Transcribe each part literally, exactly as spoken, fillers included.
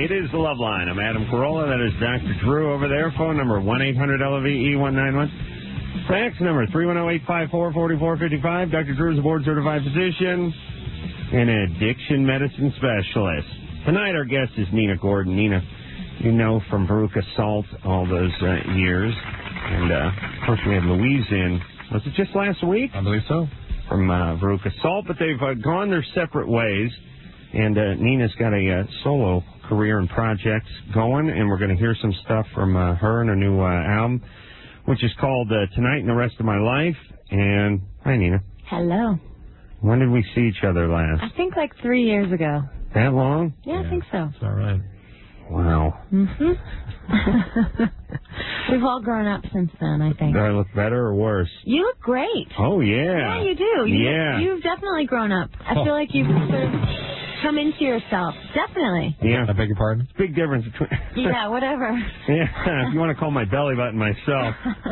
It is the Love Line. I'm Adam Carolla. That is Doctor Drew over there. Phone number one eight hundred L V E one nine one. Fax number three one zero, eight five four, four four five five. Doctor Drew is a board-certified physician and addiction medicine specialist. Tonight our guest is Nina Gordon. Nina, you know from Veruca Salt all those uh, years. And, uh, of course, we had Louise in, was it just last week? I believe so. From uh, Veruca Salt, but they've uh, gone their separate ways. And uh, Nina's got a uh, solo career and projects going, and we're going to hear some stuff from uh, her and her new uh, album, which is called uh, Tonight and the Rest of My Life. And, hi, Nina. Hello. When did we see each other last? I think like three years ago. That long? Yeah, yeah I think so. That's all right. Wow. Mm-hmm. We've all grown up since then, I think. Do I look better or worse? You look great. Oh, yeah. Yeah, you do. You, yeah. You've definitely grown up. I feel like you've sort of come into yourself. Definitely. Yeah. I beg your pardon? Big difference between... Yeah, whatever. Yeah, if you want to call my belly button myself.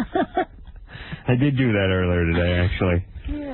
I did do that earlier today, actually.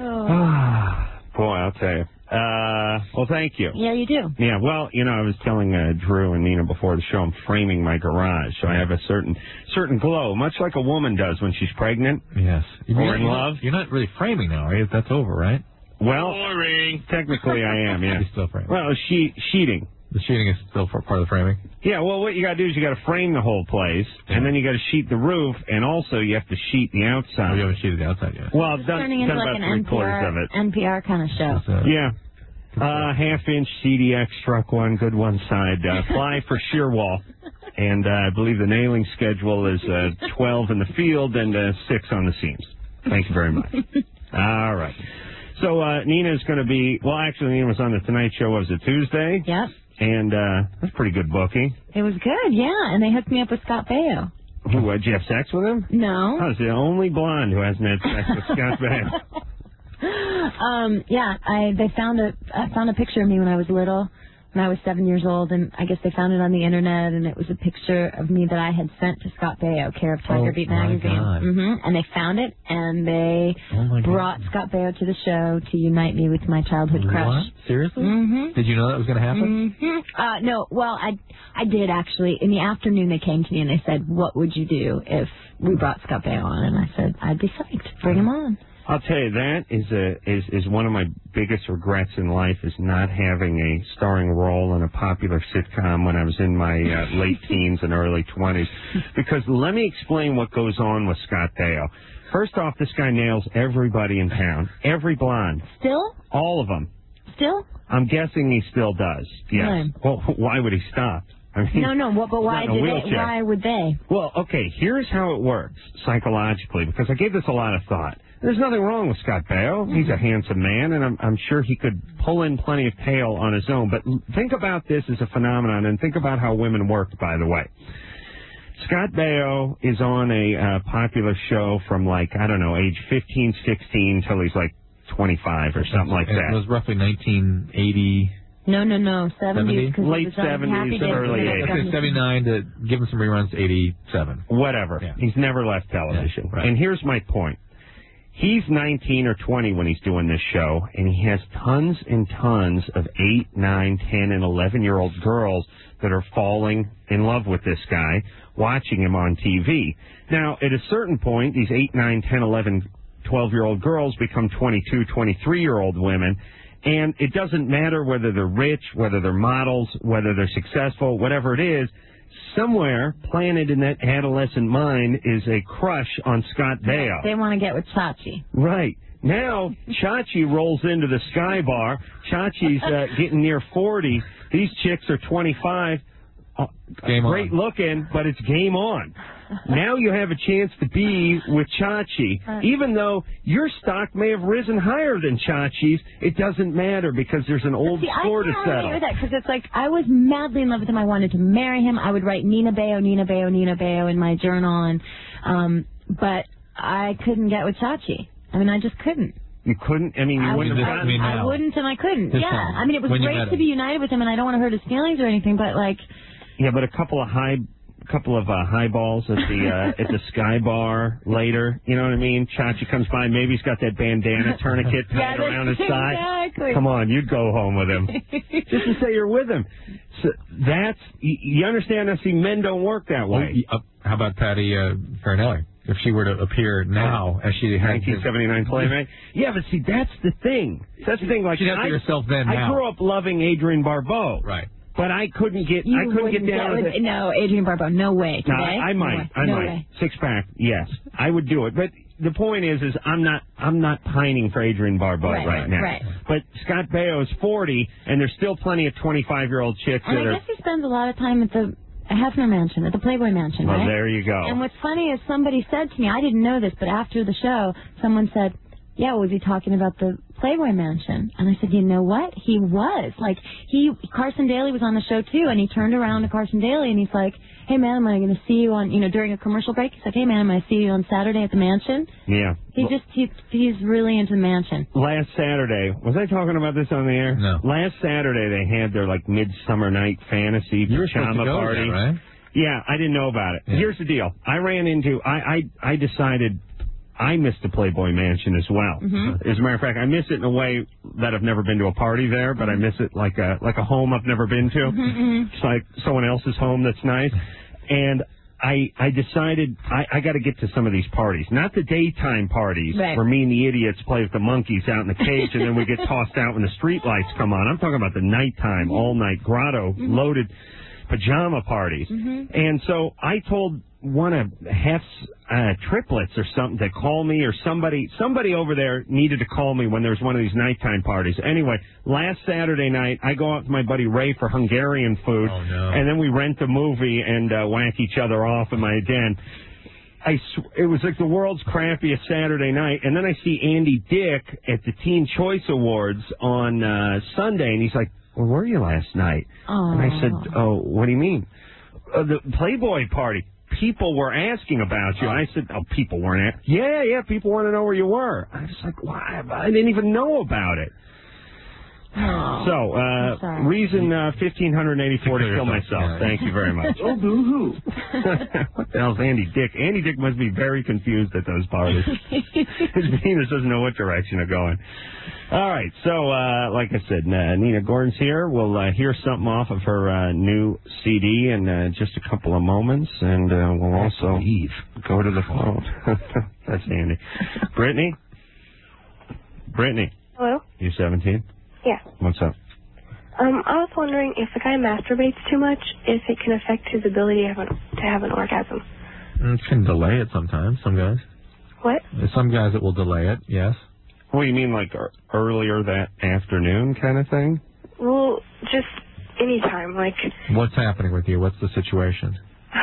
Ew. Boy, I'll tell you. Uh, well, thank you. Yeah, you do. Yeah, well, you know, I was telling uh, Drew and Nina before the show, I'm framing my garage, so I have a certain certain glow, much like a woman does when she's pregnant. Yes. Or you're, in love. You're not really framing now, are you? That's over, right? Well, Boring. technically I am, yeah. You're still framing. Well, she sheeting. The sheeting is still part of the framing? Yeah, well, what you got to do is you got to frame the whole place, yeah. and then you got to sheet the roof, and also you have to sheet the outside. Oh, you haven't sheeted the outside yet. Well, I've done, turning done into about like three an quarters of it. N P R kind of show. Uh, yeah. Uh, half-inch C D X struck one, good one side. Uh, fly for shear wall. And uh, I believe the nailing schedule is uh, twelve in the field and uh, six on the seams. Thank you very much. All right. So uh, Nina is going to be, well, actually, Nina was on the Tonight Show, was it Tuesday? Yep. And uh, that's pretty good booking. It was good, yeah. And they hooked me up with Scott Baio. Who, uh, did you have sex with him? No. I was the only blonde who hasn't had sex with Scott Baio. Um, yeah, I they found a I found a picture of me when I was little, when I was seven years old, and I guess they found it on the internet, and it was a picture of me that I had sent to Scott Baio, care of Tiger oh, Beat my magazine. God. Mm-hmm. And they found it, and they oh brought God. Scott Baio to the show to unite me with my childhood crush. What? Seriously? Mm-hmm. Did you know that was going to happen? Mm-hmm. Uh, no, well, I I did actually. In the afternoon, they came to me and they said, "What would you do if we brought Scott Baio on?" And I said, "I'd be psyched. Bring him on." I'll tell you, that is a is, is one of my biggest regrets in life, is not having a starring role in a popular sitcom when I was in my uh, late teens and early twenties. Because let me explain what goes on with Scott Baio. First off, this guy nails everybody in town. Every blonde. Still? All of them. Still? I'm guessing he still does. Yes. Right. Well, why would he stop? I mean, no, no, but why did they? Why would they? Well, okay, here's how it works psychologically, because I gave this a lot of thought. There's nothing wrong with Scott Baio. He's a handsome man, and I'm, I'm sure he could pull in plenty of tail on his own. But think about this as a phenomenon, and think about how women work, by the way. Scott Baio is on a uh, popular show from, like, I don't know, age fifteen, sixteen till he's, like, twenty-five or something like that. It was roughly nineteen eighty. No, no, no, seventies. Late seventies, early eighties. I think seventy-nine to give him some reruns, eighty-seven. Whatever. Yeah. He's never left television. Yeah, right. And here's my point. He's nineteen or twenty when he's doing this show, and he has tons and tons of eight, nine, ten, and eleven-year-old girls that are falling in love with this guy, watching him on T V. Now, at a certain point, these eight, nine, ten, eleven, twelve-year-old girls become twenty-two, twenty-three-year-old women, and it doesn't matter whether they're rich, whether they're models, whether they're successful, whatever it is, somewhere planted in that adolescent mind is a crush on Scott Baio. They want to get with Chachi. Right. Now, Chachi rolls into the Sky Bar. Chachi's uh, getting near forty. These chicks are twenty-five. Uh, game great on. looking, but it's game on. Now you have a chance to be with Chachi. Even though your stock may have risen higher than Chachi's, it doesn't matter because there's an old See, score to I can't settle. relate with that because it's like I was madly in love with him. I wanted to marry him. I would write Nina Baio, Nina Baio, Nina Baio in my journal, and um, but I couldn't get with Chachi. I mean, I just couldn't. You couldn't? I mean, you I wouldn't would, have I, gotten it. I wouldn't and I couldn't. This yeah. time, I mean, it was when you great met to him. be united with him, and I don't want to hurt his feelings or anything, but like... Yeah, but a couple of high couple of uh, highballs at the uh, at the Sky Bar later. You know what I mean? Chachi comes by. Maybe he's got that bandana tourniquet tied yeah, around his side. Exactly. Come on, you'd go home with him just to say you're with him. So that's you, you understand? Now, see, men don't work that way. Well, uh, how about Patty uh, Farinelli? If she were to appear now, as she had nineteen seventy-nine Playmate. Yeah, but see, that's the thing. That's the thing. Like, she'd have to I, herself then. I now. grew up loving Adrienne Barbeau. Right. But I couldn't get. You I couldn't get wouldn't down. with with it. No, Adrienne Barbeau, no way. Today? No, I, I might. No I no might. Way. Six pack, yes, I would do it. But the point is, is I'm not. I'm not pining for Adrienne Barbeau right, right now. Right. But Scott Baio's forty, and there's still plenty of twenty-five-year-old chicks And that I are. guess he spends a lot of time at the Hefner Mansion, at the Playboy Mansion, Well, right? there you go. And what's funny is somebody said to me, I didn't know this, but after the show, someone said, yeah, was he talking about the Playboy Mansion? And I said, you know what? He was. Like, he, Carson Daly was on the show, too, and he turned around to Carson Daly, and he's like, hey, man, am I going to see you on, you know, during a commercial break? He's like, hey, man, am I going to see you on Saturday at the Mansion? Yeah. He well, just, he, he's really into the Mansion. Last Saturday, was I talking about this on the air? No. Last Saturday, they had their, like, midsummer night fantasy You were pajama supposed to go party. to that, right? Yeah, I didn't know about it. Yeah. Here's the deal. I ran into, I, I, I decided I missed the Playboy Mansion as well. Mm-hmm. As a matter of fact, I miss it in a way that I've never been to a party there, but I miss it like a, like a home I've never been to. Mm-hmm. It's like someone else's home that's nice. And I, I decided I, I got to get to some of these parties. Not the daytime parties right. where me and the idiots play with the monkeys out in the cage and then we get tossed out when the street lights come on. I'm talking about the nighttime, mm-hmm. all-night grotto, mm-hmm. loaded pajama parties. Mm-hmm. And so I told one of Hef's uh, triplets or something to call me, or somebody somebody over there needed to call me when there was one of these nighttime parties. Anyway, last Saturday night, I go out with my buddy Ray for Hungarian food, oh, no. and then we rent a movie and uh, whack each other off in my den. I sw- it was like the world's crappiest Saturday night, and then I see Andy Dick at the Teen Choice Awards on uh, Sunday, and he's like, where were you last night? Aww. And I said, oh, what do you mean? Uh, the Playboy party. People were asking about you. I said, oh, people weren't asking. Yeah, yeah, people want to know where you were. I was like, why? I didn't even know about it. Oh, so, uh, reason uh, fifteen eighty-four to kill myself. Yeah, Thank you very much. Oh, boo-hoo. What the hell's Andy Dick? Andy Dick must be very confused at those parties. His penis doesn't know what direction to go in. All right, so, uh, like I said, uh, Nina Gordon's here. We'll uh, hear something off of her uh, new C D in uh, just a couple of moments, and uh, we'll also Eve. go to the phone. That's Andy. Brittany? Brittany? Hello? You seventeen? Yeah. What's up? Um, I was wondering if a guy masturbates too much, if it can affect his ability to have an, to have an orgasm. It can delay it sometimes, some guys. What? There's some guys that will delay it, yes. What do you mean, like er- earlier that afternoon kind of thing? Well, just any time, like... What's happening with you? What's the situation?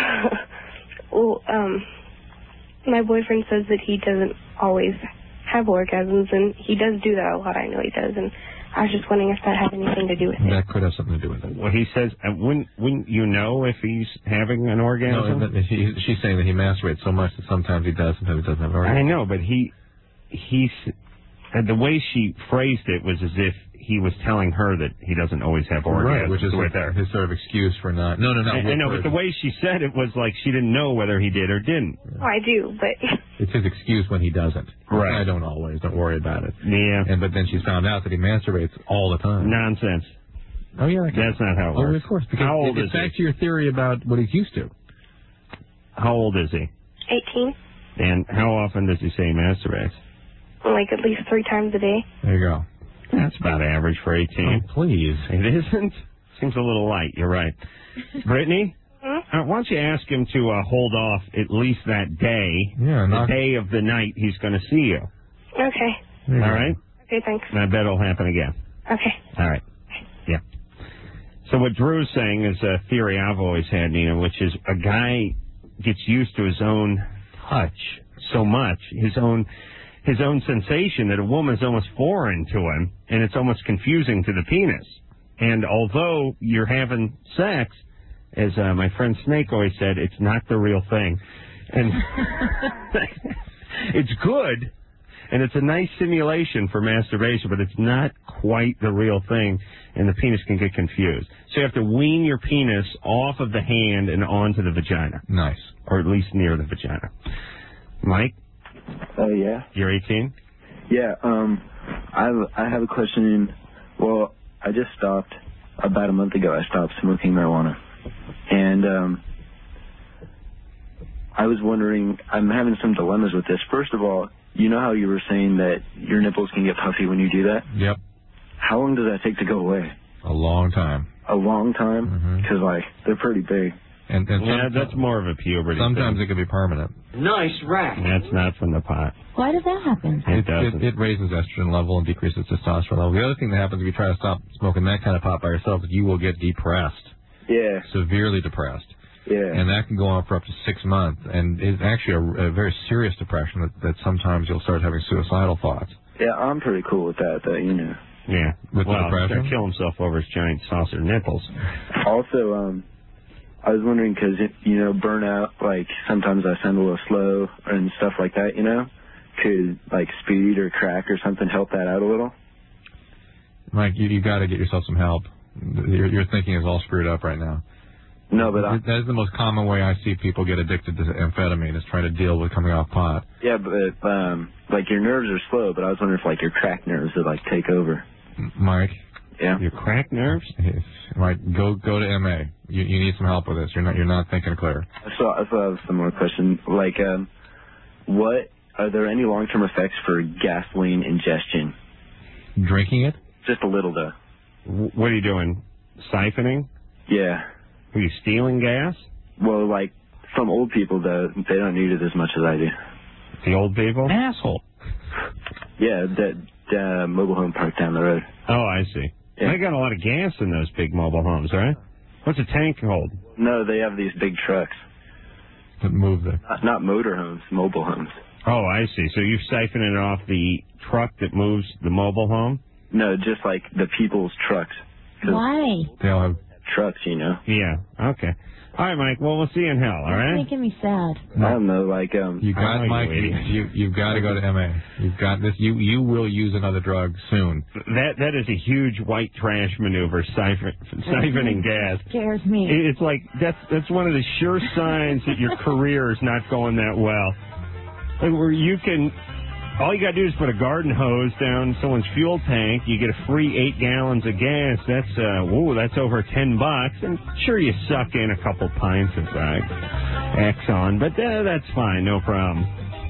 well, um, my boyfriend says that he doesn't always have orgasms, and he does do that a lot. I know he does, and I was just wondering if that had anything to do with it. That could have something to do with it. Well, he says, uh, wouldn't, wouldn't you know if he's having an orgasm? No, but he, she's saying that he masturbates so much that sometimes he does, sometimes he doesn't have an orgasm. I know, but he, he's, uh, the way she phrased it was as if he was telling her that he doesn't always have orgasms. Right, which is with his, her. his sort of excuse for not... No, no, no. I, I know, but the way she said it was like she didn't know whether he did or didn't. Oh, I do, but... It's his excuse when he doesn't. Right. I don't always. Don't worry about it. Yeah. And But then she's found out that he masturbates all the time. Nonsense. Oh, yeah. That's not how it Oh, works. of course. Because How old it is gets back he? to your theory about what he's used to. How old is he? eighteen. And how often does he say he masturbates? Like at least three times a day. There you go. That's about average for eighteen. Oh, please. It isn't? Seems a little light. You're right. Brittany? Hmm? Uh, why don't you ask him to uh, hold off at least that day, Yeah, the not... day of the night he's going to see you. Okay. There you All go. right? Okay, thanks. And I bet it'll happen again. Okay. All right. Yeah. So what Drew's saying is a theory I've always had, Nina, which is a guy gets used to his own touch so much, his own his own sensation, that a woman's almost foreign to him, and it's almost confusing to the penis. And although you're having sex, as uh, my friend Snake always said, it's not the real thing. And it's good, And it's a nice simulation for masturbation, but it's not quite the real thing, and the penis can get confused. So you have to wean your penis off of the hand and onto the vagina. Nice. Or at least near the vagina. Mike? Oh, uh, yeah? You're eighteen? Yeah, um, I have, I have a question. Well, I just stopped, about a month ago, I stopped smoking marijuana. And, um, I was wondering, I'm having some dilemmas with this. First of all, you know how you were saying that your nipples can get puffy when you do that? Yep. How long does that take to go away? A long time. A long time? Because, mm-hmm. like, they're pretty big. And, and yeah, that's more of a puberty Sometimes thing. it can be permanent. Nice rack. That's not from the pot. Why does that happen? It, it doesn't. It, it raises estrogen level and decreases testosterone level. The other thing that happens if you try to stop smoking that kind of pot by yourself is you will get depressed. Yeah. Severely depressed. Yeah. And that can go on for up to six months. And it's actually a, a very serious depression that, that sometimes you'll start having suicidal thoughts. Yeah, I'm pretty cool with that, though, you know. Yeah. With well, the depression? He's going to kill himself over his giant saucer nipples. Also, um... I was wondering because, you know, burnout, like, sometimes I sound a little slow and stuff like that, you know? Could, like, speed or crack or something help that out a little? Mike, you you got to get yourself some help. Your, your thinking is all screwed up right now. No, but I... That is the most common way I see people get addicted to amphetamine is trying to deal with coming off pot. Yeah, but, um, like, your nerves are slow, but I was wondering if, like, your crack nerves would, like, take over. Mike? Yeah? Your crack nerves? Mike, go go to M A. You you need some help with this. You're not you're not thinking clear. So I still have some more questions. Like, um, what are there any long-term effects for gasoline ingestion? Drinking it? Just a little, though. What are you doing? Siphoning? Yeah. Are you stealing gas? Well, like, from old people, though, they don't need it as much as I do. The old people? Asshole. Yeah, that uh, mobile home park down the road. Oh, I see. Yeah. They got a lot of gas in those big mobile homes, right? What's a tank hold? No, they have these big trucks. That move there. Not, not motor homes, mobile homes. Oh, I see. So you're siphoning it off the truck that moves the mobile home? No, just like the people's trucks. Why? They all have trucks, you know. Yeah. Okay. All right, Mike. Well, we'll see you in hell. All right. It's making me sad. I don't know, like um. You got oh, Mike. You You, you you've got to go to M A. You've got this. You you will use another drug soon. That that is a huge white trash maneuver, siphon, siphoning gas. Scares me. It's like that's that's one of the sure signs that your career is not going that well. Like where you can. All you got to do is put a garden hose down someone's fuel tank. You get a free eight gallons of gas. That's, uh, whoa, that's over ten bucks. And sure, you suck in a couple pints of uh, Exxon, but uh, that's fine, no problem.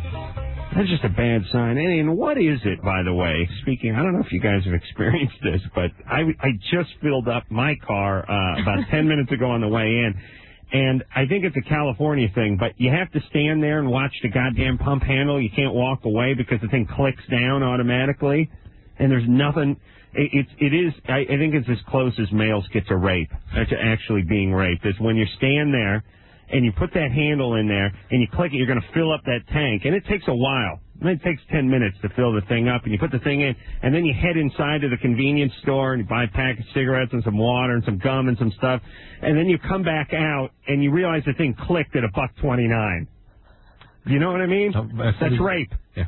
That's just a bad sign. And what is it, by the way? Speaking, I don't know if you guys have experienced this, but I, I just filled up my car uh, about ten minutes ago on the way in. And I think it's a California thing, but you have to stand there and watch the goddamn pump handle. You can't walk away because the thing clicks down automatically, and there's nothing. It, it's it is. I, I think it's as close as males get to rape, uh, to actually being raped. Is when you stand there and you put that handle in there and you click it. You're going to fill up that tank, and it takes a while. It takes ten minutes to fill the thing up, and you put the thing in, and then you head inside to the convenience store and you buy a pack of cigarettes and some water and some gum and some stuff, and then you come back out and you realize the thing clicked at a buck twenty-nine. You know what I mean? Oh, that's rape. Yeah.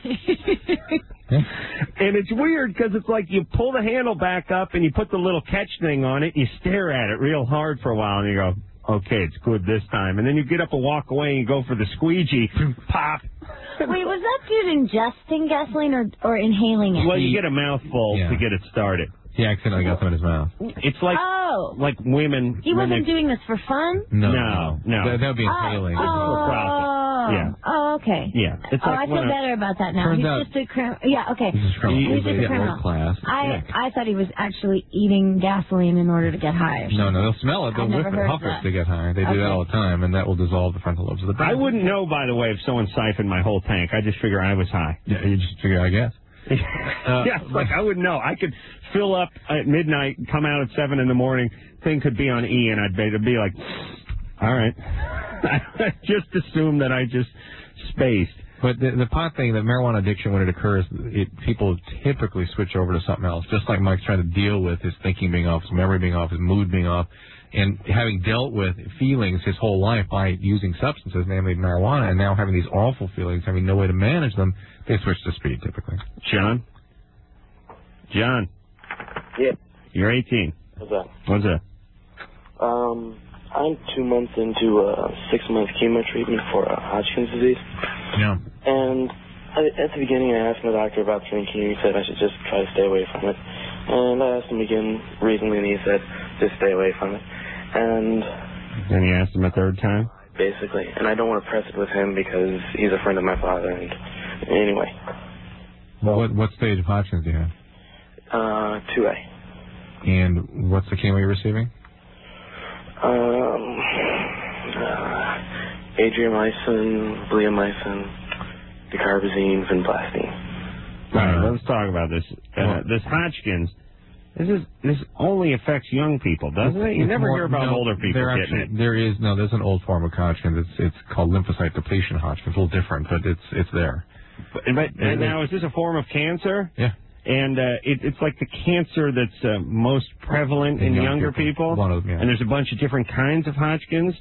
yeah. And it's weird because it's like you pull the handle back up and you put the little catch thing on it, and you stare at it real hard for a while, and you go, okay, it's good this time. And then you get up and walk away and you go for the squeegee, pop. Wait, was that dude ingesting gasoline or, or inhaling it? Well, you get a mouthful yeah. to get it started. He accidentally got some in his mouth. It's like oh. like women. He wasn't doing this for fun? No, no, no. That would be inhaling. Oh, for profit. Yeah. Oh, okay. Yeah. It's oh, like I feel I, better about that now. Turns He's out, just a criminal. Yeah, okay. He's, a criminal. He's just a criminal. Class. I yeah. I thought he was actually eating gasoline in order to get high. Or no, no, they'll smell it. They'll I've whiff never it, heard huff that. it to get high. They do Okay. that all the time, and that will dissolve the frontal lobes of the brain. I wouldn't know, by the way, if someone siphoned my whole tank. I just figure I was high. Yeah, you just figure, I guess. Uh, yeah, it's like I would know. I could fill up at midnight, come out at seven in the morning. Thing could be on E, and I'd be, be like, all right. I just assume that I just spaced. But the, the pot thing, the marijuana addiction, when it occurs, it, people typically switch over to something else. Just like Mike's trying to deal with his thinking being off, his memory being off, his mood being off. And having dealt with feelings his whole life by using substances, namely marijuana, and now having these awful feelings, having no way to manage them, they switch to speed typically. John? John? Yeah. You're eighteen. What's that? What's that? Um, I'm two months into a six-month chemo treatment for uh, Hodgkin's disease. Yeah. And at the beginning, I asked my doctor about drinking. He said I should just try to stay away from it. And I asked him again recently, and he said just stay away from it. And then you asked him a third time? Basically. And I don't want to press it with him because he's a friend of my father. And anyway. Well, what, what stage of Hodgkin's do you have? Uh, two A. And what's the chemo you're receiving? Um, uh, adriamycin, bleomycin, dacarbazine, vinblastine. All right, let's talk about this. Uh, this Hodgkin's, this is this only affects young people, doesn't it? You It's never more, hear about no, older people there getting actually, it. There is no. There's an old form of Hodgkin's. It's it's called lymphocyte depletion Hodgkin's. A little different, but it's it's there. But, but and now, is this a form of cancer? Yeah. And uh, it, it's like the cancer that's uh, most prevalent in, in young younger people. people. One of them, yeah. And there's a bunch of different kinds of Hodgkin's.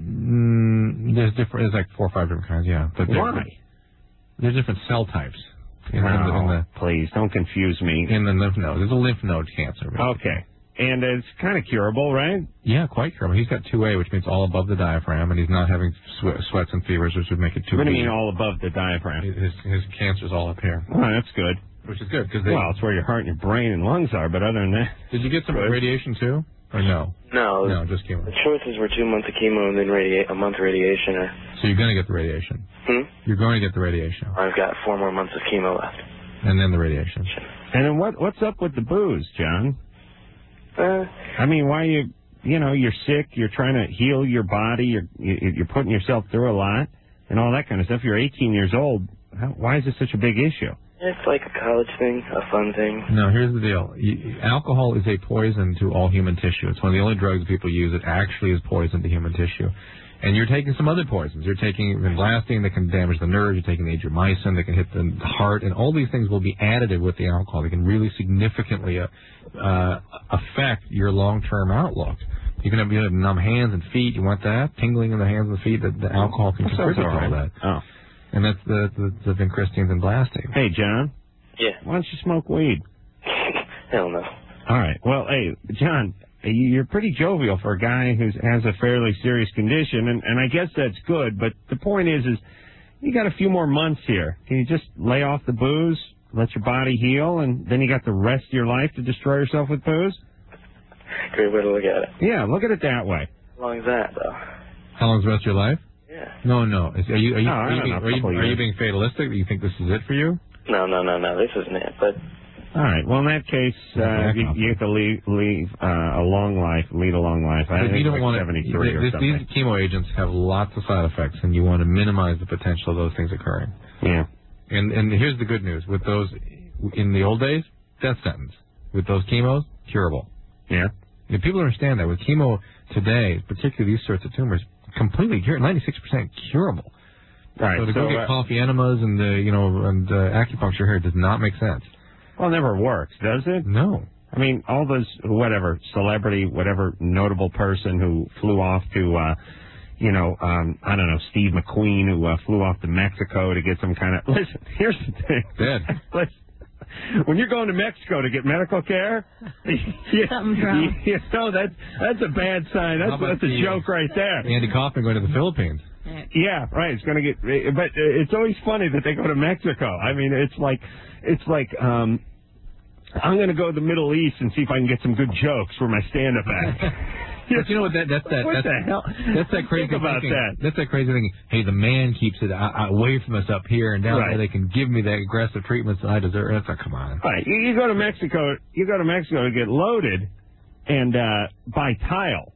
Mm, there's different. There's like four or five different kinds. Yeah. But why? There's different cell types. In, oh, in the, in the, please don't confuse me. In the lymph node, there's a lymph node cancer. Basically. Okay. And it's kind of curable, right? Yeah, quite curable. He's got two A, which means all above the diaphragm, and he's not having swe- sweats and fevers, which would make it two B. What do you mean all above the diaphragm? His, his cancer's all up here. Oh, that's good. Which is good. Cause they, well, it's where your heart and your brain and lungs are, but other than that... Did you get some good. radiation, too? Or no? No. No, just chemo. The choices were two months of chemo and then radia- a month of radiation. Or... So you're going to get the radiation? Hmm? You're going to get the radiation. I've got four more months of chemo left. And then the radiation. And then what? what's up with the booze, John? Uh, I mean, why you, you know, you're sick, you're trying to heal your body, you're, you're putting yourself through a lot, and all that kind of stuff. You're eighteen years old. How, why is this such a big issue? It's like a college thing, a fun thing. No, here's the deal. You, alcohol is a poison to all human tissue. It's one of the only drugs people use that actually is poison to human tissue. And you're taking some other poisons. You're taking vinblastine that can damage the nerves. You're taking adriamycin that can hit the heart. And all these things will be additive with the alcohol. They can really significantly uh, uh, affect your long-term outlook. You can have, you have numb hands and feet. You want that? Tingling in the hands and feet. That the alcohol can contribute to all that. Oh. And that's the, the, the vincristine and vinblastine. Hey, John. Yeah. Why don't you smoke weed? Hell no. All right. Well, hey, John, you're pretty jovial for a guy who has a fairly serious condition, and, and I guess that's good. But the point is, is you got a few more months here. Can you just lay off the booze, let your body heal, and then you got the rest of your life to destroy yourself with booze? Great way to look at it. Yeah, look at it that way. How long is that, though? How long's the rest of your life? Yeah. No, no. Is, are you are you, no, are, you being, know, are, you, are you being fatalistic? Do you think this is it for you? No, no, no, no. This isn't it. But all right. Well, in that case, uh, you, you have to leave, leave uh, a long life, lead a long life. I think you don't like want seventy-three to, or this, something. These chemo agents have lots of side effects, and you want to minimize the potential of those things occurring. Yeah. And and here's the good news: with those, in the old days, death sentence. With those chemos, curable. Yeah. And people understand that with chemo today, particularly these sorts of tumors, completely curable, ninety-six percent curable. Right. So to so, go get uh, coffee enemas and the you know and uh, acupuncture here does not make sense. Well, it never works, does it? No. I mean, all those, whatever, celebrity, whatever notable person who flew off to, uh, you know, um, I don't know, Steve McQueen, who uh, flew off to Mexico to get some kind of, listen, here's the thing. Dead. Listen, when you're going to Mexico to get medical care, you, something's wrong. You, you know, that's, that's a bad sign. That's, that's a the, joke right there. Andy Kaufman going to the Philippines. Yeah, right. It's going to get, but it's always funny that they go to Mexico. I mean, it's like, it's like, um, I'm going to go to the Middle East and see if I can get some good jokes for my stand-up act. But you know what? That, that's that. What that's, the hell? That's that crazy Think about thinking. that. That's that crazy thinking. Hey, the man keeps it uh, away from us up here, and down Right. there they can give me that aggressive treatment that I deserve. That's like, come on. Right. You, you go to Mexico. You go to Mexico to get loaded and uh, buy tile.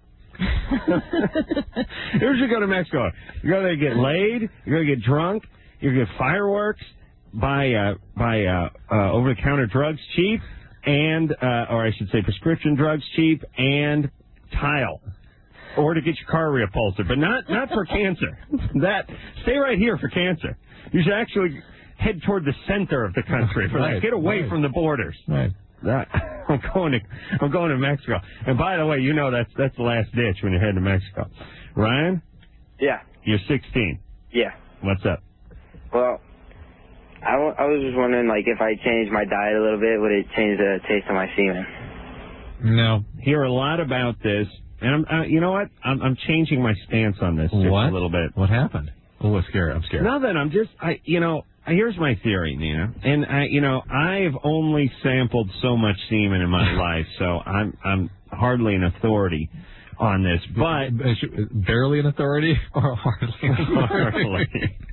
Here's you go to Mexico. You're going to get laid. You're going to get drunk. You're going to get fireworks. Buy uh, buy uh, uh, over-the-counter drugs cheap, and uh, or I should say prescription drugs cheap, and tile. Or to get your car reupholstered, but not not for cancer. That stay right here for cancer. You should actually head toward the center of the country. For Right, that. Get away right. from the borders. Right. that, I'm going to I'm going to Mexico. And by the way, you know that's that's the last ditch when you're heading to Mexico. Ryan? Yeah. You're sixteen. Yeah. What's up? Well, I, w- I was just wondering, like, if I changed my diet a little bit, would it change the taste of my semen? No. Hear a lot about this, and I'm, uh, you know what? I'm, I'm changing my stance on this just What? a little bit. What happened? Oh, I'm scared. I'm scared. Nothing. I'm just, I, you know, here's my theory, Nina. And I, you know, I've only sampled so much semen in my life, so I'm, I'm hardly an authority on this. But barely an authority or hardly? Hardly.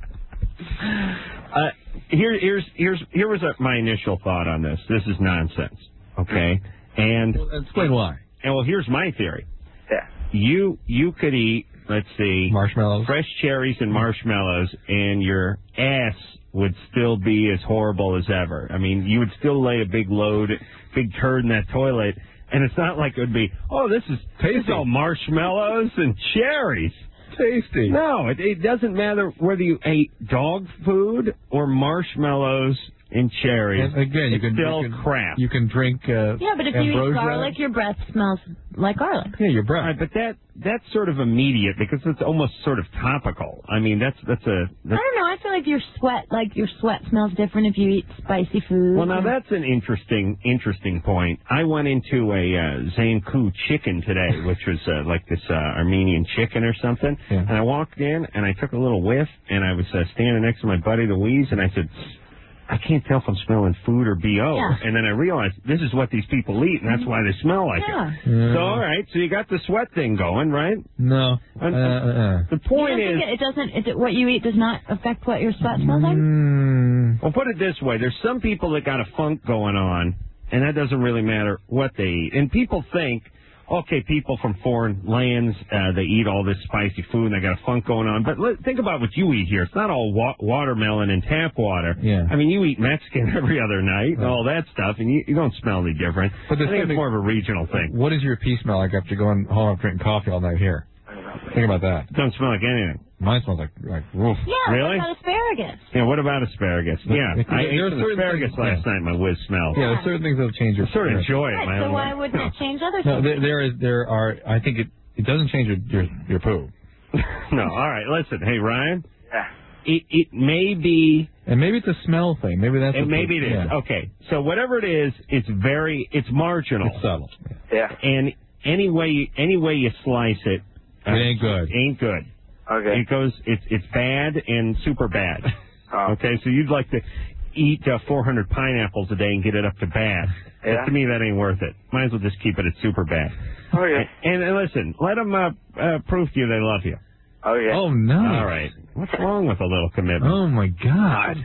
uh, here, here's, here's, here was a, my initial thought on this. This is nonsense. Okay. And well, explain why. And well, here's my theory. Yeah. You you could eat, let's see, marshmallows, fresh cherries and marshmallows, and your ass would still be as horrible as ever. I mean, you would still lay a big load, big turd in that toilet, and it's not like it would be, oh, this is tasty, this is all marshmallows and cherries. Tasty. No, it, it doesn't matter whether you ate dog food or marshmallows and cherries. And again, you it's can still you can, crap. You can drink. Uh, yeah, but if ambrosia. you eat garlic, your breath smells like garlic. Yeah, your breath. Right, but that that's sort of immediate because it's almost sort of topical. I mean, that's that's a. That's, I don't know. I feel like your sweat, like your sweat, smells different if you eat spicy food. well, now that's an interesting interesting point. I went into a uh, Zankou chicken today, which was uh, like this uh, Armenian chicken or something, yeah. and I walked in and I took a little whiff, and I was uh, standing next to my buddy Louise, and I said, I can't tell if I'm smelling food or B O. Yeah. And then I realized this is what these people eat, and that's why they smell like yeah. it. Yeah. So, all right, so you got the sweat thing going, right? No. And, uh, uh, the point you is... It, it doesn't, it, what you eat does not affect what your sweat smells like? Mm. Well, put it this way. There's some people that got a funk going on, and that doesn't really matter what they eat. And people think, okay, people from foreign lands, uh, they eat all this spicy food and they got a funk going on. But let, think about what you eat here. It's not all wa- watermelon and tap water. Yeah. I mean, you eat Mexican every other night and all that stuff, and you, you don't smell any different. But I think it's more of a regional thing. What does your pee smell like after going home and drinking coffee all night here? Think about that. It doesn't smell like anything. Mine smells like, like woof. Yeah, really? What about asparagus? Yeah, what about asparagus? But yeah, I ate some asparagus things, last yeah. night. My whiz smelled. Yeah, there's certain things that'll change your. I sort of enjoy it. Right, my so own why way. wouldn't it change other No, things? there, there is, there are. I think it, it doesn't change your your, your poo. No, all right. Listen, hey Ryan. Yeah. It it may be. And maybe it's a smell thing. Maybe that's. And maybe it is. Yeah. Okay, so whatever it is, it's very, it's marginal. It's subtle. Yeah. And any way you, any way you slice it, uh, it ain't good. Ain't good. Okay. It goes, it's it's bad and super bad. Oh. Okay, so you'd like to eat uh, four hundred pineapples a day and get it up to bad. Yeah. But to me, that ain't worth it. Might as well just keep it at super bad. Okay. And, and listen, let them uh, uh, prove to you they love you. Okay. Oh no! All right. What's wrong with a little commitment? Oh my God!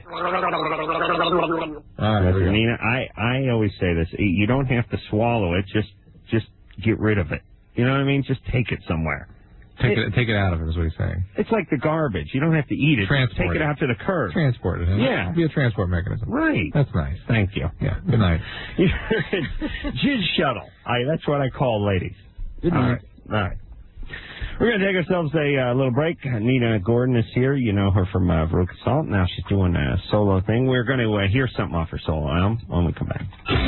All right, Listen, Nina, I I always say this: you don't have to swallow it. Just just get rid of it. You know what I mean? Just take it somewhere. Take it, take it out of it, is what he's saying. It's like the garbage. You don't have to eat it. Transport Just take it it. out to the curb. Transport it. Huh? Yeah. Be a transport mechanism. Right. That's nice. Thank you. Yeah. Good night. Jizz shuttle. I, that's what I call ladies. Good All night. right. All right. We're going to take ourselves a uh, little break. Nina Gordon is here. You know her from uh, Veruca Salt. Now she's doing a solo thing. We're going to uh, hear something off her solo album when we come back.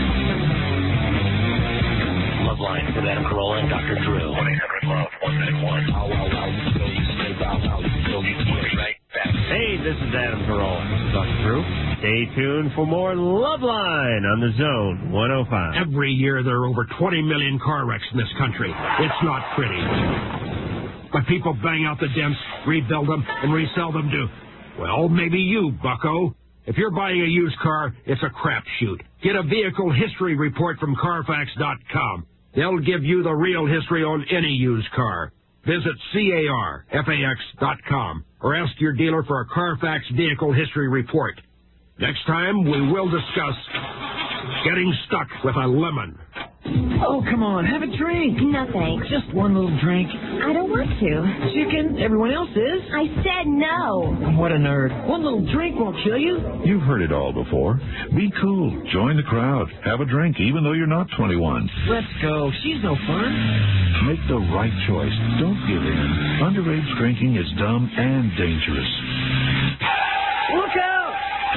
Love line with Adam Carolla and Doctor Drew. one eight hundred love one nine one. Ow, ow, ow. You know you stay bow, bow. You know you stay right back. Hey, this is Adam Carolla. This is Doctor Drew. Stay tuned for more Love Line on the Zone one oh five. Every year there are over twenty million car wrecks in this country. It's not pretty. But people bang out the dents, rebuild them, and resell them to, well, maybe you, bucko. If you're buying a used car, it's a crapshoot. Get a vehicle history report from Carfax dot com. They'll give you the real history on any used car. Visit Carfax dot com or ask your dealer for a Carfax vehicle history report. Next time, we will discuss getting stuck with a lemon. Oh, come on, have a drink. No, thanks. Just one little drink. I don't want to. Chicken, everyone else is. I said no. What a nerd. One little drink won't kill you. You've heard it all before. Be cool. Join the crowd. Have a drink, even though you're not twenty-one. Let's go. She's no fun. Make the right choice. Don't give in. Underage drinking is dumb and dangerous. Look out!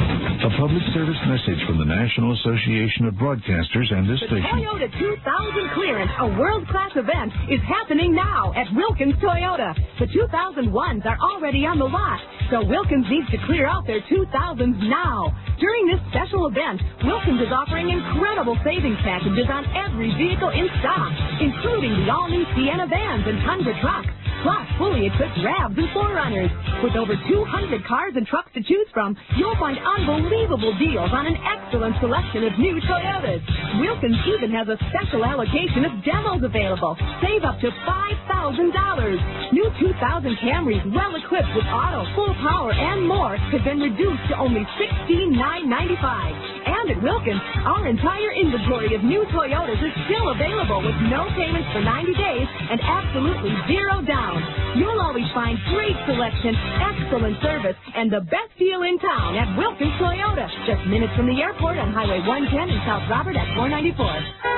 A public service message from the National Association of Broadcasters and this The station. Toyota two thousand Clearance, a world-class event, is happening now at Wilkins Toyota. The two thousand ones are already on the lot, so Wilkins needs to clear out their two thousands now. During this special event, Wilkins is offering incredible savings packages on every vehicle in stock, including the all-new Sienna vans and Tundra trucks, plus fully equipped Ravs and four runners. With over two hundred cars and trucks to choose from, you'll find unbelievable deals on an excellent selection of new Toyotas. Wilkins even has a special allocation of demos available. Save up to five thousand dollars. New two thousand Camrys, well equipped with auto, full power, and more, have been reduced to only sixteen thousand nine hundred ninety-five dollars. And at Wilkins, our entire inventory of new Toyotas is still available with no payments for ninety days and absolutely zero down. You'll always find great selection, excellent service, and the best deal in town at Wilkins Toyota. Just minutes from the airport on Highway one ten in South Robert at four ninety-four.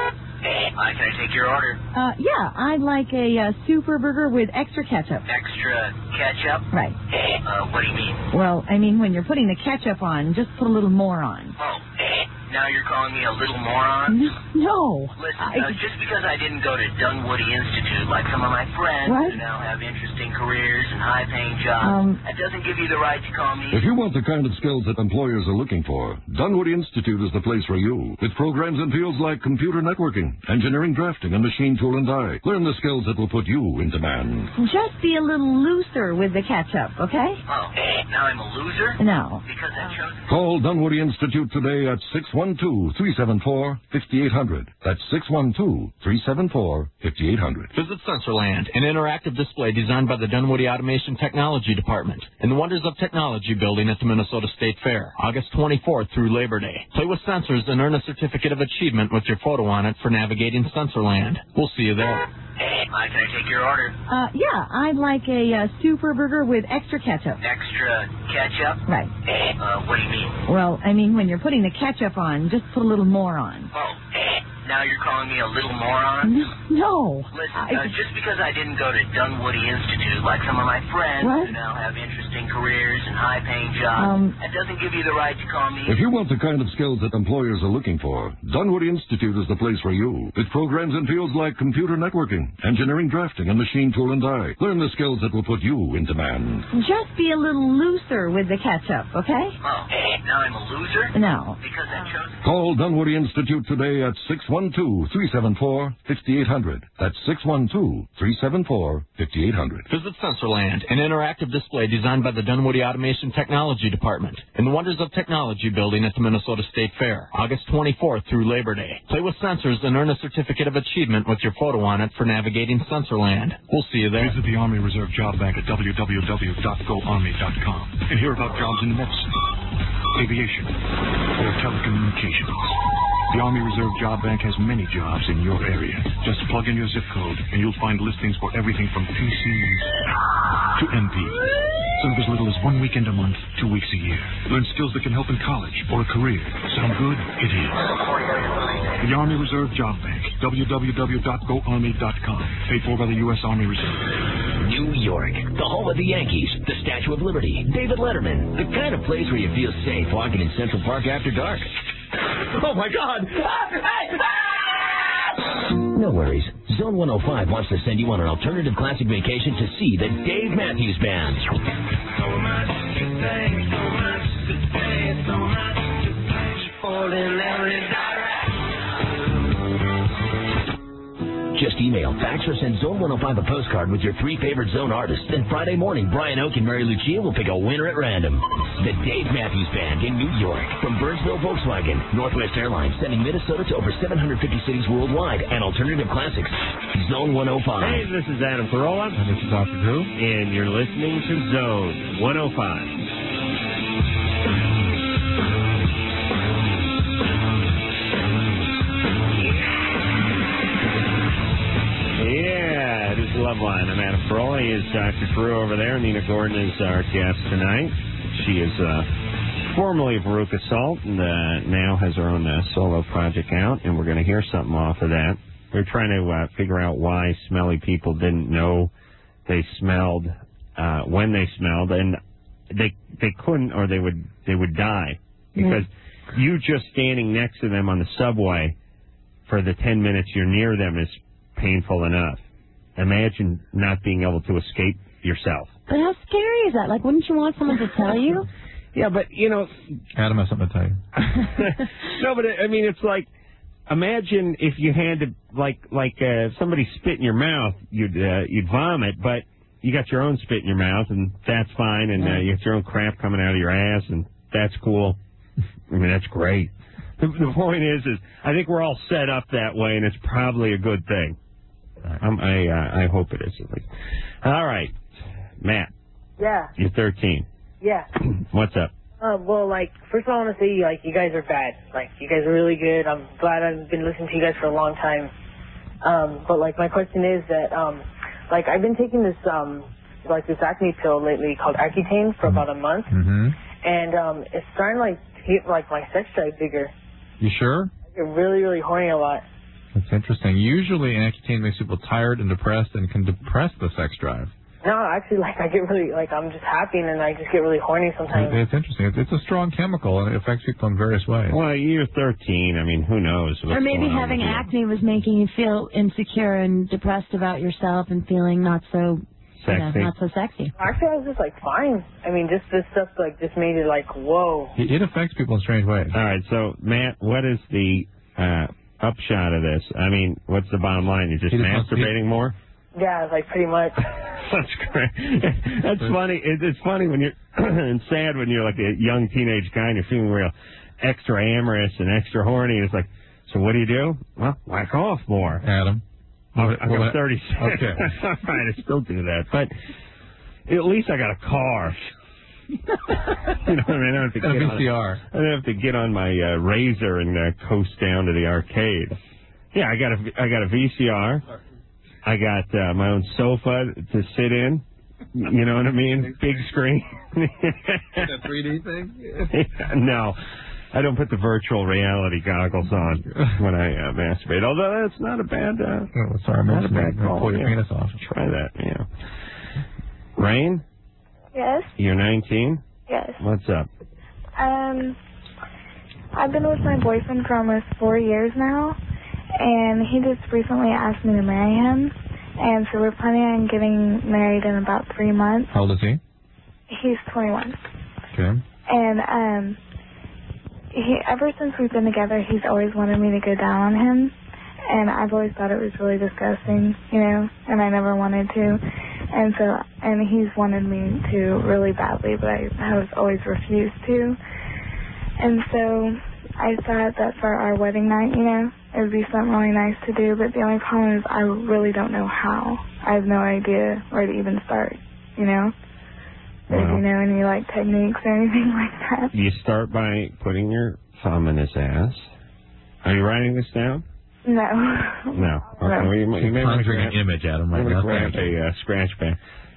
Hi, can I take your order? Uh, yeah, I'd like a uh, super burger with extra ketchup. Extra ketchup? Right. Uh, what do you mean? Well, I mean, when you're putting the ketchup on, just put a little more on. Oh, now you're calling me a little moron? No. no. Listen, I... uh, just because I didn't go to Dunwoody Institute like some of my friends what? who now have interesting careers and high-paying jobs, um, that doesn't give you the right to call me... If you want the kind of skills that employers are looking for, Dunwoody Institute is the place for you. With programs in fields like computer networking, engineering drafting, and machine tool and die. Learn the skills that will put you in demand. Just be a little looser with the ketchup, okay? Oh, now I'm a loser? No. Because I chose... Call Dunwoody Institute today at six one two, three seven four, five eight zero zero. That's six one two, three seven four, five eight zero zero. Visit Sensorland, an interactive display designed by the Dunwoody Automation Technology Department in the Wonders of Technology building at the Minnesota State Fair, August twenty-fourth through Labor Day. Play with sensors and earn a certificate of achievement with your photo on it for navigating Sensorland. We'll see you there. Hi, can I take your order? Uh, yeah, I'd like a uh, super burger with extra ketchup. Extra ketchup? Right. Uh, what do you mean? Well, I mean, when you're putting the ketchup on, just put a little more on. Oh, now you're calling me a little moron? No. no. Listen, I... uh, just because I didn't go to Dunwoody Institute like some of my friends what? who now have interesting careers and high-paying jobs, um, that doesn't give you the right to call me... If you want the kind of skills that employers are looking for, Dunwoody Institute is the place for you. With programs in fields like computer networking, engineering drafting, and machine tool and die. Learn the skills that will put you in demand. Just be a little looser with the ketchup, okay? Oh, now I'm a loser? No. Because I chose... Call Dunwoody Institute today at six one two, three seven four, five eight zero zero. That's six one two, three seven four, five eight zero zero. Visit Sensorland, an interactive display designed by the Dunwoody Automation Technology Department in the Wonders of Technology building at the Minnesota State Fair, August twenty-fourth through Labor Day. Play with sensors and earn a certificate of achievement with your photo on it for navigating Sensorland. We'll see you there. Visit the Army Reserve Job Bank at w w w dot go army dot com and hear about jobs in medicine, aviation, or telecommunications. The Army Reserve Job Bank has many jobs in your area. Just plug in your zip code and you'll find listings for everything from P Cs to M Ps. Serve as little as one weekend a month, two weeks a year. Learn skills that can help in college or a career. Sound good? It is. The Army Reserve Job Bank. w w w dot go army dot com. Paid for by the U S Army Reserve. New York, the home of the Yankees, the Statue of Liberty, David Letterman, the kind of place where you feel safe walking in Central Park after dark. Oh, my God! No worries. Zone one oh five wants to send you on an alternative classic vacation to see the Dave Matthews Band. So much to say, so much to say, so much to say, holding every direction. Just email, fax, or send Zone one oh five a postcard with your three favorite Zone artists. Then Friday morning, Brian Oak and Mary Lucia will pick a winner at random. The Dave Matthews Band in New York. From Burnsville Volkswagen, Northwest Airlines, sending Minnesota to over seven hundred fifty cities worldwide, and alternative classics. Zone one oh five. Hey, this is Adam Carolla. And this is Doctor Drew. And you're listening to Zone one oh five. Yeah, it is Loveline. I'm Adam Carolla. He is Doctor Drew over there. Nina Gordon is our guest tonight. She is uh, formerly of Veruca Salt and uh, now has her own uh, solo project out, and we're going to hear something off of that. We're trying to uh, figure out why smelly people didn't know they smelled uh, when they smelled, and they they couldn't, or they would they would die. because you just standing next to them on the subway for the ten minutes you're near them is painful enough. Imagine not being able to escape yourself. But how scary is that? Like, wouldn't you want someone to tell you? Yeah, but, you know... Adam has something to tell you. No, but, I mean, it's like, imagine if you had to, like, like uh, if somebody spit in your mouth, you'd uh, you'd vomit, but you got your own spit in your mouth, and that's fine, and uh, you got your own crap coming out of your ass, and that's cool. I mean, that's great. The, the point is, is I think we're all set up that way, and it's probably a good thing. Um, I uh, I hope it is, at least. All right, Matt. Yeah. You're thirteen. Yeah. What's up? Uh, well, like, first of all, I want to say, like, you guys are bad. Like, you guys are really good. I'm glad I've been listening to you guys for a long time. Um, but, like, my question is that, um, like, I've been taking this, um, like, this acne pill lately called Accutane for about a month. Mm-hmm. And, um, it's starting, like, to get, like, my sex drive bigger. You sure? I get really, really horny a lot. That's interesting. Usually Accutane makes people tired and depressed and can depress the sex drive. No, actually, like, I get really, like, I'm just happy and I just get really horny sometimes. It's interesting. It's, it's a strong chemical, and it affects people in various ways. Well, you're thirteen. I mean, who knows? What's Or maybe going on having with you. acne was making you feel insecure and depressed about yourself and feeling not so you know, Sexy. not so sexy. Actually, I was just, like, fine. I mean, just this stuff, like, just made it, like, whoa. It, it affects people in strange ways. All right, so, Matt, what is the uh, upshot of this? I mean, what's the bottom line? You're just He just wants- masturbating more? Yeah, like, pretty much. That's great. That's funny. It, it's funny when you're and sad when you're like a young teenage guy and you're feeling real extra amorous and extra horny. And it's like, so what do you do? Well, whack off more. Adam. I'm, I'm Well, thirty-six. okay. All right, I still do that. But at least I got a car. You know what I mean? I don't have to And a get V C R. On, I don't have to get on my uh, Razor and uh, coast down to the arcade. Yeah, I got a, I got a V C R. I got uh, my own sofa to sit in. You know what I mean? Big screen. That three D thing? No, I don't put the virtual reality goggles on when I uh, masturbate. Although that's not a bad. Uh, oh, sorry, not a I'm bad going to call. pull your Yeah. penis off. Try that. Yeah. Rain, Yes, you're nineteen. yes. What's up? Um, I've been with my boyfriend for almost four years now, and he just recently asked me to marry him, and so we're planning on getting married in about three months. How old is he? He's twenty-one. Okay. And um, he ever since we've been together, he's always wanted me to go down on him, and I've always thought it was really disgusting, you know, and I never wanted to. And so, and he's wanted me to really badly, but I have always refused to. And so I thought that for our wedding night, you know, it would be something really nice to do, but the only problem is I really don't know how. I have no idea where to even start, you know? Wow. Do you know any, like, techniques or anything like that? You start by putting your thumb in his ass. Are you writing this down? No. No. Okay. Well, you, you may want to Conjuring grab, an image, Adam, right you now. grab a uh, scratch pad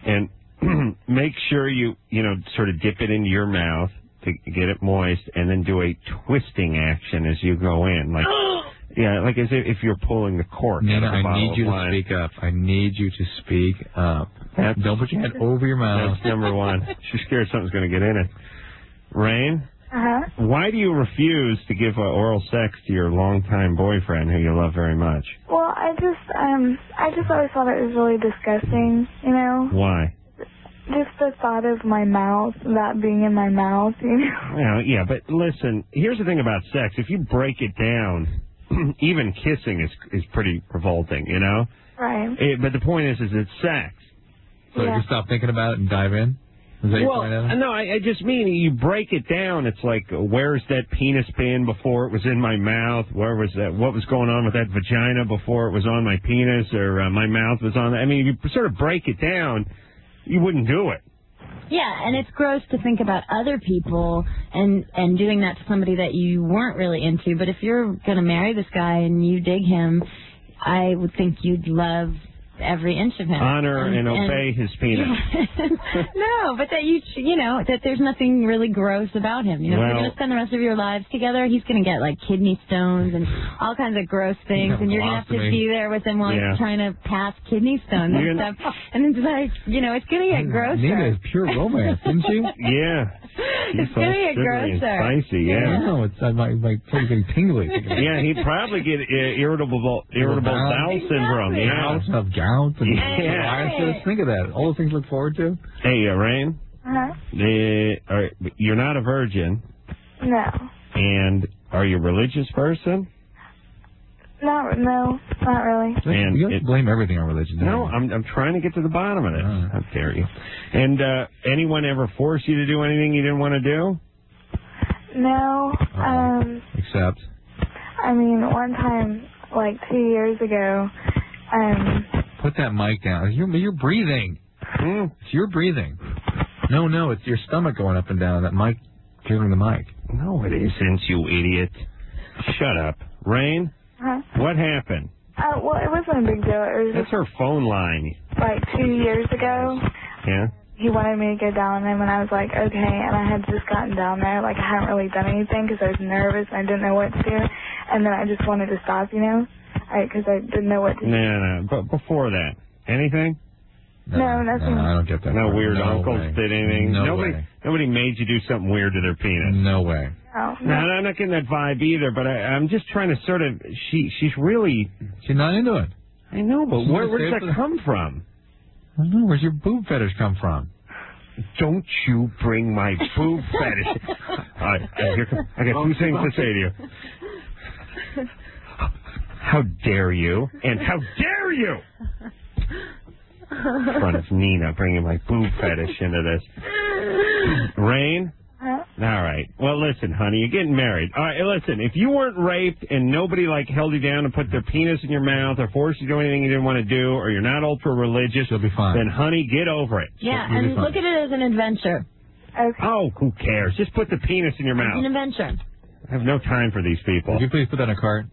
and make sure you, you know, sort of dip it into your mouth to get it moist, and then do a twisting action as you go in, like yeah, like as if, if you're pulling the cork. Nina, out of a I bottle need of you to wine. speak up. I need you to speak up. That's, Don't put your head over your mouth. That's number one. She's scared something's going to get in it. Rain, Uh-huh. why do you refuse to give uh, oral sex to your longtime boyfriend who you love very much? Well, I just, um, I just always thought it was really disgusting, you know? Why? Just the thought of my mouth, that being in my mouth, you know? Well, yeah, but listen, here's the thing about sex. If you break it down, even kissing is is pretty revolting, you know? Right. It, but the point is, is it's sex. So Yeah. you stop thinking about it and dive in? Is that your Well, point, Adam? no, I, I just mean you break it down. It's like, where's that penis been before it was in my mouth? Where was that? What was going on with that vagina before it was on my penis, or uh, my mouth was on? I mean, if you sort of break it down, you wouldn't do it. Yeah, and it's gross to think about other people and and doing that to somebody that you weren't really into. But if you're going to marry this guy and you dig him, I would think you'd love every inch of him. Honor and, and obey his penis. No, but that you you know that there's nothing really gross about him. You know, if Well- you're going to spend the rest of your lives together, he's going to get like kidney stones and all kinds of gross things, and you're going to have to Colostomy. be there with him while Yeah. he's trying to pass kidney stones You're and gonna- stuff. And it's like, you know, it's going to get grosser. Nina is pure romance, isn't she? Yeah. It's so getting sugary and grosser. spicy, yeah. No, it's uh, my my throat's getting tingly. Yeah, he'd probably get uh, irritable irritable bowel syndrome. Yeah, Gout, have gout, and Yeah. psoriasis. Think of that. All the things to look forward to. Hey, uh, Rain, Uh-huh. the, are, you're not a virgin, No. and are you a religious person? Not, no, not really. And you have it- to blame everything on religion. don't No, you? I'm I'm trying to get to the bottom of this. How dare you? And uh, anyone ever force you to do anything you didn't want to do? No, um, Except. I mean, one time, like two years ago, um, Put that mic down. You're, you're breathing. Mm. It's your breathing. No, no, it's your stomach going up and down. That mic, giving the mic. No, it isn't, you idiot. Shut up. Rain, huh? what happened? Uh, well, it wasn't a big deal. It was That's her phone line. just like two years ago. Yeah? He wanted me to go down on him, and I was like, okay. And I had just gotten down there. Like, I hadn't really done anything because I was nervous and I didn't know what to do. And then I just wanted to stop, you know, because I, I didn't know what to do. No, no. But before that, anything? No, nothing. No, I don't get that. No part. weird No uncles way. did anything? No nobody, way. Nobody made you do something weird to their penis? No way. No. No, I'm not getting that vibe either, but I, I'm just trying to sort of, she, she's really... She's not into it. I know, but She's where, just where does there that for- come from? I don't know. Where's your boob fetish come from? Don't you bring my boob fetish. All right, here come, I got two things to say to you. How dare you? And how dare you? In front of Nina, bringing my boob fetish into this. Rain? Huh? All right. Well, listen, honey, you're getting married. All right, listen, if you weren't raped and nobody, like, held you down and put their penis in your mouth or forced you to do anything you didn't want to do, or you're not ultra-religious, You'll be fine. then, honey, get over it. Yeah, You'll be and fine. look at it as an adventure. Okay. Oh, who cares? Just put the penis in your It's an mouth. adventure. I have no time for these people. Would you please put that in a cart?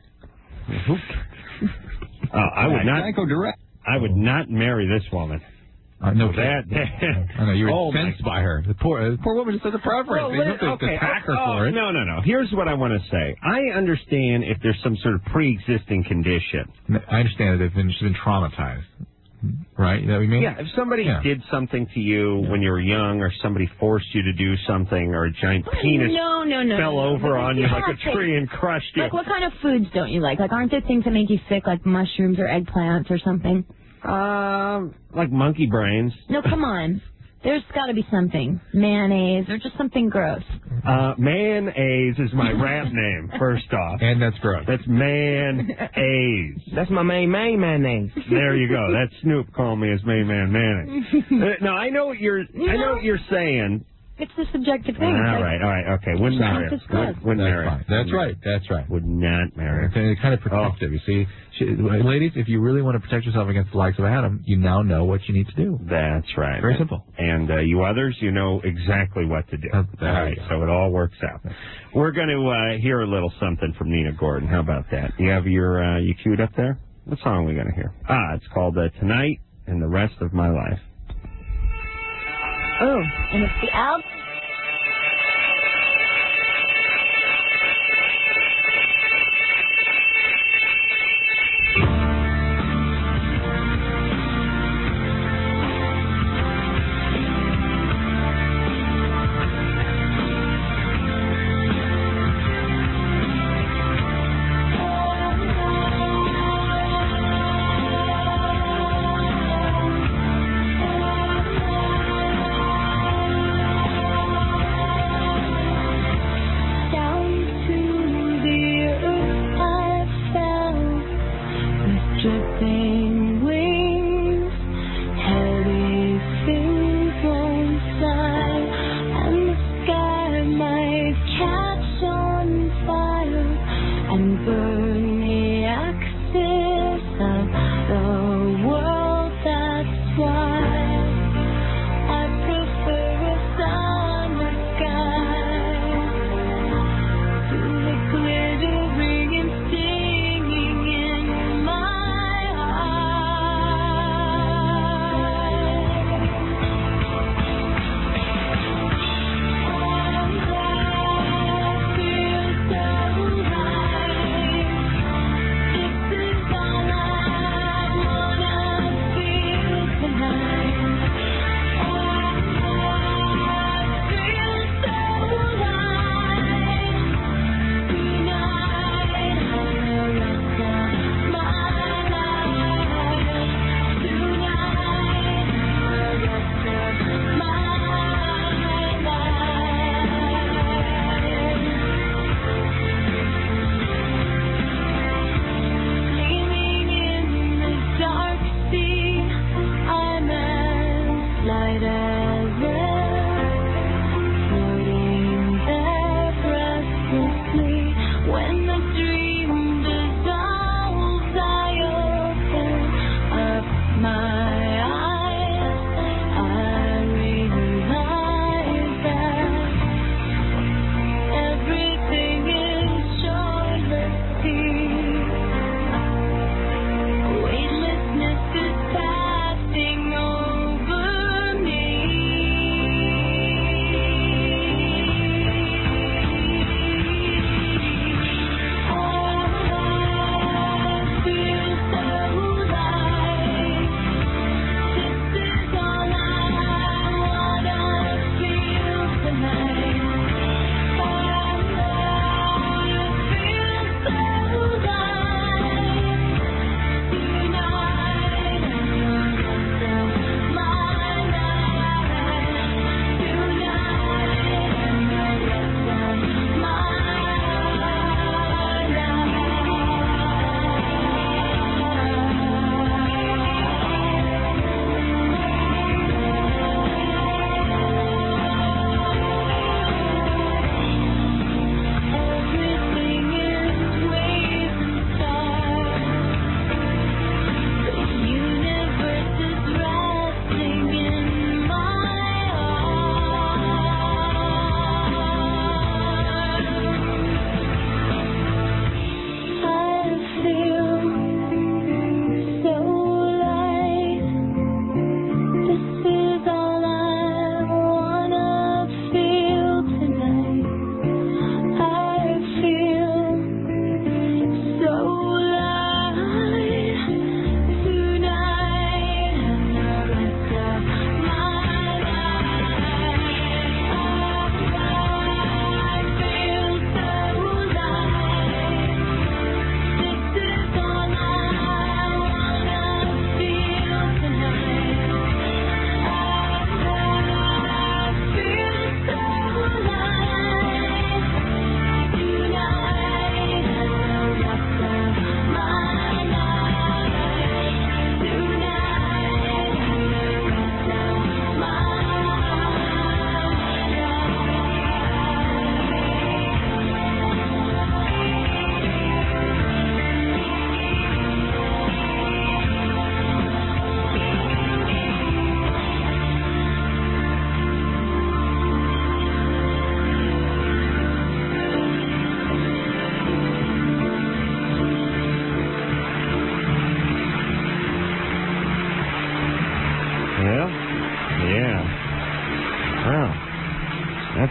Uh, I would not. Go direct. I would not marry this woman. Uh, no That. I know you're Oh, my- incensed by her. The poor, the poor woman just has a preference. Well, You don't have to okay. attack her oh, for it. No, no, no. Here's what I want to say. I understand if there's some sort of pre-existing condition. I understand that they've been, she's been traumatized, right? You know what I mean? Yeah, if somebody Yeah. did something to you when you were young, or somebody forced you to do something, or a giant penis No, no, no. fell no, no. over Because on you you like have a to- tree and crushed you. Like, what kind of foods don't you like? Like, aren't there things that make you sick, like mushrooms or eggplants or something? Um, like monkey brains. No, come on. There's got to be something. Mayonnaise or just something gross. Uh, mayonnaise is my rap name, first off. And that's gross. That's man-aise. That's my main main mayonnaise. There you go. That's Snoop calling me his main man mayonnaise. Uh, no, I know what you're. I know what you're saying. It's a subjective thing. All It's like- right, all right, okay. Wouldn't marry her. It's gross. Would, wouldn't That's marry her. fine. That's right. That's right. Would not marry her. Okay, they're kind of protective. You see, she, ladies, if you really want to protect yourself against the likes of Adam, you now know what you need to do. That's right. Very simple. And uh, you others, you know exactly what to do. Uh, All there right, you go. so it all works out. We're going to uh, hear a little something from Nina Gordon. How about that? You have your uh, you queued up there? What song are we going to hear? Ah, it's called uh, Tonight and the Rest of My Life. Oh, and it's the album. Tonight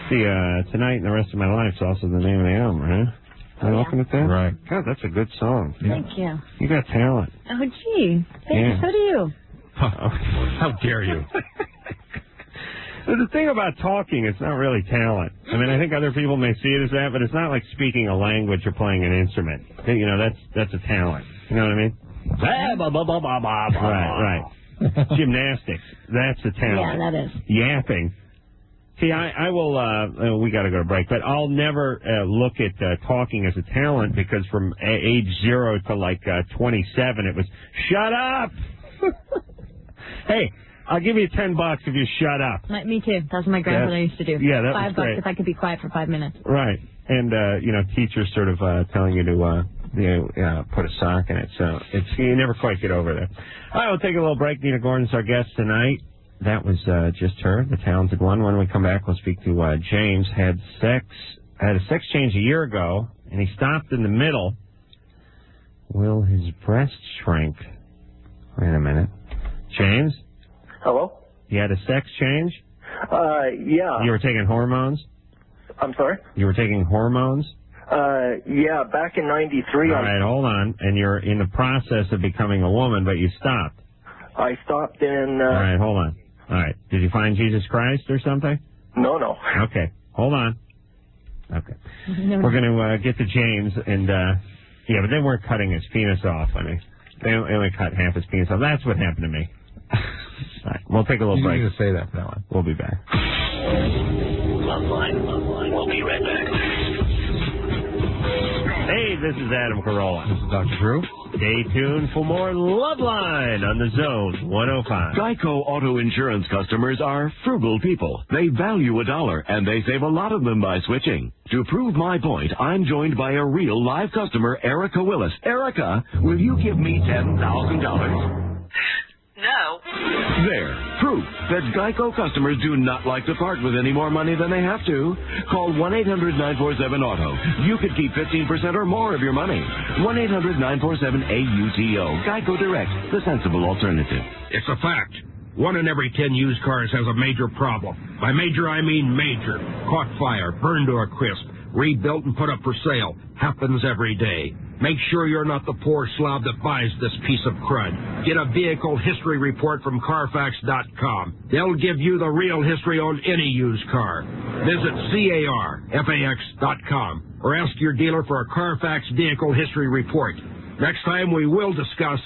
See, uh, Tonight and the Rest of My Life is also the name of the album, right? Am I Yeah. looking at that? Right. God, that's a good song. Thank you. You got talent. Oh, gee. Thank Yeah. you. So do you. How dare you? The thing about talking, it's not really talent. I mean, I think other people may see it as that, but it's not like speaking a language or playing an instrument. You know, that's that's a talent. You know what I mean? Right, right. Gymnastics, that's a talent. Yeah, that is. Yapping. See, I, I will, uh, uh, we got to go to break, but I'll never uh, look at uh, talking as a talent because from a- age zero to like uh, twenty-seven, it was, shut up! Hey, I'll give you ten bucks if you shut up. My, me too. That's what my grandfather Yeah. used to do. Yeah, that was Five bucks great. if I could be quiet for five minutes. Right. And, uh, you know, teachers sort of uh, telling you to, uh, you know, uh, put a sock in it. So it's you never quite get over that. All right, we'll take a little break. Nina Gordon's our guest tonight. That was uh, just her, the talented one. When we come back, we'll speak to uh, James. Had sex, had a sex change a year ago, and he stopped in the middle. Will his breast shrink? Wait a minute. James? Hello? You had a sex change? Uh, yeah. You were taking hormones? I'm sorry? You were taking hormones? Uh, yeah, back in ninety-three, All I, right, hold on. And you're in the process of becoming a woman, but you stopped. I stopped in, All uh, right, hold on. All right. Did you find Jesus Christ or something? no, no. Okay. Hold on. Okay. No, We're going to uh, get to James, and, uh, yeah, but they weren't cutting his penis off. I mean, they only they only cut half his penis off. That's what happened to me. All right, we'll take a little You break. need to say that from now on. We'll be back. Loveline, Loveline. We'll be right back. Hey, this is Adam Carolla. This is Doctor Drew. Stay tuned for more Loveline on the Zone one oh five. Geico Auto Insurance customers are frugal people. They value a dollar, and they save a lot of them by switching. To prove my point, I'm joined by a real live customer, Erica Willis. Erica, will you give me ten thousand dollars? No. There. Proof that Geico customers do not like to part with any more money than they have to. Call one eight hundred nine four seven auto. You could keep fifteen percent or more of your money. one eight hundred nine four seven A U T O. Geico Direct, the sensible alternative. It's a fact. One in every ten used cars has a major problem. By major, I mean major. Caught fire, burned to a crisp, rebuilt and put up for sale. Happens every day. Make sure you're not the poor slob that buys this piece of crud. Get a vehicle history report from Carfax dot com. They'll give you the real history on any used car. Visit Carfax dot com or ask your dealer for a Carfax vehicle history report. Next time we will discuss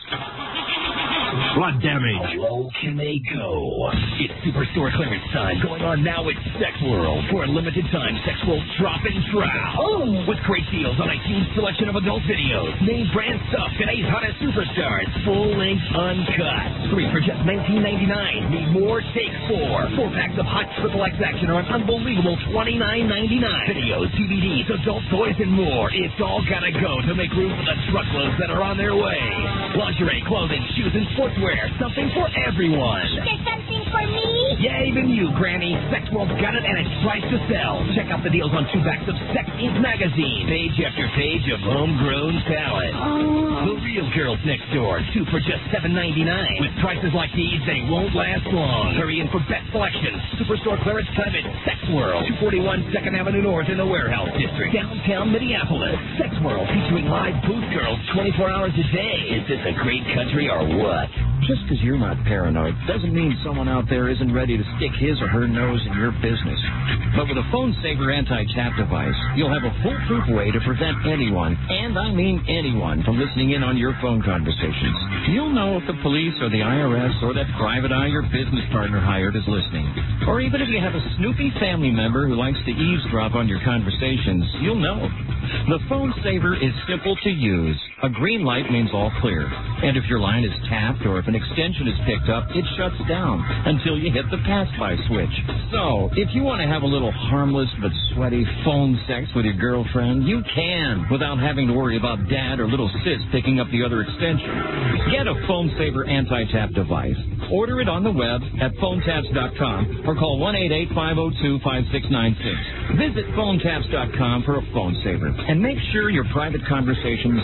blood damage. How low can they go? It's Superstore clearance time going on now at Sex World. For a limited time, Sex World drop and trowel. Oh. With great deals on a huge selection of adult videos, name brand stuff, today's hottest superstars, full length uncut. Three for just nineteen ninety-nine. Need more? Take four. Four packs of hot triple X action are an unbelievable twenty-nine ninety-nine. Videos, D V Ds, adult toys, and more. It's all gotta go to make room for the truckloads that are on their way. Lingerie, clothing, shoes, and sportswear. Something for everyone. There's something for me? Yeah, even you, Granny. Sex World's got it, and it's priced to sell. Check out the deals on two backs of Sex Inc magazine. Page after page of homegrown talent. Oh. The Real Girls Next Door. Two for just seven ninety-nine. With prices like these, they won't last long. Hurry in for best selections. Superstore clearance time at Sex World. two forty-one second Avenue North in the Warehouse District. Downtown Minneapolis. Sex World featuring live booth girls twenty-four hours a day. Is this a great country or what? Just because you're not paranoid doesn't mean someone out there isn't ready to stick his or her nose in your business. But with a Phone Saver anti-tap device, you'll have a foolproof way to prevent anyone, and I mean anyone, from listening in on your phone conversations. You'll know if the police or the I R S or that private eye your business partner hired is listening. Or even if you have a snoopy family member who likes to eavesdrop on your conversations, you'll know. The Phone Saver is simple to use. A green light means all clear. And if your line is tapped or if an extension is picked up, it shuts down until you hit the pass-by switch. So, if you want to have a little harmless but sweaty phone sex with your girlfriend, you can without having to worry about dad or little sis picking up the other extension. Get a Phone Saver anti-tap device. Order it on the web at phone taps dot com or call one eight eight, five oh two, five six nine six. Visit phone taps dot com for a Phone Saver and make sure your private conversations stay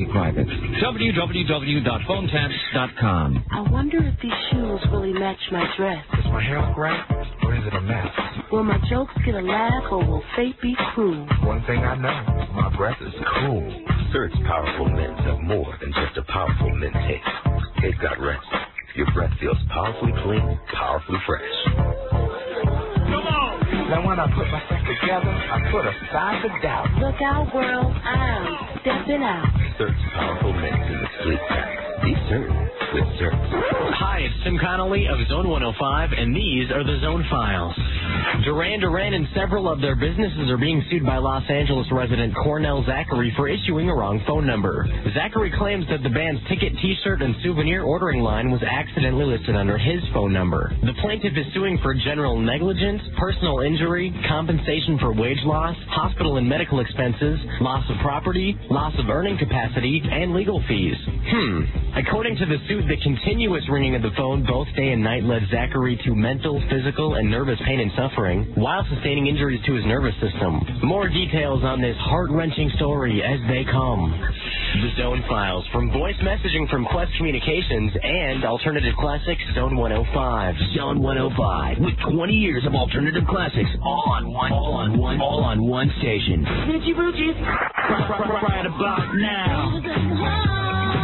completely private. w w w dot phone taps dot com. I wonder if these shoes really match my dress. Does my hair look right, or is it a mess? Will my jokes get a laugh, or will fate be cruel? One thing I know, my breath is cool. Surt's powerful mints have more than just a powerful mint taste. They've got rest. Your breath feels powerfully clean, powerfully fresh. Come on! Now when I put myself together, I put aside the doubt. Look out, world, I'm stepping out. Surt's powerful mints in the sleep pack. Be certain with Surt. Hi, it's Tim Connolly of Zone one oh five, and these are the Zone Files. Duran Duran and several of their businesses are being sued by Los Angeles resident Cornell Zachary for issuing a wrong phone number. Zachary claims that the band's ticket, t-shirt, and souvenir ordering line was accidentally listed under his phone number. The plaintiff is suing for general negligence, personal injury, compensation for wage loss, hospital and medical expenses, loss of property, loss of earning capacity, and legal fees. Hmm. According to the suit, the continuous ringing of the phone both day and night led Zachary to mental, physical, and nervous pain and suffering, while sustaining injuries to his nervous system. More details on this heart-wrenching story as they come. The Zone Files, from voice messaging from Quest Communications and Alternative Classics Zone one oh five. Zone one oh five, with twenty years of alternative classics, all on one, all on one, all on one station. Boochie boochies. Right about now.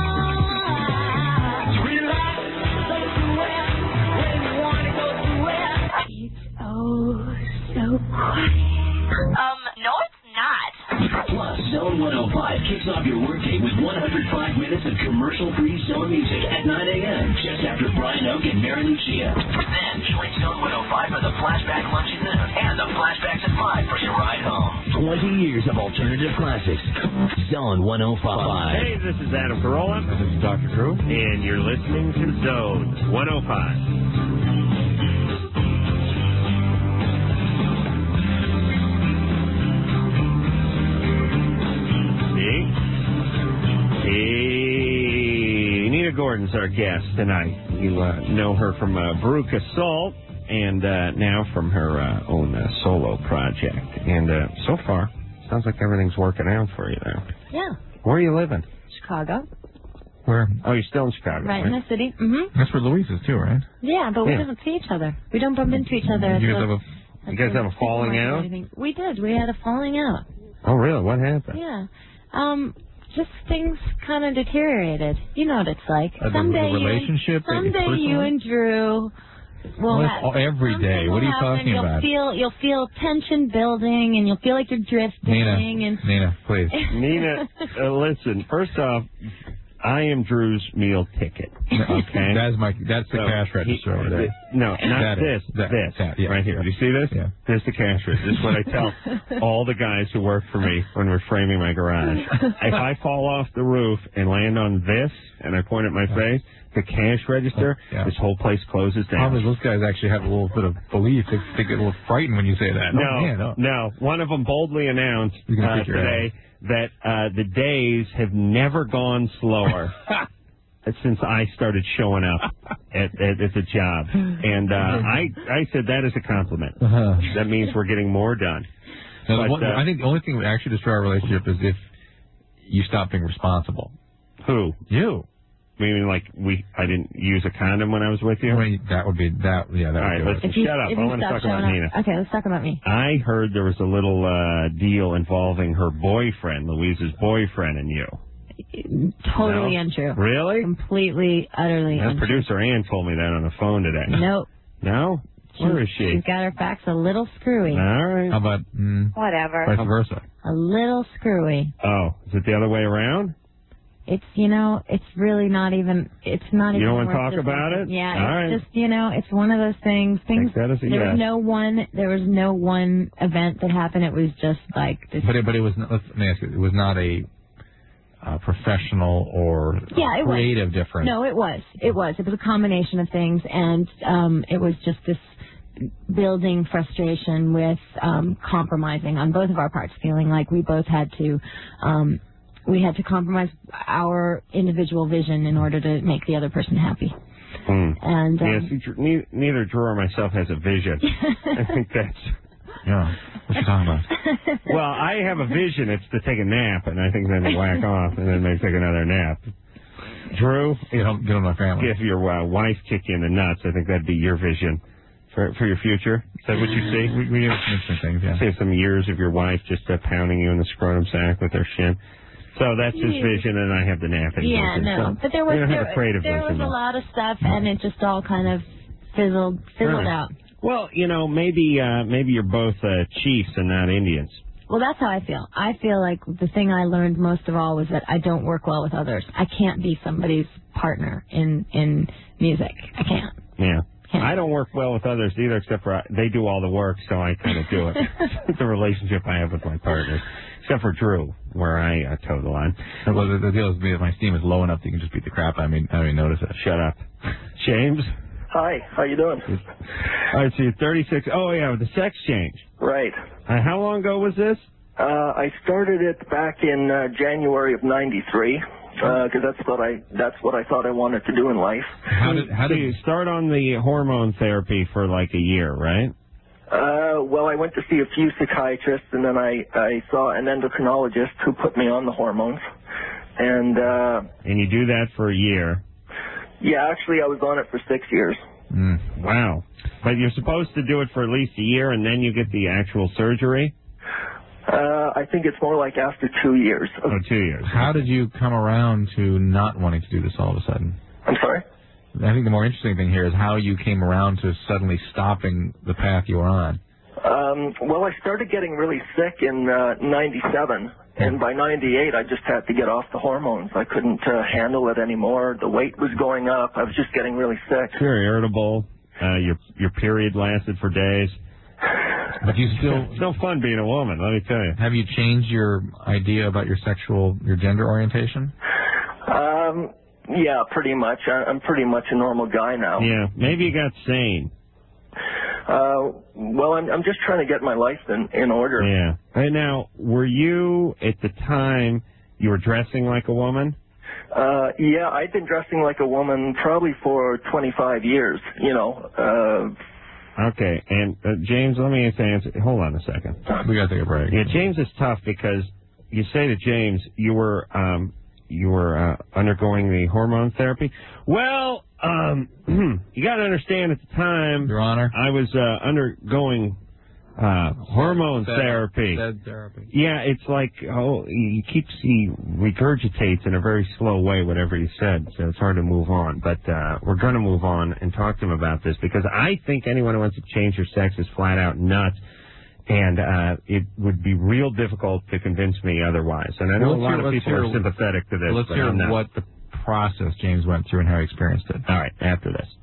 Oh, so quiet. Um, no, it's not. Plus, Zone one oh five kicks off your workday with one hundred five minutes of commercial-free Zone music at nine a.m. just after Brian Oak and Mary Lucia. Then join Zone one oh five for the Flashback Lunch at noon and the Flashbacks at five for your ride home. twenty years of alternative classics. Zone one oh five. Hey, this is Adam Carolla. This is Doctor Drew. And you're listening to Zone one oh five. Hey, Nina Gordon's our guest tonight. You uh, know her from uh, Baruch Assault and uh, now from her uh, own uh, solo project. And uh, so far, sounds like everything's working out for you there. Yeah. Where are you living? Chicago. Where? Oh, you're still in Chicago. Right, right? in the city. Mm-hmm. That's where Louise is, too, right? Yeah, but we yeah. don't see each other. We don't bump into each other. You guys have a, you guys have a falling out? We did. We had a falling out. Oh, really? What happened? Yeah. Um... Just things kind of deteriorated. You know what it's like. Uh, someday the relationship. You and, someday you and Drew will well, have every day. What are you happen. talking you'll about? Feel, you'll feel tension building, and you'll feel like you're drifting. Nina, and Nina, please. Nina, uh, listen. First off, I am Drew's meal ticket. Okay, that's my. That's the so cash register he, over there. No, not that this. Is, that, this that, yeah. right here. Do you see this? Yeah. This is the cash register. This is what I tell all the guys who work for me when we're framing my garage. If I fall off the roof and land on this, and I point at my face, the cash register, yeah. this whole place closes down. Probably those guys actually have a little bit of belief. They, they get a little frightened when you say that. No, oh, man, no. no. One of them boldly announced uh, today that uh, the days have never gone slower. Since I started showing up at, at, at the job. And uh, I I said that is a compliment. Uh-huh. That means we're getting more done. Now, but, one, uh, I think the only thing that would actually destroy our relationship is if you stop being responsible. Who? You. Meaning like we I didn't use a condom when I was with you? Well, that would be, that. yeah, that All would right, let's you, shut up. I want to talk about up. Nina. Okay, let's talk about me. I heard there was a little uh, deal involving her boyfriend, Louise's boyfriend, and you. Totally no? untrue. Really? Completely, utterly that untrue. Producer Ann told me that on the phone today. Nope. No? Where is she? She's got her facts a little screwy. All right. How about mm, whatever? Vice versa. A little screwy. Oh, is it the other way around? It's, you know, it's really not even, it's not you even don't want to worth talk about it? Yeah, All it's right. just, you know, it's one of those things. Things. That is a there yes. was no one, there was no one event that happened. It was just like this. But it, but it was, let's, let me ask you, it was not a uh, professional or yeah, it creative was. difference. No, it was. It was. It was a combination of things, and um, it was just this building frustration with um, compromising on both of our parts, feeling like we both had to um, we had to compromise our individual vision in order to make the other person happy. Hmm. And um, yeah, see, neither, neither Drew or myself has a vision. I think that's Yeah. What you talking about? Well, I have a vision. It's to take a nap, and I think then to whack off, and then maybe take another nap. Drew, get on, get on my family. If your uh, wife kicked you in the nuts, I think that'd be your vision for for your future. Is that what you see? We, we have some interesting things, yeah. See some years of your wife just uh, pounding you in the scrotum sack with her shin. So that's his Yeah. vision, and I have the napping Yeah, vision. no. So But there was we don't have there, a creative there was vision. a though. lot of stuff, and it just all kind of fizzled fizzled Right. out. Well, you know, maybe uh, maybe you're both uh, chiefs and not Indians. Well, that's how I feel. I feel like the thing I learned most of all was that I don't work well with others. I can't be somebody's partner in in music. I can't. Yeah. I don't work well with others either, except for I, they do all the work, so I kind of do it. It's the relationship I have with my partners, except for Drew, where I uh, toe the line. Well, the, the deal is me, my steam is low enough that you can just beat the crap out of me. I don't even notice it. Shut up. James? Hi, how you doing? All right, so you're thirty-six. Oh, yeah, with the sex change. Right. Uh, how long ago was this? Uh, I started it back in uh, January of ninety-three because that's what I that's what I thought I wanted to do in life. How did how did you start on the hormone therapy for like a year, right? Uh, well, I went to see a few psychiatrists, and then I I saw an endocrinologist who put me on the hormones, and uh, and you do that for a year. Yeah, actually, I was on it for six years. Mm, wow. But you're supposed to do it for at least a year, and then you get the actual surgery? Uh, I think it's more like after two years. Oh, two years. How did you come around to not wanting to do this all of a sudden? I'm sorry? I think the more interesting thing here is how you came around to suddenly stopping the path you were on. Um, well, I started getting really sick in uh, ninety-seven, and by ninety-eight, I just had to get off the hormones. I couldn't uh, handle it anymore. The weight was going up. I was just getting really sick. You're irritable. Uh, your your period lasted for days. But you still... It's no fun being a woman, let me tell you. Have you changed your idea about your sexual, your gender orientation? Um, yeah, pretty much. I, I'm pretty much a normal guy now. Yeah, maybe you got sane. Uh, well, I'm I'm just trying to get my life in in order. Yeah. Right now, were you at the time you were dressing like a woman? Uh, yeah, I'd been dressing like a woman probably for twenty-five years. You know. Uh, Okay, and uh, James, let me answer. Hold on a second. We gotta take a break. Yeah, James is tough because you say to James, you were um, you were uh, undergoing the hormone therapy. Well, um, you got to understand at the time, Your Honor, I was uh, undergoing uh, hormone Said- therapy. said therapy. Yeah, it's like oh, he keeps he regurgitates in a very slow way whatever he said, so it's hard to move on. But uh, we're going to move on and talk to him about this because I think anyone who wants to change their sex is flat out nuts, and uh, it would be real difficult to convince me otherwise. And I know Let's a lot hear- of let's people hear- are sympathetic to this. Let's but hear I'm not. what the process James went through and how he experienced it. All right, after this.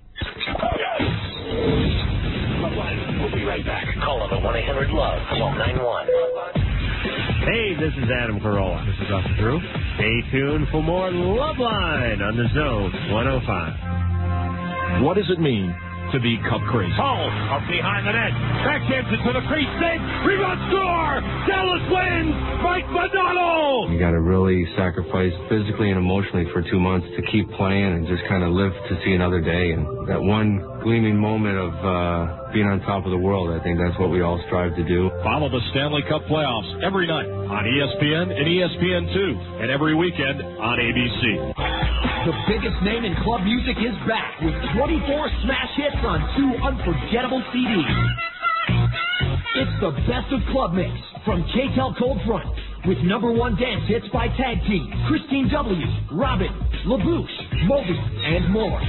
We'll be right back. Call on the one eight hundred love twelve ninety-one. Hey, this is Adam Carolla. This is Doctor Drew. Stay tuned for more Love Line on the Zone one oh five. What does it mean to be cup crazy? Oh, up behind the net. Backhands it to the crease. Save. Rebound score. Dallas wins. Mike Modano. You got to really sacrifice physically and emotionally for two months to keep playing and just kind of live to see another day. And that one gleaming moment of uh, being on top of the world, I think that's what we all strive to do. Follow the Stanley Cup playoffs every night on E S P N and E S P N two, and every weekend on A B C. The biggest name in club music is back with twenty-four smash hits on two unforgettable C Ds. It's the best of Club Mix from K-Tel Cold Front with number one dance hits by Tag Team, Christine W., Robin, LaBouche, Moby, and more.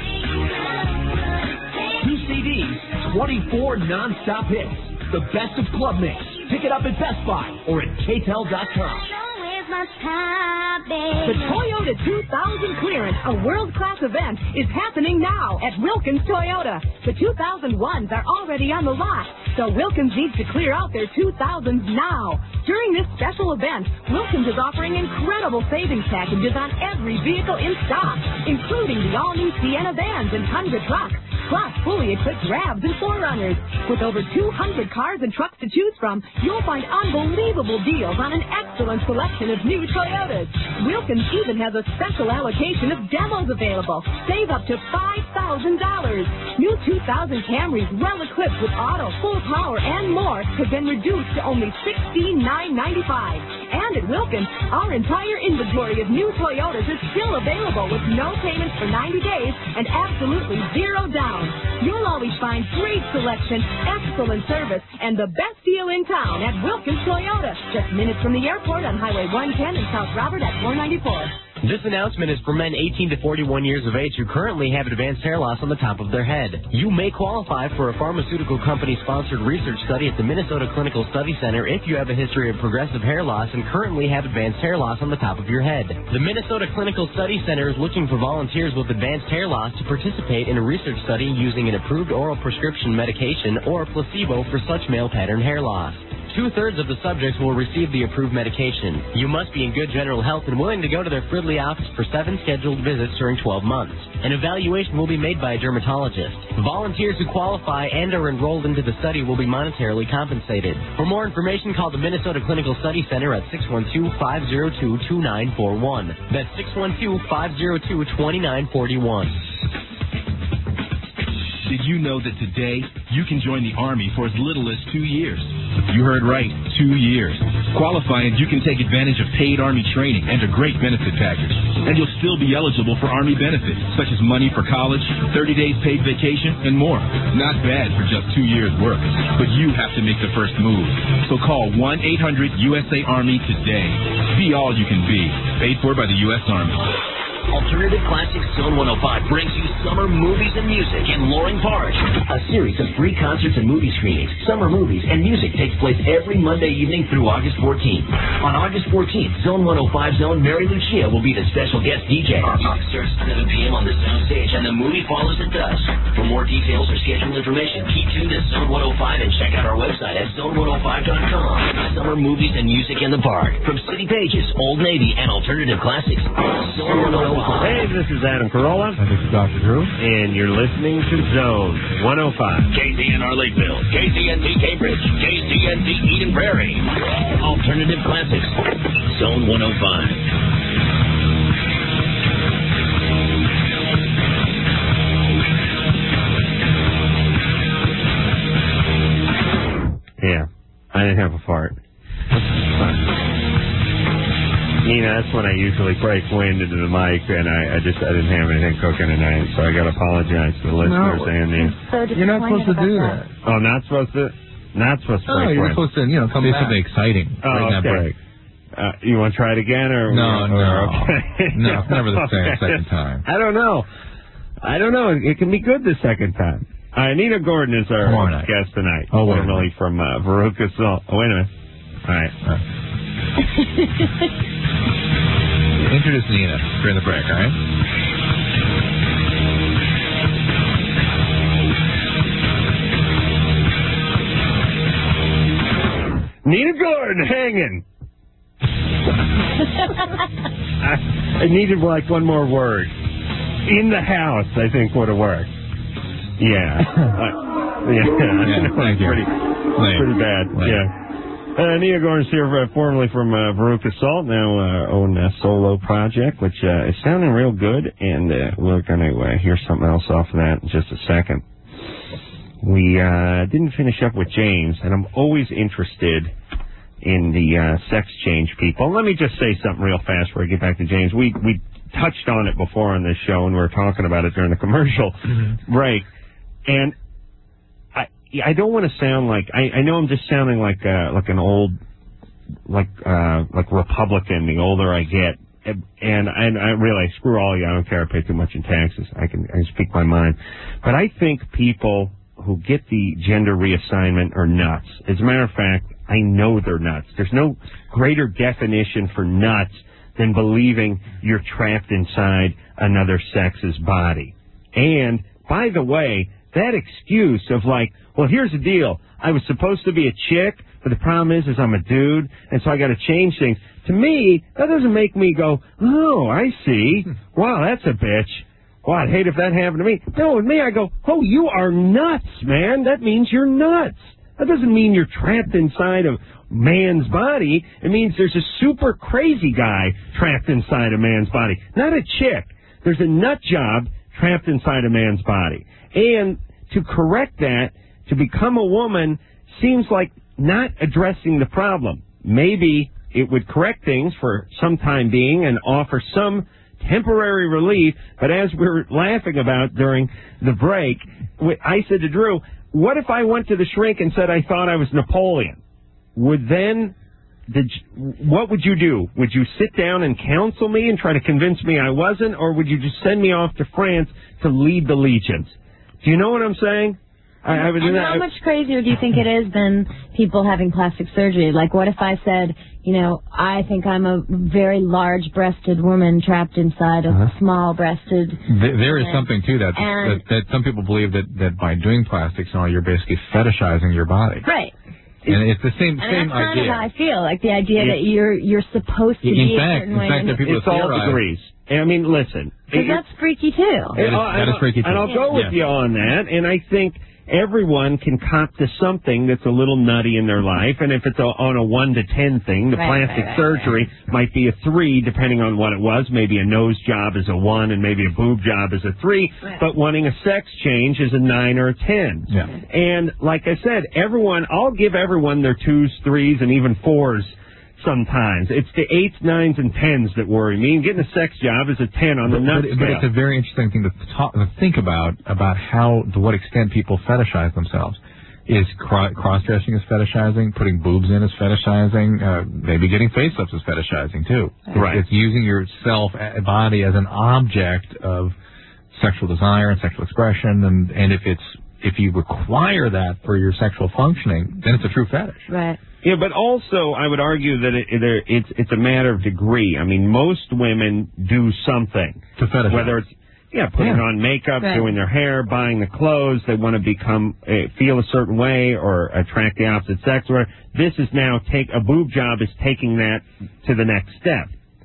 Two C Ds, twenty-four non-stop hits. The best of Club Mix. Pick it up at Best Buy or at K Tel dot com. The Toyota two thousand Clearance, a world-class event, is happening now at Wilkins Toyota. The two thousand ones are already on the lot, so Wilkins needs to clear out their two thousands now. During this special event, Wilkins is offering incredible savings packages on every vehicle in stock, including the all-new Sienna vans and Tundra trucks, plus fully equipped Ravs and four runners. With over two hundred cars and trucks to choose from, you'll find unbelievable deals on an excellent selection of new Toyotas. Wilkins even has a special allocation of demos available. Save up to five thousand thousand dollars. New two thousand Camrys, well equipped with auto, full power, and more, have been reduced to only sixteen thousand nine hundred ninety-five dollars. And at Wilkins, our entire inventory of new Toyotas is still available with no payments for ninety days and absolutely zero down. You'll always find great selection, excellent service, and the best deal in town at Wilkins Toyota. Just minutes from the airport on Highway one ten in South Robert at four ninety-four. This announcement is for men eighteen to forty-one years of age who currently have advanced hair loss on the top of their head. You may qualify for a pharmaceutical company-sponsored research study at the Minnesota Clinical Study Center if you have a history of progressive hair loss and currently have advanced hair loss on the top of your head. The Minnesota Clinical Study Center is looking for volunteers with advanced hair loss to participate in a research study using an approved oral prescription medication or placebo for such male pattern hair loss. Two-thirds of the subjects will receive the approved medication. You must be in good general health and willing to go to their Fridley office for seven scheduled visits during twelve months. An evaluation will be made by a dermatologist. Volunteers who qualify and are enrolled into the study will be monetarily compensated. For more information, call the Minnesota Clinical Study Center at six one two, five zero two, two nine four one. That's six one two, five zero two, two nine four one. Did you know that today you can join the Army for as little as two years? You heard right, two years. Qualifying, you can take advantage of paid Army training and a great benefit package. And you'll still be eligible for Army benefits, such as money for college, thirty days paid vacation, and more. Not bad for just two years' work. But you have to make the first move. So call one eight hundred U S A Army today. Be all you can be. Paid for by the U S Army. Alternative Classics Zone one oh five brings you Summer Movies and Music in Loring Park. A series of free concerts and movie screenings. Summer Movies and Music takes place every Monday evening through August fourteenth. On August fourteenth, Zone one oh five Zone Mary Lucia will be the special guest D J. Music starts at seven p.m. on the Zone stage and the movie follows at dusk. For more details or schedule information, keep tuned to Zone one oh five and check out our website at zone one oh five dot com. Summer Movies and Music in the Park. From City Pages, Old Navy, and Alternative Classics. Zone one oh five. Hey, this is Adam Carolla. And this is Doctor Drew. And you're listening to Zone one oh five. K C N R Lakeville, K C N T Cambridge, K C N T Eden Prairie. Alternative Classics, Zone one oh five. Yeah, I didn't have a fart. You know, that's when I usually break wind into the mic, and I, I just I didn't have anything cooking tonight, so I got to apologize to the listeners No, and the. So you're not supposed to do that. that. Oh, not supposed to. Not supposed to. No, break you're wind. supposed to, you know, come Say back. something exciting. Oh, right in that okay. break. Uh, you want to try it again, or No, or, no, okay. no, it's never the same Okay. second time. I don't know. I don't know. It can be good the second time. Uh, Anita Gordon is our Tomorrow night. guest tonight. Oh, wait a formerly from uh, Veruca Salt. Oh, wait a minute. All right. Uh, Introduce Nina during the break, all right? Nina Gordon hanging. I, I needed like one more word. In the house, I think would have worked. Yeah. uh, yeah. Yeah, thank you. Pretty, Lame. pretty bad. Lame. Yeah. Uh, Nina Gordon's here, uh, formerly from uh, Veruca Salt, now uh, own a solo project, which uh, is sounding real good, and uh, we're going to uh, hear something else off of that in just a second. We uh, didn't finish up with James, and I'm always interested in the uh, sex change people. Let me just say something real fast before I get back to James. We we touched on it before on this show, and we were talking about it during the commercial mm-hmm. break, and I I don't want to sound like I, I know I'm just sounding like uh, like an old like uh, like Republican. The older I get, and and I realize screw all you. I don't care. I pay too much in taxes. I can I can speak my mind, but I think people who get the gender reassignment are nuts. As a matter of fact, I know they're nuts. There's no greater definition for nuts than believing you're trapped inside another sex's body. And, by the way, that excuse of like, well, here's the deal. I was supposed to be a chick, but the problem is, is I'm a dude, and so I got to change things. To me, that doesn't make me go, oh, I see. Wow, that's a bitch. Well, I'd hate if that happened to me. No, with me, I go, oh, you are nuts, man. That means you're nuts. That doesn't mean you're trapped inside a man's body. It means there's a super crazy guy trapped inside a man's body. Not a chick. There's a nut job trapped inside a man's body. And to correct that, to become a woman, seems like not addressing the problem. Maybe it would correct things for some time being and offer some temporary relief, but as we were laughing about during the break, I said to Drew, what if I went to the shrink and said I thought I was Napoleon? Would then, did, what would you do? Would you sit down and counsel me and try to convince me I wasn't, or would you just send me off to France to lead the legions? Do you know what I'm saying? I, I was and how much crazier do you think it is than people having plastic surgery? Like, what if I said, you know, I think I'm a very large-breasted woman trapped inside a Uh-huh. small-breasted There, there is woman. something to that, And- that. That some people believe that, that by doing plastics and all, you're basically fetishizing your body. Right. And it's the same And same that's kind idea. of how I feel, like the idea It- that you're you're supposed to In be fact- a certain in way. fact, there are people It's that all theorize- degrees. I mean, listen. Because that's freaky, too. And I'll- And I'll go with you on that, and I think everyone can cop to something that's a little nutty in their life, and if it's a, on a one to ten thing, the Right, plastic right, right, surgery might be a three, depending on what it was. Maybe a nose job is a one, and maybe a boob job is a three, Right. but wanting a sex change is a nine or a ten. Yeah. And like I said, everyone, I'll give everyone their twos, threes, and even fours sometimes. It's the eights, nines, and tens that worry me, and getting a sex job is a ten on the But, nut but, but it's a scale. very interesting thing to, talk, to think about, about how, to what extent people fetishize themselves. Is cro- cross-dressing is fetishizing, putting boobs in is fetishizing, uh, maybe getting face-ups is fetishizing, too. It's, Right. it's using your self, uh, body as an object of sexual desire and sexual expression, and, and if it's, if you require that for your sexual functioning, then it's a true fetish. Right. Yeah, but also I would argue that it, it, it's it's a matter of degree. I mean, most women do something to fetishize. Whether it's yeah, putting Yeah. on makeup, Right. doing their hair, buying the clothes, they want to become uh, feel a certain way or attract the opposite sex. Or this is now take a boob job is taking that to the next step.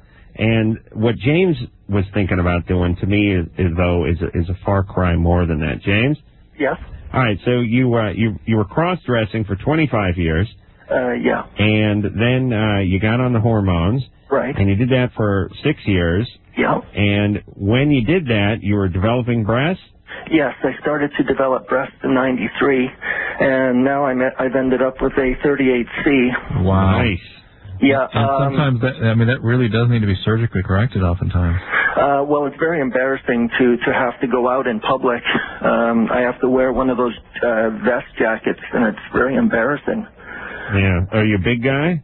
And what James was thinking about doing to me is, is though is a, is a far cry more than that. James. Yes. All right, so you uh, you you were cross dressing for twenty-five years. Uh, yeah. And then uh, you got on the hormones. Right. And you did that for six years. Yeah. And when you did that, you were developing breasts? Yes, I started to develop breasts in ninety-three, and now I'm at, I've ended up with a thirty-eight C. Wow. Nice. Yeah. And um, sometimes that, I mean, that really does need to be surgically corrected oftentimes. Uh, well, it's very embarrassing to, to have to go out in public. Um, I have to wear one of those uh, vest jackets, and it's very embarrassing. Yeah. Are you a big guy?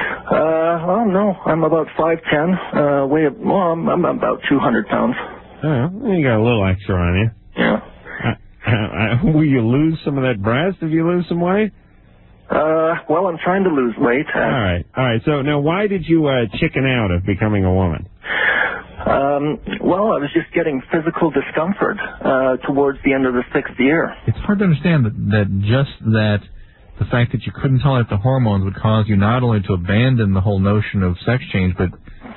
Uh, well, no, I'm about five ten. Uh, weigh, well, I'm, I'm about two hundred pounds. Oh, well, you got a little extra on you. Yeah. Uh, uh, will you lose some of that breast if you lose some weight? Uh, well, I'm trying to lose weight. Uh, All right. All right. So now why did you uh, chicken out of becoming a woman? Um, well, I was just getting physical discomfort uh, towards the end of the sixth year. It's hard to understand that, that just that the fact that you couldn't tolerate the hormones would cause you not only to abandon the whole notion of sex change, but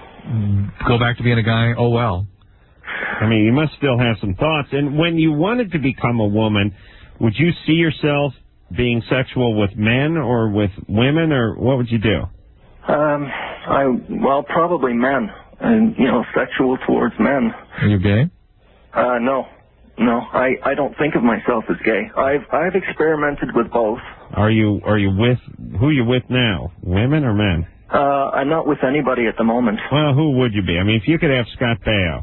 go back to being a guy. Oh, well. I mean, you must still have some thoughts. And when you wanted to become a woman, would you see yourself being sexual with men or with women, or what would you do? Um, I well, probably men, and you know, sexual towards men. Are you gay? Uh, no, no, I, I don't think of myself as gay. I've I've experimented with both. Are you are you with who are you with now? Women or men? Uh, I'm not with anybody at the moment. Well, who would you be? I mean, if you could have Scott Baio.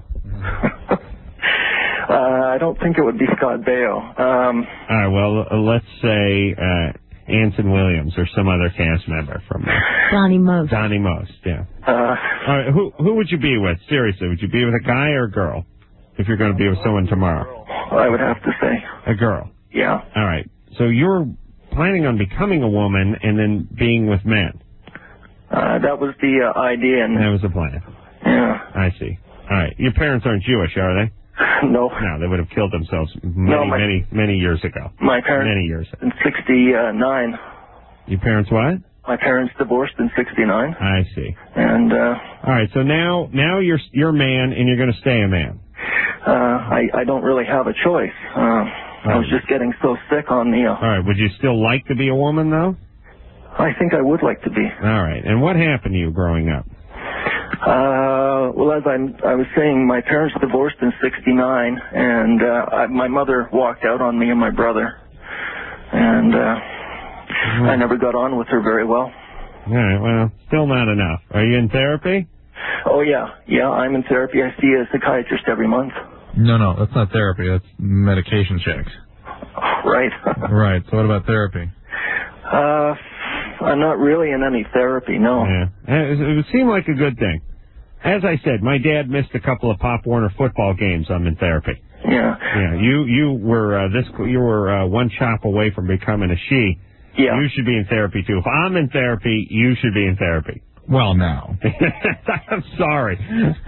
uh, I don't think it would be Scott Baio. Um, All right. Well, uh, let's say uh, Anson Williams or some other cast member from there. Donnie Most. Donnie Most. Yeah. Uh, All right. Who who would you be with? Seriously, would you be with a guy or a girl? If you're going to be with someone tomorrow. I would have to say. A girl. Yeah. All right. So you're planning on becoming a woman and then being with men. Uh, that was the uh, idea. And that was the plan. Yeah. I see. All right. Your parents aren't Jewish, are they? No. No, they would have killed themselves many, No, my- many, many years ago. My parents. Many years. In sixty-nine. Your parents what? My parents divorced in sixty-nine. I see. And, uh... All right, so now now you're you're a man and you're going to stay a man. Uh, I, I don't really have a choice. Uh, I was just getting so sick on the... Uh, All right, would you still like to be a woman, though? I think I would like to be. All right, and what happened to you growing up? Uh, Well, as I'm, I was saying, my parents divorced in sixty-nine, and uh, I, my mother walked out on me and my brother, and uh, mm-hmm. I never got on with her very well. All right, well, still not enough. Are you in therapy? Oh, yeah. Yeah, I'm in therapy. I see a psychiatrist every month. No, no, that's not therapy. That's medication checks. Right. Right. So what about therapy? Uh, I'm not really in any therapy, no. Yeah. It would seem like a good thing. As I said, my dad missed a couple of Pop Warner football games. I'm in therapy. Yeah. Yeah. You you were uh, this you were uh, one chop away from becoming a she. Yeah. You should be in therapy too. If I'm in therapy, you should be in therapy. Well, now. I'm sorry.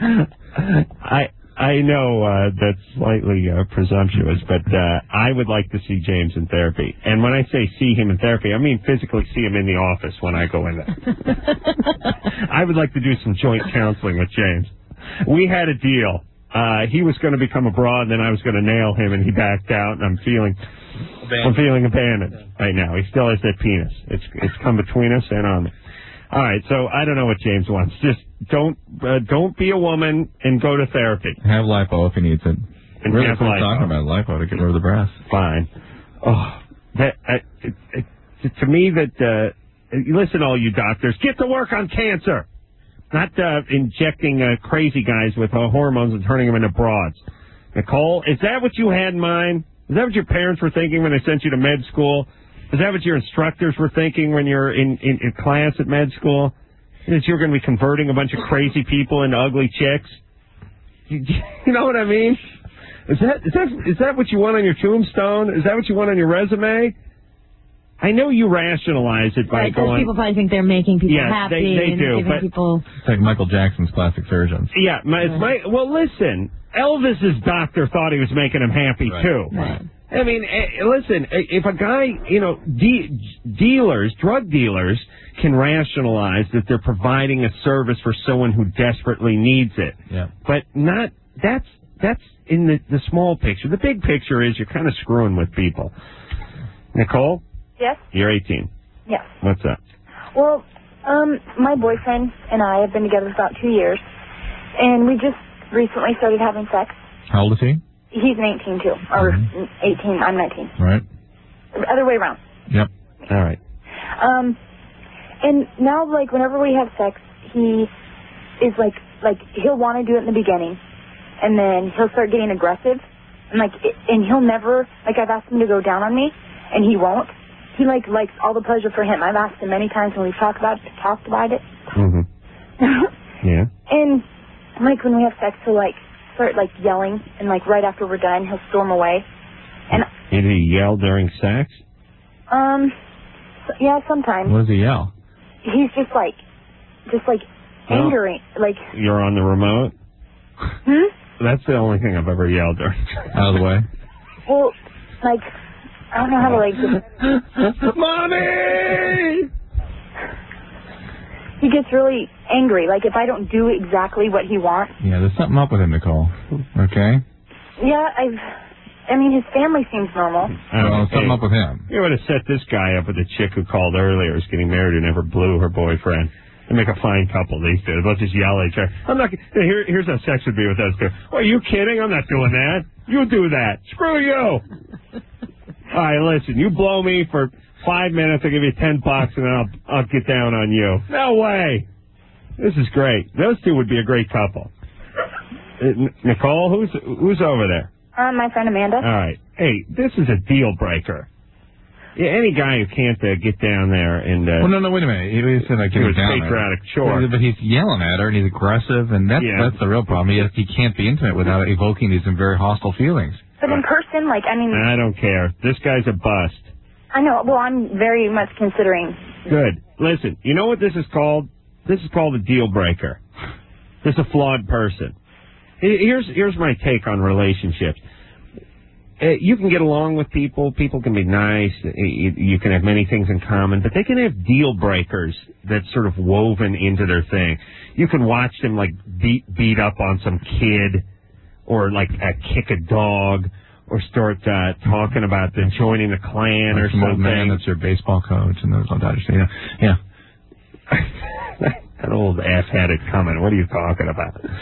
I I know uh, that's slightly uh, presumptuous, but uh, I would like to see James in therapy. And when I say see him in therapy, I mean physically see him in the office when I go in there. I would like to do some joint counseling with James. We had a deal. Uh, he was going to become a broad, and then I was going to nail him, and he backed out, and I'm feeling abandoned. I'm feeling abandoned right now. He still has that penis. It's it's come between us and on me. All right, so I don't know what James wants. Just don't uh, don't be a woman and go to therapy. Have lipo if he needs it. And really, have what lipo. talking about lipo to get rid of the breast. Fine. Oh, that uh, it, it, to me that uh, listen, all you doctors, get to work on cancer, not uh, injecting uh, crazy guys with uh, hormones and turning them into broads. Nicole, is that what you had in mind? Is that what your parents were thinking when they sent you to med school? Is that what your instructors were thinking when you're in, in, in class at med school? That you're going to be converting a bunch of crazy people into ugly chicks? You, you know what I mean? Is that is that is that what you want on your tombstone? Is that what you want on your resume? I know you rationalize it by right, going... people probably think they're making people yeah, happy they, they and do, giving but people... It's like Michael Jackson's plastic surgeons. Yeah, my, it's my, well, listen, Elvis's doctor thought he was making him happy, right. too. Right. I mean, eh, listen, if a guy, you know, de- dealers, drug dealers can rationalize that they're providing a service for someone who desperately needs it. Yeah. But not, that's, that's in the, the small picture. The big picture is you're kind of screwing with people. Nicole? Yes? You're eighteen. Yes. What's up? Well, um, my boyfriend and I have been together for about two years, and we just recently started having sex. How old is he? He's an eighteen, too. Or mm-hmm. eighteen, I'm nineteen. Right. Other way around. Yep. All right. Um, and now, like, whenever we have sex, he is, like, like he'll want to do it in the beginning, and then he'll start getting aggressive, and, like, it, and he'll never, like, I've asked him to go down on me, and he won't. He, like, likes all the pleasure for him. I've asked him many times when we've talked about it, talked about it. Mm-hmm. Yeah. And, like, when we have sex, he'll, like, start, like, yelling, and, like, right after we're done, he'll storm away. And Did he yell during sex? Um, yeah, sometimes. What does he yell? He's just, like, just, like, Well, angering, like... You're on the remote? Hmm? That's the only thing I've ever yelled during sex. Out of the way. Well, like... I don't know how to, like... Mommy! He gets really angry. Like, if I don't do exactly what he wants. Yeah, there's something up with him, Nicole. Okay? Yeah, I've... I mean, his family seems normal. Oh, something up with him. You would have set this guy up with a chick who called earlier who's getting married who never blew her boyfriend. They make a fine couple, these two. They'll just yell at each other. I'm not... Here, here's how sex would be with us two. Oh, are you kidding? I'm not doing that. You do that. Screw you. All right, listen, you blow me for five minutes, I'll give you ten bucks, and then I'll I'll get down on you. No way. This is great. Those two would be a great couple. Uh, N- Nicole, who's who's over there? Um, my friend Amanda. All right. Hey, this is a deal breaker. Yeah, any guy who can't uh, get down there and... Uh, well, no, no, wait a minute. He said like do get his down patriotic there. chore. But he's yelling at her, and he's aggressive, and that's, Yeah. that's the real problem. He, he can't be intimate without evoking these very hostile feelings. But in person, like, I mean... I don't care. This guy's a bust. I know. Well, I'm very much considering... Good. Listen, you know what this is called? This is called a deal breaker. This is a flawed person. Here's here's my take on relationships. Uh, you can get along with people. People can be nice. You, you can have many things in common, but they can have deal breakers that's sort of woven into their thing. You can watch them like beat beat up on some kid, or like uh, kick a dog, or start uh, talking about the joining the Klan Like or some something. old man that's your baseball coach, and those all Dodger Stadium. Yeah. That old ass had it coming. What are you talking about?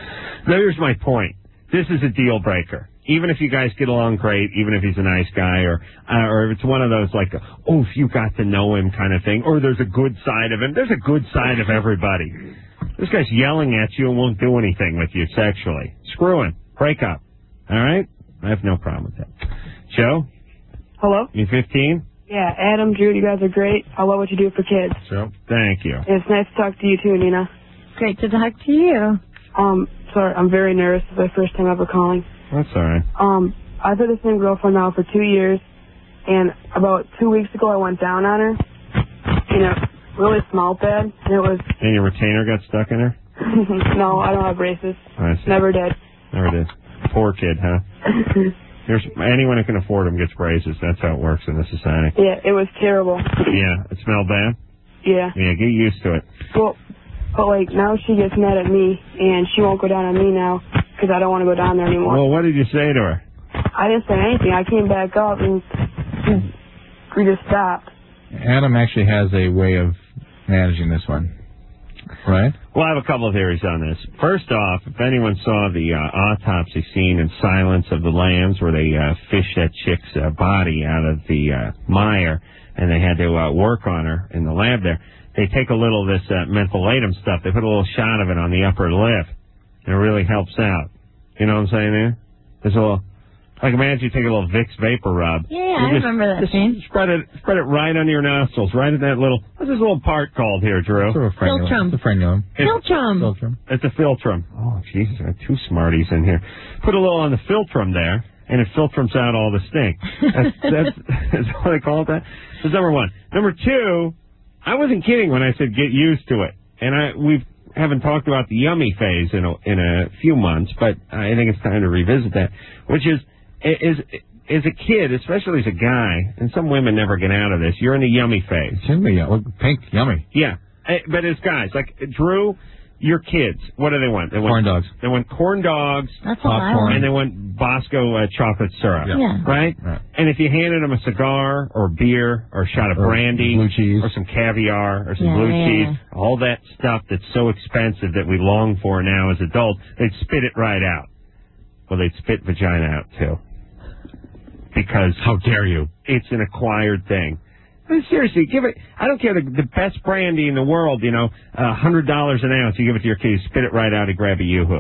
No, here's my point. This is a deal breaker. Even if you guys get along great, even if he's a nice guy, or uh, or if it's one of those like, oh, if you got to know him kind of thing, or there's a good side of him. There's a good side of everybody. This guy's yelling at you and won't do anything with you sexually. Screw him. Break up. All right? I have no problem with that. Joe? Hello? You fifteen? Yeah, Adam, Drew, you guys are great. I love what you do for kids. Joe? Thank you. It's nice to talk to you too, Nina. Great to talk to you. Um, sorry, I'm very nervous. It's my first time ever calling. That's all right. Um, I've had the same girlfriend now for two years, and about two weeks ago I went down on her in a really small bed, and it was... And your retainer got stuck in her? No, I don't have braces. I see. Never did. Never did. Poor kid, huh? There's, anyone who can afford them gets braces. That's how it works in this society. Yeah, it was terrible. Yeah, it smelled bad? Yeah. Yeah, get used to it. Well, but like now she gets mad at me, and she won't go down on me now because I don't want to go down there anymore. Well, what did you say to her? I didn't say anything. I came back up, and we just stopped. Adam actually has a way of managing this one, right? Well, I have a couple of theories on this. First off, if anyone saw the uh, autopsy scene in Silence of the Lambs where they uh, fished that chick's uh, body out of the uh, mire and they had to uh, work on her in the lab there, they take a little of this uh, mentholatum stuff. They put a little shot of it on the upper lip, and it really helps out. You know what I'm saying there? There's a little... Like, imagine you take a little Vicks vapor rub. Yeah, You I just- remember that just scene. Spread it, spread it right under your nostrils, right at that little... What's this little part called here, Drew? Sort of frenulum. Philtrum. It's a frenulum. Philtrum. Philtrum. It's a philtrum. Oh, Jesus, I have two smarties in here. Put a little on the philtrum there, and it filtrums out all the stink. That's, that's, that's what I call it that? That's number one. Number two, I wasn't kidding when I said get used to it. And I we haven't talked about the yummy phase in a, in a few months, but I think it's time to revisit that, which is... is as a kid, especially as a guy, and some women never get out of this, you're in the yummy phase. Yummy, yeah. Pink, yummy. Yeah. Eh, But as guys, like Drew, your kids, what do they want? They want Corn dogs. They want corn dogs. That's all I want. And they want Bosco uh, chocolate syrup. Yeah. Yeah. Right? Right. And if you handed them a cigar or beer or a shot of Or brandy blue cheese. or some caviar or some Yeah, blue yeah, cheese, all that stuff that's so expensive that we long for now as adults, they'd spit it right out. Well, they'd spit vagina out, too. Because how dare you? It's an acquired thing. I mean, seriously, give it. I don't care the, the best brandy in the world. You know, a hundred dollars an ounce. You give it to your kid, you spit it right out and grab a yoo-hoo.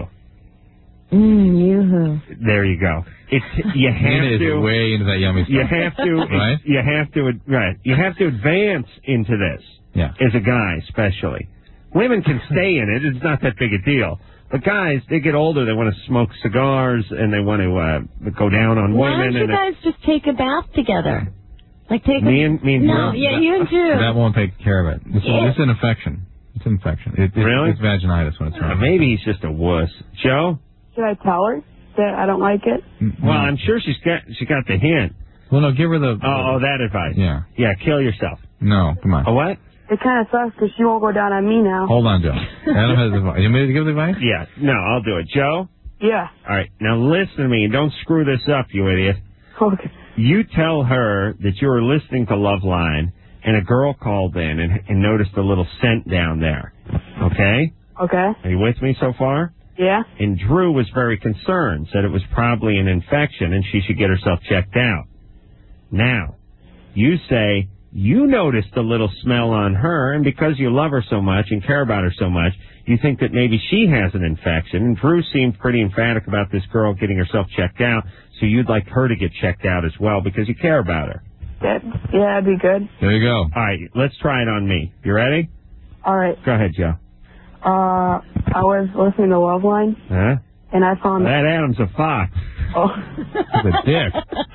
Mmm, yoo-hoo. There you go. It's you have Nina to is way into that yummy stuff. You have to. Right? You have to. Right. You have to advance into this. Yeah. As a guy, especially, women can stay in it. It's not that big a deal. But guys, they get older. They want to smoke cigars and they want to uh, go down on Why women. don't you and guys just take a bath together? Like take me a... and me and No, Drew? yeah, you and Drew. That won't take care of it. It's, Yeah. it's an infection. It's an infection. It, it, Really? It's vaginitis when it's Uh, wrong. maybe he's just a wuss. Joe? Should I tell her that I don't like it? Well, I'm sure she's got she got the hint. Well, no, give her the... Oh, oh that advice. Yeah. Yeah, kill yourself. No, come on. A what? It kind of sucks because she won't go down on me now. Hold on, Joe. Adam has advice. You want me to give the advice? Yeah. No, I'll do it. Joe? Yeah. All right. Now listen to me and don't screw this up, you idiot. Okay. You tell her that you were listening to Loveline and a girl called in and, and noticed a little scent down there. Okay? Okay. Are you with me so far? Yeah. And Drew was very concerned, said it was probably an infection and she should get herself checked out. Now, you say you noticed a little smell on her, and because you love her so much and care about her so much, you think that maybe she has an infection. And Drew seemed pretty emphatic about this girl getting herself checked out, so you'd like her to get checked out as well because you care about her. That, yeah, that'd be good. There you go. All right, let's try it on me. You ready? All right. Go ahead, Joe. Uh, I was listening to Loveline, Huh? and I found That Adam's a fox. Oh. He's a dick.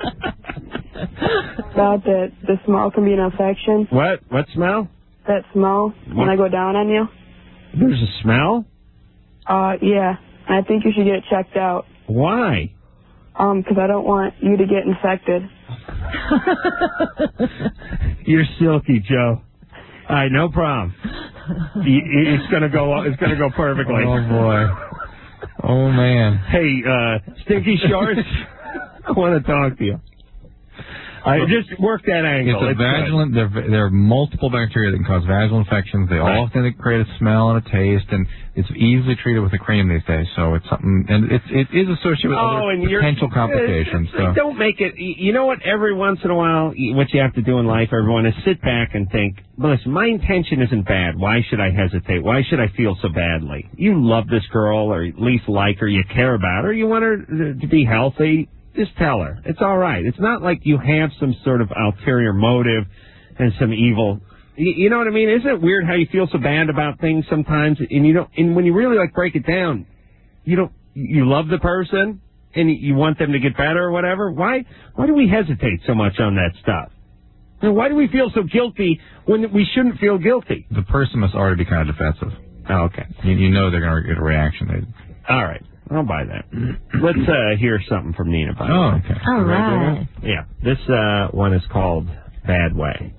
thought that the smell can be an infection. What? What smell? That smell when What? I go down on you. There's a smell? Uh, yeah. And I think you should get it checked out. Why? Um, 'cause I don't want you to get infected. You're silky, Joe. All right, no problem. Y- y- It's gonna go. It's gonna go perfectly. Oh, boy. Oh, man. Hey, uh, Stinky Shorts, I want to talk to you. I just work that angle. It's a It's vaginal. There, there are multiple bacteria that can cause vaginal infections. They Right. all often create a smell and a taste, and it's easily treated with a cream these days. So it's something, and it's it is associated with Oh, other and you're- potential complications. It's- it's- So. Don't make it. You know what? Every once in a while, what you have to do in life, everyone, is sit back and think, listen, my intention isn't bad. Why should I hesitate? Why should I feel so badly? You love this girl, or at least like her, you care about her, you want her to be healthy, just tell her. It's all right. It's not like you have some sort of ulterior motive and some evil. You know what I mean? Isn't it weird how you feel so bad about things sometimes, and you don't, and when you really like break it down, you don't, you love the person, and you want them to get better or whatever. Why why do we hesitate so much on that stuff? And why do we feel so guilty when we shouldn't feel guilty? The person must already be kind of defensive. Oh, okay. You, you know they're going to get a reaction. They, All right. I'll buy that. Let's uh, hear something from Nina. By the Oh, way. okay. All You ready, right. Nina? Yeah. This uh, one is called Bad Way.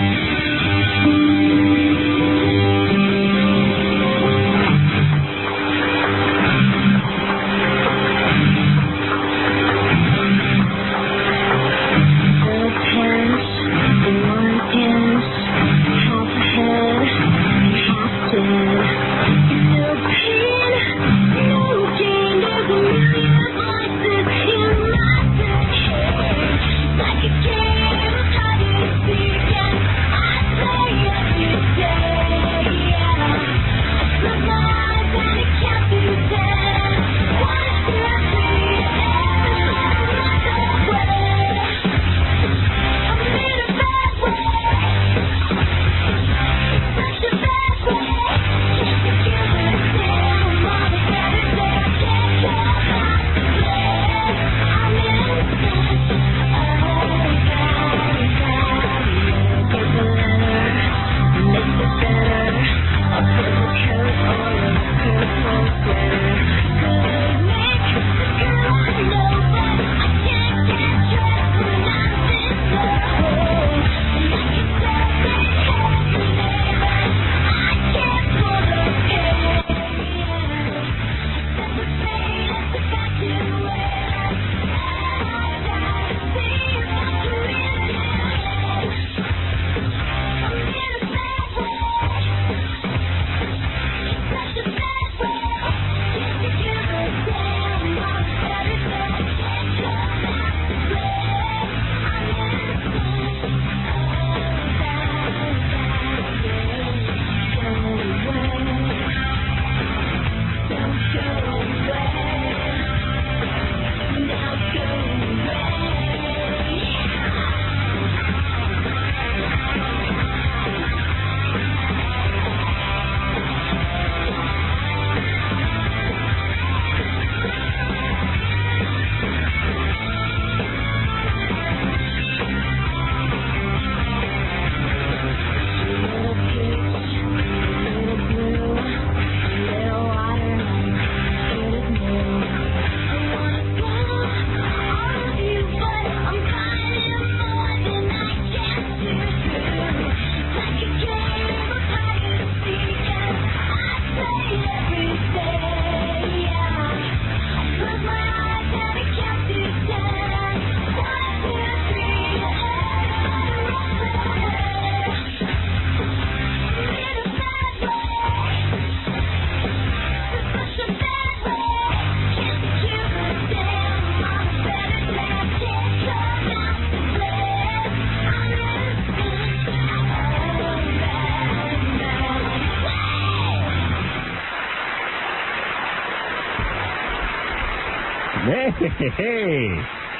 Hey,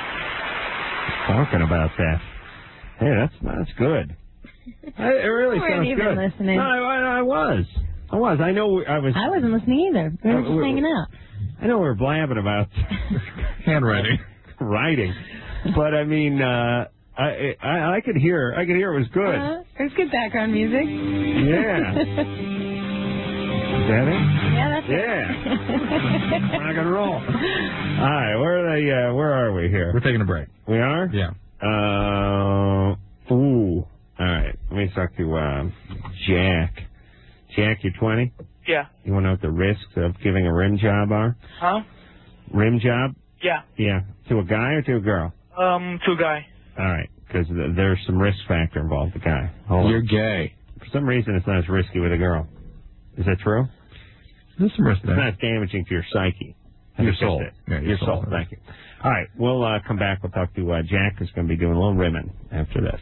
talking about that. Hey, that's that's good. I, it really You weren't sounds even good. listening. No, I, I, I was. I was. I know. I was. I wasn't listening either. We were Uh, just we- hanging out. I know we were blabbing about handwriting, writing, but I mean, uh, I, I I could hear. I could hear it was good. Uh, there's good background music. Yeah. Is that it? Yeah, that's Yeah. Rock and roll. All right, where are they? Uh, where are we here? We're taking a break. We are? Yeah. Uh, ooh. All right. Let me talk to uh, Jack. Jack, you're twenty? Yeah. You want to know what the risks of giving a rim job are? Huh? Rim job? Yeah. Yeah. To a guy or to a girl? Um, to a guy. All right. because there's some risk factor involved. The guy. Hold You're on. gay. For some reason, it's not as risky with a girl. Is that true? There's some risk It's there. not damaging to your psyche. Your That's soul. it. Yeah, your, your soul. soul. Thank you. All right. We'll uh, come back. We'll talk to uh, Jack, who's going to be doing a little rimming after this.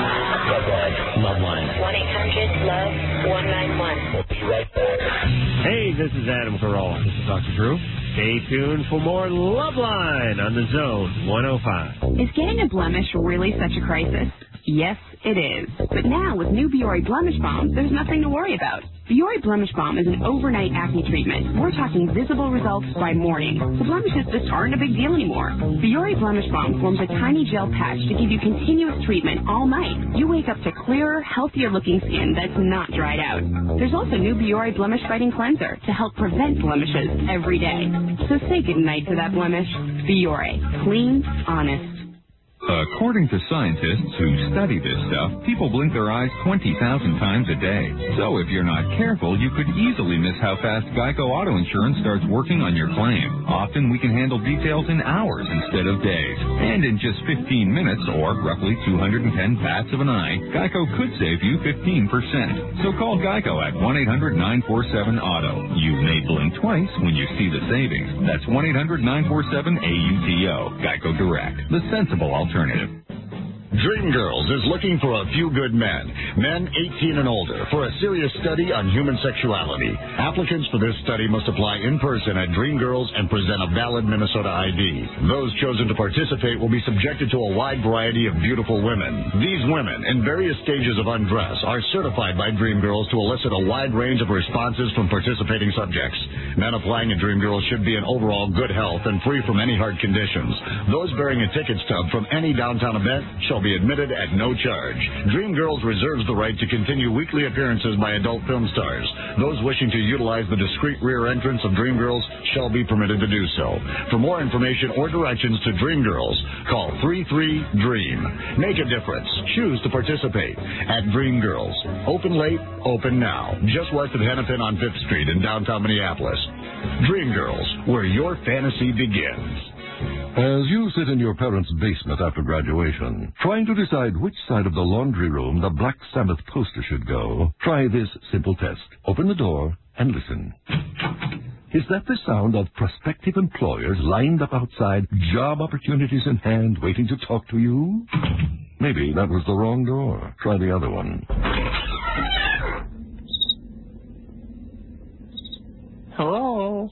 Loveline. one eight hundred love one nine one. We'll be right back. Hey, this is Adam Carolla. This is Doctor Drew. Stay tuned for more Loveline on the Zone one oh five. Is getting a blemish really such a crisis? Yes, it is. But now with new Biore Blemish Balm, there's nothing to worry about. Biore Blemish Balm is an overnight acne treatment. We're talking visible results by morning. The blemishes just aren't a big deal anymore. Biore Blemish Balm forms a tiny gel patch to give you continuous treatment all night. You wake up to clearer, healthier looking skin that's not dried out. There's also new Biore Blemish Fighting Cleanser to help prevent blemishes every day. So say goodnight to that blemish. Biore. Clean, honest. According to scientists who study this stuff, people blink their eyes twenty thousand times a day. So if you're not careful, you could easily miss how fast Geico Auto Insurance starts working on your claim. Often we can handle details in hours instead of days. And in just fifteen minutes, or roughly two hundred ten bats of an eye, Geico could save you fifteen percent. So call Geico at one eight hundred nine four seven auto. You may blink twice when you see the savings. That's one eight hundred nine four seven A U T O. Geico Direct, the sensible alternative. Dreamgirls is looking for a few good men, men eighteen and older, for a serious study on human sexuality. Applicants for this study must apply in person at Dreamgirls and present a valid Minnesota I D. Those chosen to participate will be subjected to a wide variety of beautiful women. These women, in various stages of undress, are certified by Dreamgirls to elicit a wide range of responses from participating subjects. Men applying at Dreamgirls should be in overall good health and free from any heart conditions. Those bearing a ticket stub from any downtown event shall be admitted at no charge. Dreamgirls reserves the right to continue weekly appearances by adult film stars. Those wishing to utilize the discreet rear entrance of Dreamgirls shall be permitted to do so. For more information or directions to Dreamgirls, call three three dream. Make a difference. Choose to participate at Dreamgirls. Open late, open now. Just west of Hennepin on Fifth Street in downtown Minneapolis. Dreamgirls, where your fantasy begins. As you sit in your parents' basement after graduation, trying to decide which side of the laundry room the Black Sabbath poster should go, try this simple test. Open the door and listen. Is that the sound of prospective employers lined up outside, job opportunities in hand, waiting to talk to you? Maybe that was the wrong door. Try the other one. Hello?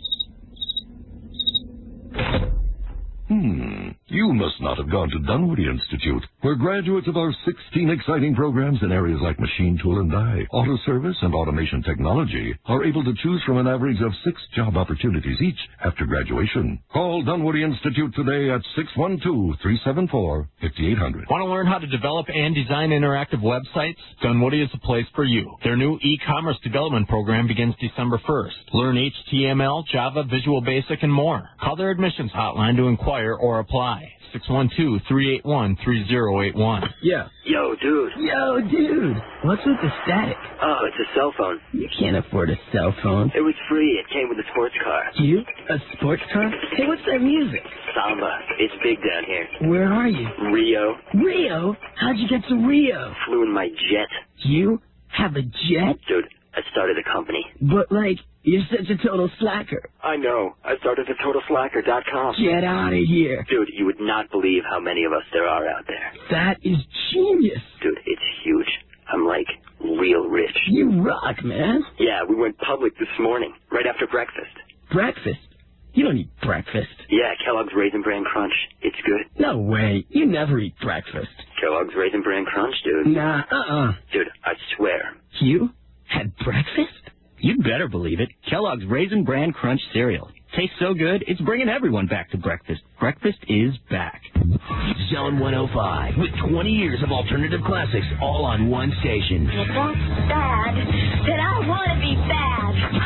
Hmm, you must not have gone to Dunwoody Institute, where graduates of our sixteen exciting programs in areas like machine tool and die, auto service, and automation technology are able to choose from an average of six job opportunities each after graduation. Call Dunwoody Institute today at six one two, three seven four, five eight zero zero. Want to learn how to develop and design interactive websites? Dunwoody is the place for you. Their new e-commerce development program begins December first. Learn H T M L, Java, Visual Basic, and more. Call their admissions hotline to inquire or apply. six one two, three eight one, three zero eight one. Yeah. Yo, dude. Yo, dude. What's with the static? Oh, it's a cell phone. You can't afford a cell phone. It was free. It came with a sports car. You? A sports car? Hey, what's that music? Samba. It's big down here. Where are you? Rio. Rio? How'd you get to Rio? Flew in my jet. You have a jet? Dude, I started a company. But, like, you're such a total slacker. I know. I started at total slacker dot com. Get out of here. Dude, you would not believe how many of us there are out there. That is genius. Dude, it's huge. I'm like real rich. You rock, man. Yeah, we went public this morning, right after breakfast. Breakfast? You don't eat breakfast. Yeah, Kellogg's Raisin Bran Crunch. It's good. No way. You never eat breakfast. Kellogg's Raisin Bran Crunch, dude. Nah, uh-uh. Dude, I swear. You had breakfast? You'd better believe it. Kellogg's Raisin Bran Crunch cereal. Tastes so good, it's bringing everyone back to breakfast. Breakfast is back. Zone one oh five, with twenty years of alternative classics, all on one station. If that's bad, then I want to be bad.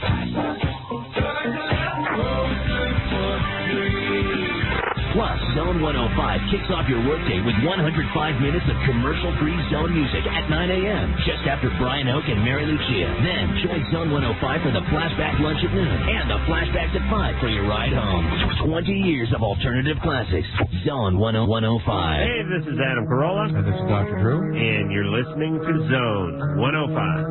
Plus, Zone Zone one oh five kicks off your workday with one hundred five minutes of commercial-free Zone music at nine a.m. just after Brian Oak and Mary Lucia. Then join Zone one oh five for the Flashback Lunch at noon and the Flashbacks at five for your ride home. twenty years of alternative classics. Zone one oh five. Hey, this is Adam Carolla. And this is Doctor Drew. And you're listening to Zone one oh five.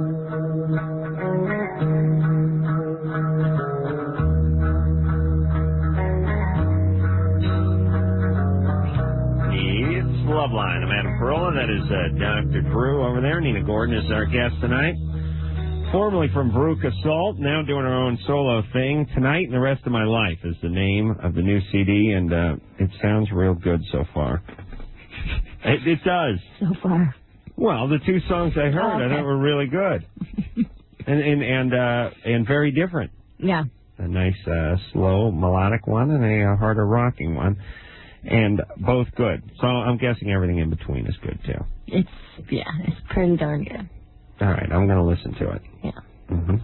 It's Loveline. I'm Adam Carolla. That is uh, Doctor Drew over there. Nina Gordon is our guest tonight. Formerly from Veruca Salt, now doing her own solo thing. Tonight and the Rest of My Life is the name of the new C D, and uh, it sounds real good so far. It, it does. So far. Well, the two songs I heard, Oh, okay. I thought were really good, and and and, uh, and very different. Yeah. A nice uh, slow melodic one and a uh, harder rocking one, and both good. So I'm guessing everything in between is good too. It's, yeah, it's pretty darn good. All right, I'm going to listen to it. Yeah. Mm-hmm.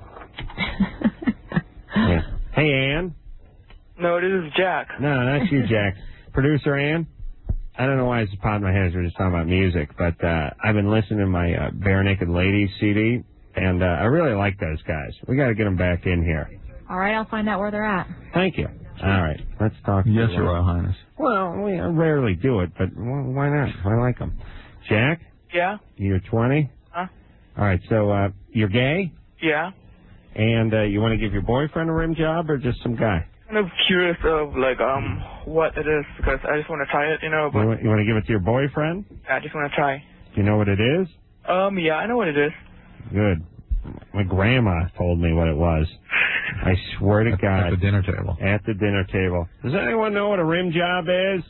Yeah. Hey, Ann. No, this is Jack. No, that's you, Jack. Producer Ann. I don't know why it's popped in my head as we're just talking about music, but uh, I've been listening to my uh, Bare Naked Ladies C D, and uh, I really like those guys. We got to get them back in here. All right, I'll find out where they're at. Thank you. All right, let's talk. Yes, to Your Royal Highness. Well, we I rarely do it, but well, why not? I like them. Jack, Yeah? you're twenty? Huh? All right, so uh, you're gay, Yeah? and uh, you want to give your boyfriend a rim job or just some guy? Kind of curious of, like, um, what it is, because I just want to try it, you know, but You want, you want to give it to your boyfriend? I just want to try. Do you know what it is? Um, yeah, I know what it is. Good. My grandma told me what it was. I swear to God. At the dinner table. At the dinner table. Does anyone know what a rim job is?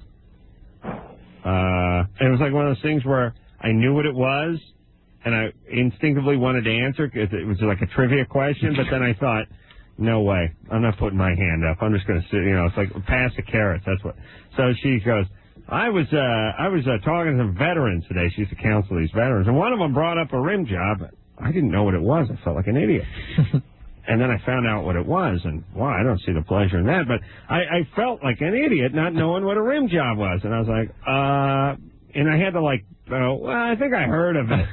Uh, it was like one of those things where I knew what it was, and I instinctively wanted to answer because it was like a trivia question, but then I thought, no way. I'm not putting my hand up. I'm just going to sit, you know, it's like pass the carrots. That's what. So she goes, I was, uh, I was uh, talking to some veterans today. She used to counsel these veterans, and one of them brought up a rim job. I didn't know what it was. I felt like an idiot. And then I found out what it was, and, wow, I don't see the pleasure in that. But I, I felt like an idiot not knowing what a rim job was. And I was like, uh, and I had to, like, oh, well, I think I heard of it.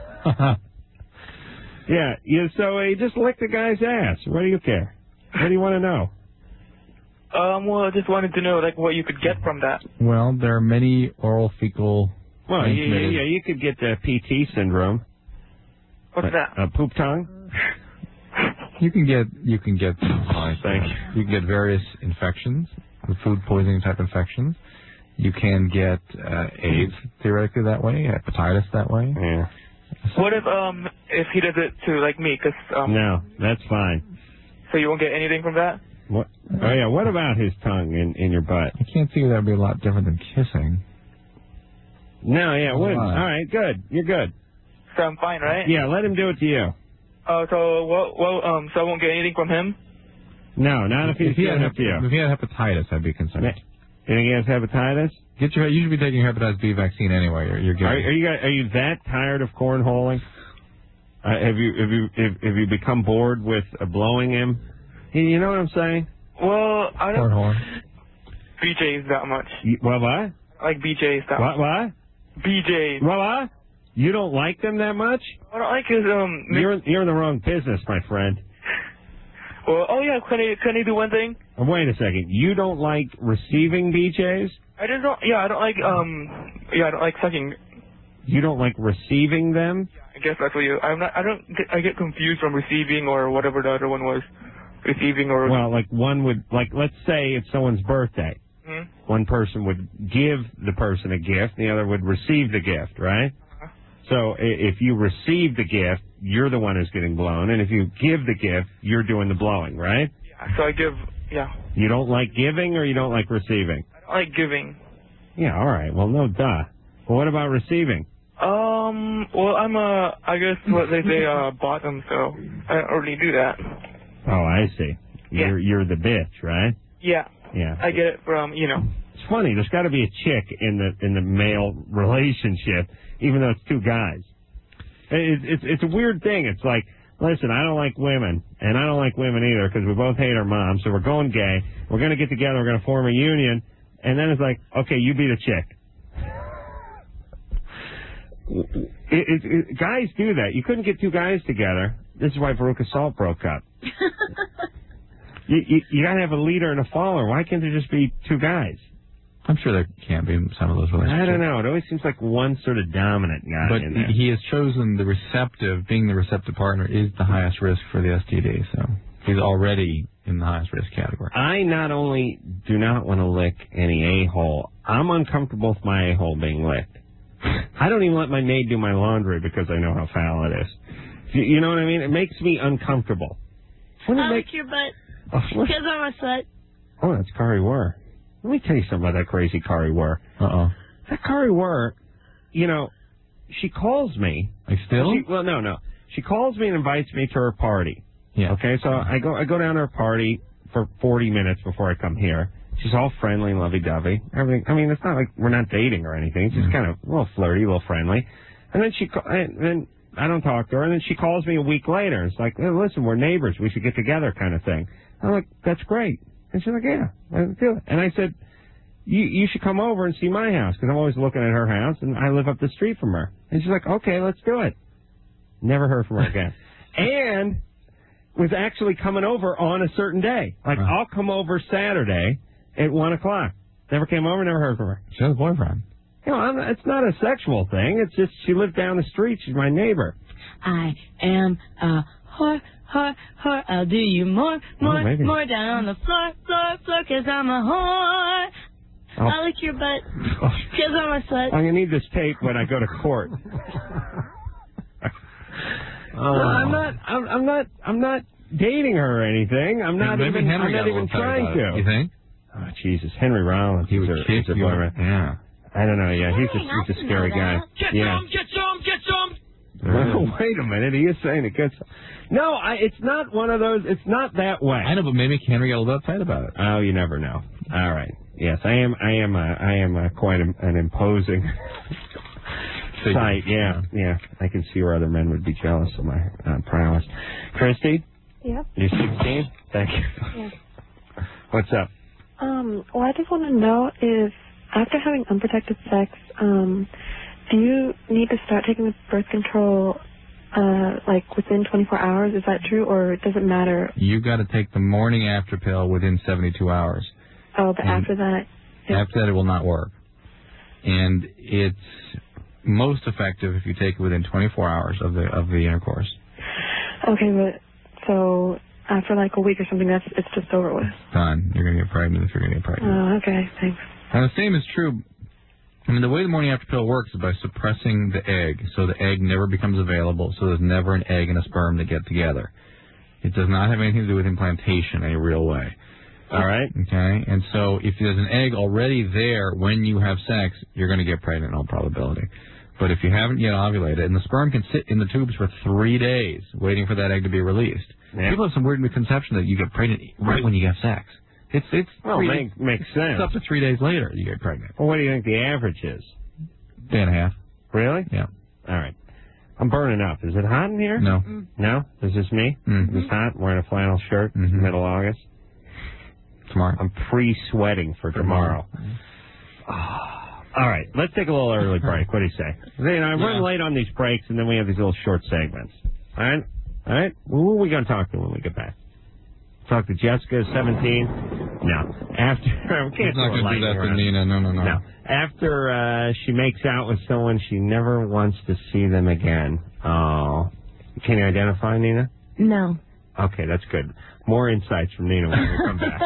yeah, yeah, so he just licked the guy's ass. What do you care? What do you want to know? Um, well, I just wanted to know, like, what you could get from that. Well, there are many oral fecal. Well, yeah, yeah, yeah, you could get the P T syndrome. What's that? A poop tongue? You can get you can get I think you can get various infections, food poisoning type infections. You can get uh, AIDS theoretically that way, hepatitis that way. Yeah. What if um if he does it to like me? Cause um. No, that's fine. So you won't get anything from that? What? Oh yeah. What about his tongue in in your butt? I can't see that would be a lot different than kissing. No, yeah, it wouldn't. All right, good. You're good. So I'm fine, right? Yeah, let him do it to you. Oh, uh, so well, well, um, so I won't get anything from him. No, not if he's if he doing had it to you. If he had hepatitis, I'd be concerned. You think he has hepatitis? Get your. You should be taking your hepatitis B vaccine anyway. You're, you're are, are you guys, are you that tired of cornholing? Uh, have you have you have, have you become bored with uh, blowing him? You know what I'm saying? Well, I don't. Cornhole. B J's that much. You, what what? Like B J's that what, much. What? B J's. What what? You don't like them that much? I don't like his um. You're you're in the wrong business, my friend. Well, oh yeah, can I can I do one thing? Oh, wait a second. You don't like receiving B Js? I just don't. Yeah, I don't like um. Yeah, I don't like sucking. You don't like receiving them? I guess that's what you. I'm not. I don't. Get, I get confused from receiving or whatever the other one was. Receiving or. Well, like one would like. Let's say it's someone's birthday. Hmm? One person would give the person a gift, the other would receive the gift, right? Uh-huh. So if you receive the gift, you're the one who's getting blown, and if you give the gift, you're doing the blowing, right? Yeah. So I give. Yeah. You don't like giving, or you don't like receiving? I don't like giving. Yeah. All right. Well, no duh. Well, what about receiving? Um. Well, I'm a. I guess what they say, uh, bottom. So I don't really do that. Oh, I see. You're Yeah. you're the bitch, right? Yeah. Yeah. I get it from you know. It's funny. There's got to be a chick in the in the male relationship, even though it's two guys. It, it's it's a weird thing. It's like, listen, I don't like women, and I don't like women either because we both hate our moms. So we're going gay. We're going to get together. We're going to form a union. And then it's like, okay, you be the chick. It, it, it, guys do that. You couldn't get two guys together. This is why Veruca Salt broke up. you you, you got to have a leader and a follower. Why can't there just be two guys? I'm sure there can be some of those relationships. I don't know. It always seems like one sort of dominant guy. But in there. he has chosen the receptive, being the receptive partner is the highest risk for the S T D. So he's already in the highest risk category. I not only do not want to lick any a-hole, I'm uncomfortable with my a-hole being licked. I don't even let my maid do my laundry because I know how foul it is. You, you know what I mean? It makes me uncomfortable. I make... like your butt. Oh, Because I'm a slut. oh, that's Kari Wurr. Let me tell you something about that crazy Kari Wurr. Uh-oh. That Kari Wurr, you know, she calls me. Like still? She, well, no, no. She calls me and invites me to her party. Yeah. Okay, so I go I go down to her party for forty minutes before I come here. She's all friendly and lovey-dovey. Everything. I mean, it's not like we're not dating or anything. It's just Mm. kind of a little flirty, a little friendly. And then she, ca- and then I don't talk to her. And then she calls me a week later. It's like, hey, listen, we're neighbors. We should get together, kind of thing. I'm like, that's great. And she's like, yeah, let's do it. And I said, you you should come over and see my house because I'm always looking at her house, and I live up the street from her. And she's like, okay, let's do it. Never heard from her again. And was actually coming over on a certain day. Like, I'll come over Saturday at one o'clock. Never came over, never heard from her. She has a boyfriend. You know, I'm, it's not a sexual thing. It's just she lived down the street. She's my neighbor. I am a whore, whore, whore. I'll do you more, more, maybe. more down on the floor, floor, floor, because I'm a whore. Oh. I like your butt because I'm a slut. I'm going to need this tape when I go to court. Oh. No, I'm not. I'm, I'm not. I'm not dating her or anything. I'm not Maybe even. Henry I'm not got a even little trying tight about to. it. You think? Oh Jesus, Henry Rollins. He would is her- kick is her you. boyfriend. Yeah. I don't know. Yeah, he's a, he's a scary guy. Get Yeah. some, get some, get some. Well, wait a minute. He is saying it gets. No, I. It's not one of those. It's not that way. I know, but maybe Henry got a little uptight about it. Oh, you never know. All right. Yes, I am. I am. A, I am a, quite a, an imposing sight. Yeah, yeah. I can see where other men would be jealous of my uh, prowess. Christy, Yeah. you're sixteen. Thank you. Yeah. What's up? Um, well, I just want to know if after having unprotected sex, um, do you need to start taking the birth control, uh, like within twenty-four hours? Is that true, or does it matter? You got to take the morning after pill within seventy-two hours. Oh, but And after that, After that, it will not work. And it's most effective if you take it within twenty-four hours of the of the intercourse. okay, but so after like a week or something, that's it's just over with. Done. You're going to get pregnant if you're going to get pregnant. Oh, okay, thanks. And the same is true. I mean, the way the morning after pill works is by suppressing the egg, so the egg never becomes available, so there's never an egg and a sperm that get together. It does not have anything to do with implantation in a real way. All right. Okay? And so if there's an egg already there when you have sex, you're going to get pregnant in all probability. But if you haven't yet ovulated, and the sperm can sit in the tubes for three days waiting for that egg to be released. Yeah. People have some weird misconception that you get pregnant right when you have sex. It's it's Well, three make, makes sense. It's up to three days later you get pregnant. Well, what do you think the average is? Day and a half. Really? Yeah. All right. I'm burning up. Is it hot in here? No. Mm. No? Is this me? Mm-hmm. Is this hot? I'm wearing a flannel shirt. Mm-hmm. Middle August. Tomorrow. I'm pre-sweating for tomorrow. Oh. All right. Let's take a little early break. What do you say? You know, I'm running late on these breaks, and then we have these little short segments. All right? All right? Who are we going to talk to when we get back? Talk to Jessica, seventeen? No. After... we can't He's not going to do that to Nina. No, no, no. No. After uh, she makes out with someone she never wants to see them again. Oh. Can you identify, Nina? No. Okay, that's good. More insights from Nina when we come back.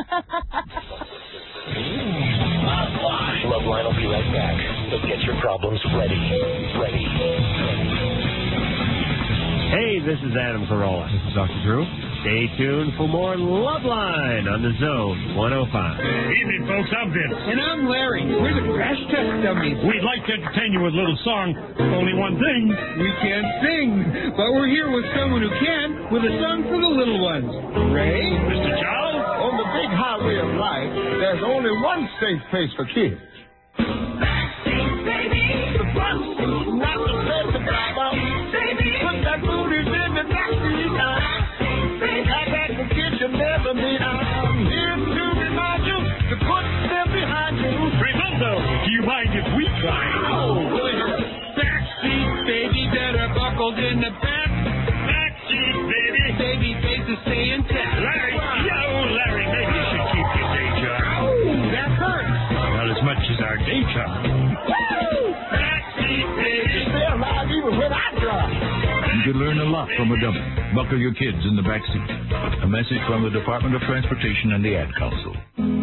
Loveline will be right back. So get your problems ready. Ready. Hey, this is Adam Carolla. This is Doctor Drew. Stay tuned for more Loveline on the Zone one oh five. Evening, folks. I'm Vince. And I'm Larry. We're the Crash Test Dummies. We'd like to entertain you with a little song. Only one thing. We can't sing, but we're here with someone who can, with a song for the little ones. Ray? Mister Charles? On the big highway of life, there's only one safe place for kids. Baby, the front seat, not the place to drive up. Baby, put that booty in the backseat. Baby, I got the kitchen never meet. I'm here to remind you to put them behind you. you mind if we climb? Oh, backseat, baby, better buckled in the back. Backseat, baby. Baby faces stay intact. Larry, yo, Larry, maybe you should keep your day job. Oh, that hurts. Not as much as our day job. Backseat, baby. Stay alive even when I drive. You can learn a lot from a dummy. Buckle your kids in the back seat. A message from the Department of Transportation and the Ad Council.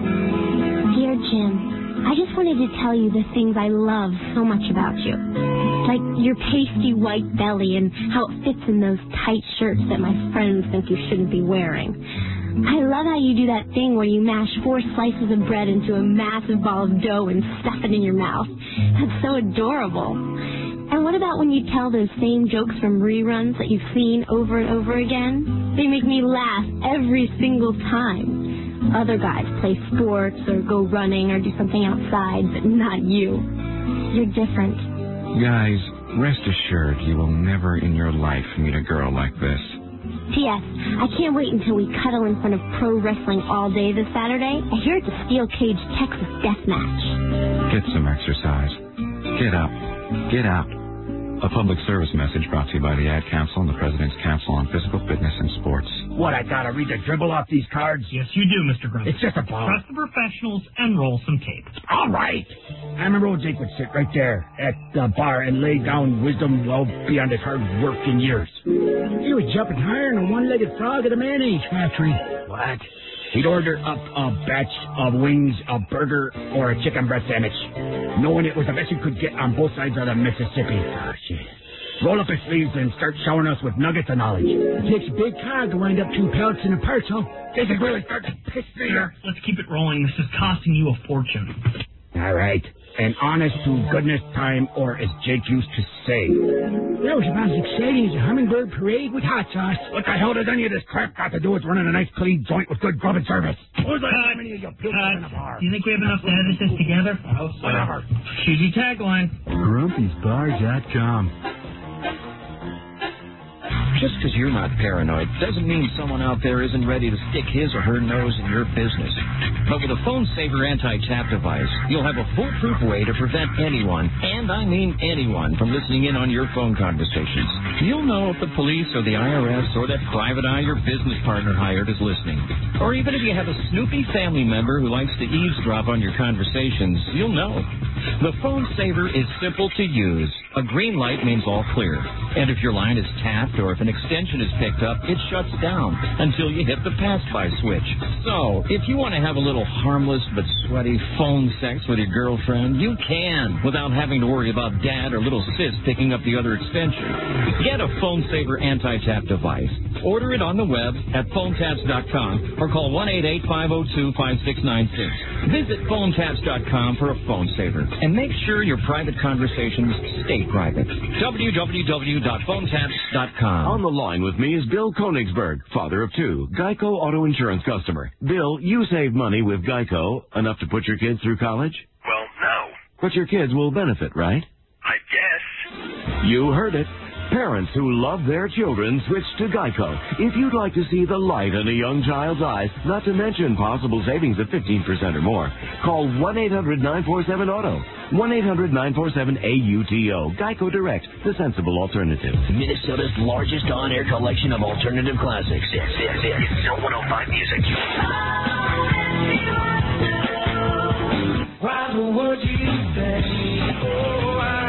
Dear Jim, I just wanted to tell you the things I love so much about you. Like your pasty white belly and how it fits in those tight shirts that my friends think you shouldn't be wearing. I love how you do that thing where you mash four slices of bread into a massive ball of dough and stuff it in your mouth. That's so adorable. And what about when you tell those same jokes from reruns that you've seen over and over again? They make me laugh every single time. Other guys play sports or go running or do something outside, but not you. You're different. Guys, rest assured you will never in your life meet a girl like this. P S. I can't wait until we cuddle in front of pro wrestling all day this Saturday. I hear it's a steel cage Texas death match. Get some exercise. Get up. Get out. A public service message brought to you by the Ad Council and the President's Council on Physical Fitness and Sports. What, I gotta read the dribble off these cards? Yes, you do, Mister Grumpy. It's just a ball. Trust the professionals and roll some tape. All right. I remember old Jake would sit right there at the bar and lay down wisdom well beyond his hard working years. He was jumping higher than a one-legged frog at a mayonnaise factory. What? He'd order up a batch of wings, a burger, or a chicken breast sandwich, knowing it was the best he could get on both sides of the Mississippi. Oh, shit. Roll up his sleeves and start showering us with nuggets of knowledge. It takes a big cog to wind up two pellets in a part, huh? This is really starting to piss me off. Let's keep it rolling. This is costing you a fortune. All right. An honest-to-goodness time, or as Jake used to say. That was about as exciting as a hummingbird parade with hot sauce. What the hell does any of this crap got to do with running a nice, clean joint with good grub and service? Who's like how many of you puke in a bar? Do you think we have enough to edit this together? Whatever. Choose your tagline. grumpy's bar dot com. Just because you're not paranoid doesn't mean someone out there isn't ready to stick his or her nose in your business. But with a Phone Saver anti-tap device, you'll have a foolproof way to prevent anyone, and I mean anyone, from listening in on your phone conversations. You'll know if the police or the I R S or that private eye your business partner hired is listening. Or even if you have a snoopy family member who likes to eavesdrop on your conversations, you'll know. The Phone Saver is simple to use. A green light means all clear. And if your line is tapped or if an extension is picked up, it shuts down until you hit the pass-by switch. So, if you want to have a little harmless but sweaty phone sex with your girlfriend, you can, without having to worry about dad or little sis picking up the other extension. Get a Phone Saver anti-tap device. Order it on the web at phone taps dot com or call one eight eight, five oh two, five six nine six. Visit phone taps dot com for a phone saver. And make sure your private conversations stay private. w w w dot phone taps dot com. On the line with me is Bill Konigsberg, father of two, Geico Auto Insurance customer. Bill, you save money with Geico, enough to put your kids through college? Well, no. But your kids will benefit, right? I guess. You heard it. Parents who love their children switch to Geico. If you'd like to see the light in a young child's eyes, not to mention possible savings of fifteen percent or more, call one eight hundred, nine four seven, auto. one eight hundred, nine four seven, A U T O. Geico Direct, the sensible alternative. Minnesota's largest on-air collection of alternative classics. This, this, this is Zone one oh five Music. Why the words you say? Oh, I...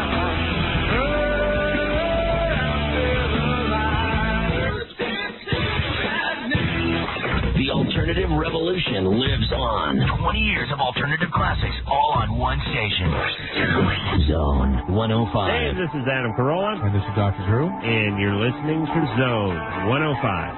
The alternative revolution lives on. twenty years of alternative classics, all on one station. Zone one oh five. Hey, this is Adam Carolla. And this is Doctor Drew. And you're listening to Zone one oh five.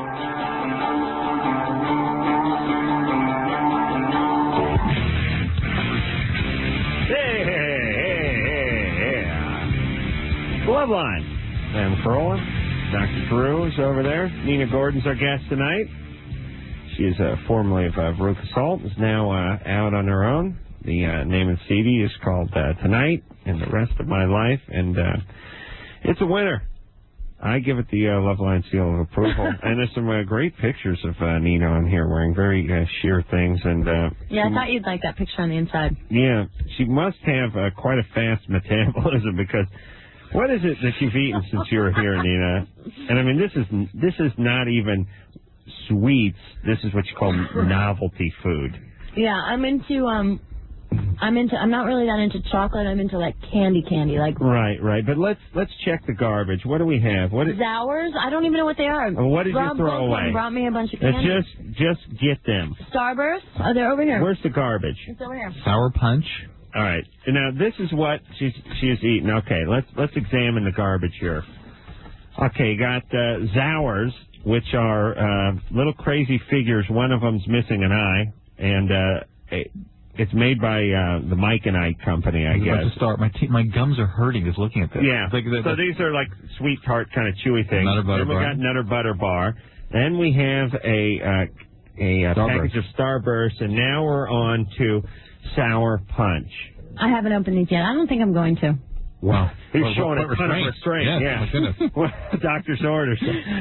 Hey, hey, hey, hey, hey. Love Line. Adam Carolla. Doctor Drew is over there. Nina Gordon's our guest tonight. She is uh, formerly of uh, Veruca Salt, is now uh, out on her own. The uh, name of the C D is called uh, Tonight and the Rest of My Life, and uh, it's a winner. I give it the uh, Love Line seal of approval. And there's some uh, great pictures of uh, Nina on here wearing very uh, sheer things. And uh, Yeah, I thought you'd like that picture on the inside. yeah, she must have uh, quite a fast metabolism because what is it that you've eaten since you were here, Nina? And I mean, this is this is not even sweets. This is what you call novelty food. Yeah, I'm into um, I'm into. I'm not really that into chocolate. I'm into like candy, candy, like Right, right. But let's let's check the garbage. What do we have? What is, Sours. I don't even know what they are. what did Rob you throw Goldblum away? brought me a bunch of Uh, candy. just just get them. Starburst. Oh, they're over here. Where's the garbage? It's over here. Sour Punch. All right. Now this is what she's she's eating. Okay, let's let's examine the garbage here. Okay, you got uh, Zowers, which are uh, little crazy figures. One of them's missing an eye, and uh, it, it's made by uh, the Mike and Ike company, I I was about guess. to start. My te- my gums are hurting just looking at this. Yeah. It's like the- So the- these are like sweet tart kind of chewy things. Nutter Butter then we Bar. got Nutter Butter Bar. Then we have a uh, a uh, Starburst. package of Starburst, and now we're on to Sour Punch. I haven't opened these yet. I don't think I'm going to. Wow. He's Well, showing what a ton of restraint. restraint. Yes, Yeah. my goodness. Well, doctor's orders.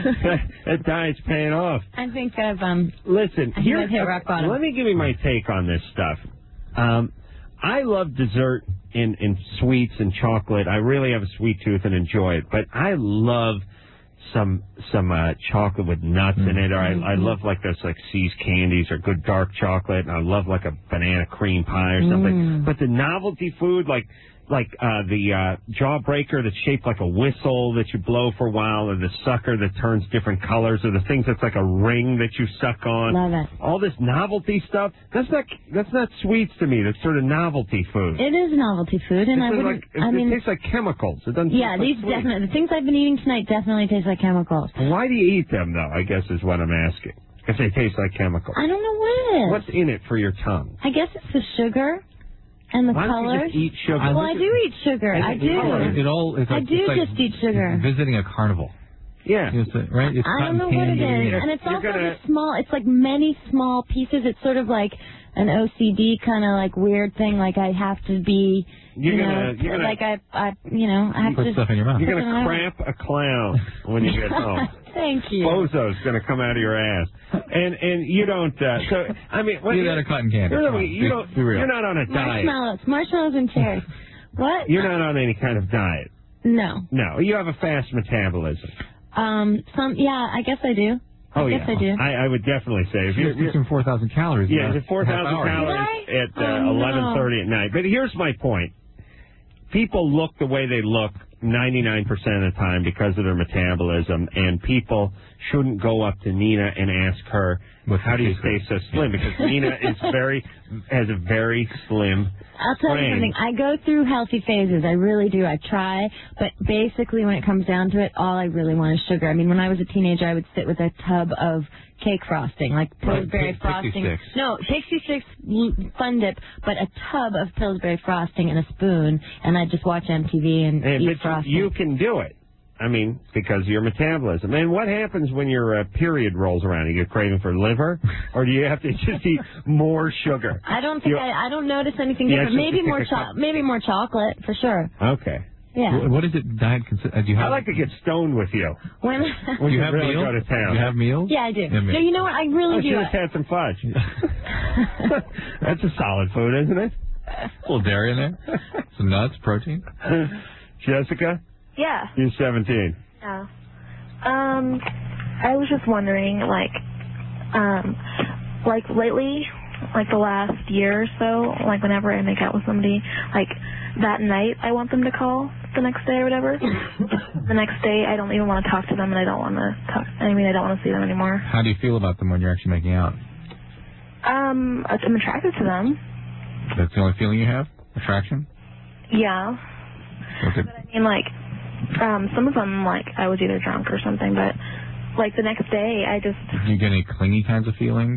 That diet's paying off. I think I've um. Listen, I think here, I've hit rock bottom. let me give you my take on this stuff. Um, I love dessert in, in sweets and chocolate. I really have a sweet tooth and enjoy it. But I love some some uh, chocolate with nuts in it. Or I, I love like those like C's candies or good dark chocolate. And I love like a banana cream pie or something. Mm. But the novelty food like like uh, the uh, jawbreaker that's shaped like a whistle that you blow for a while, or the sucker that turns different colors, or the things that's like a ring that you suck on. Love it. All this novelty stuff, that's not that's not sweets to me. That's sort of novelty food. It is novelty food, and It's I like- wouldn't. it, I it mean, tastes like chemicals. It doesn't. yeah, taste like these sweets. definitely. The things I've been eating tonight definitely taste like chemicals. Why do you eat them, though? I guess is what I'm asking. If they taste like chemicals. I don't know what it is. What's in it for your tongue? I guess it's the sugar and the Why don't you colors. just eat sugar? Well, I do eat sugar. I do. It, it all. It's I like, do it's like just eat sugar. Visiting a carnival. Yeah. It's, uh, right. It's I cotton don't know what it candy. is, and it's You're also gonna- the small. It's like many small pieces. It's sort of like an O C D kind of like weird thing. Like I have to be, You're you gonna- know, you're gonna- like I, I, you know, I have Put to stuff in your mouth. You're put gonna it in my crap a clown when you get home. Thank you. Bozo's gonna come out of your ass, and and you don't. Uh, so I mean, what, Either that or cotton candy. You're, Come on, you be- don't. be real. You're not on a diet. Marshmallows, marshmallows and cherries. What? You're not on any kind of diet. No. No, you have a fast metabolism. Um. Some. Yeah. I guess I do. Oh I yeah, guess I do. I, I would definitely say if You're you're, you're consume four thousand calories. in yeah, about it's four a half thousand hour. calories Did I? at uh, Oh, no. eleven thirty at night. But here's my point: people look the way they look ninety-nine percent of the time because of their metabolism, and people shouldn't go up to Nina and ask her, What's "How the do you secret?" stay so slim?" Because Nina is very has a very slim. I'll tell you frame. something. I go through healthy phases. I really do. I try. But basically, when it comes down to it, all I really want is sugar. I mean, when I was a teenager, I would sit with a tub of cake frosting, like Pillsbury Pixie frosting. Sticks. No, Pixie Sticks l- Fun Dip, but a tub of Pillsbury frosting and a spoon, and I'd just watch M T V and And, eat but frosting. you can do it. I mean, because of your metabolism. And what happens when your uh, period rolls around? You get craving for liver, or do you have to just eat more sugar? I don't think You- I, I don't notice anything You different. actually Maybe pick more a cho- cup. maybe more chocolate for sure. Okay. Yeah. Wh- What is it diet consist? Uh, do you have? I like to get stoned with you. When When do you you have really meals? go to town. Do you have meals? yeah, I do. Yeah, no, you know what? I really I do. should have had some fudge. That's a solid food, isn't it? A little dairy in there. Some nuts, protein. Jessica, Yeah. you're seventeen. Yeah. Um, I was just wondering, like, um, like lately, like the last year or so, like whenever I make out with somebody, like that night I want them to call the next day or whatever. The next day I don't even want to talk to them, and I don't want to talk. I mean, I don't want to see them anymore. How do you feel about them when you're actually making out? Um, I'm attracted to them. That's the only feeling you have? Attraction? Yeah. Okay. I mean, like, um, some of them, like, I was either drunk or something, but, like, the next day, I just, Do you get any clingy kinds of feelings?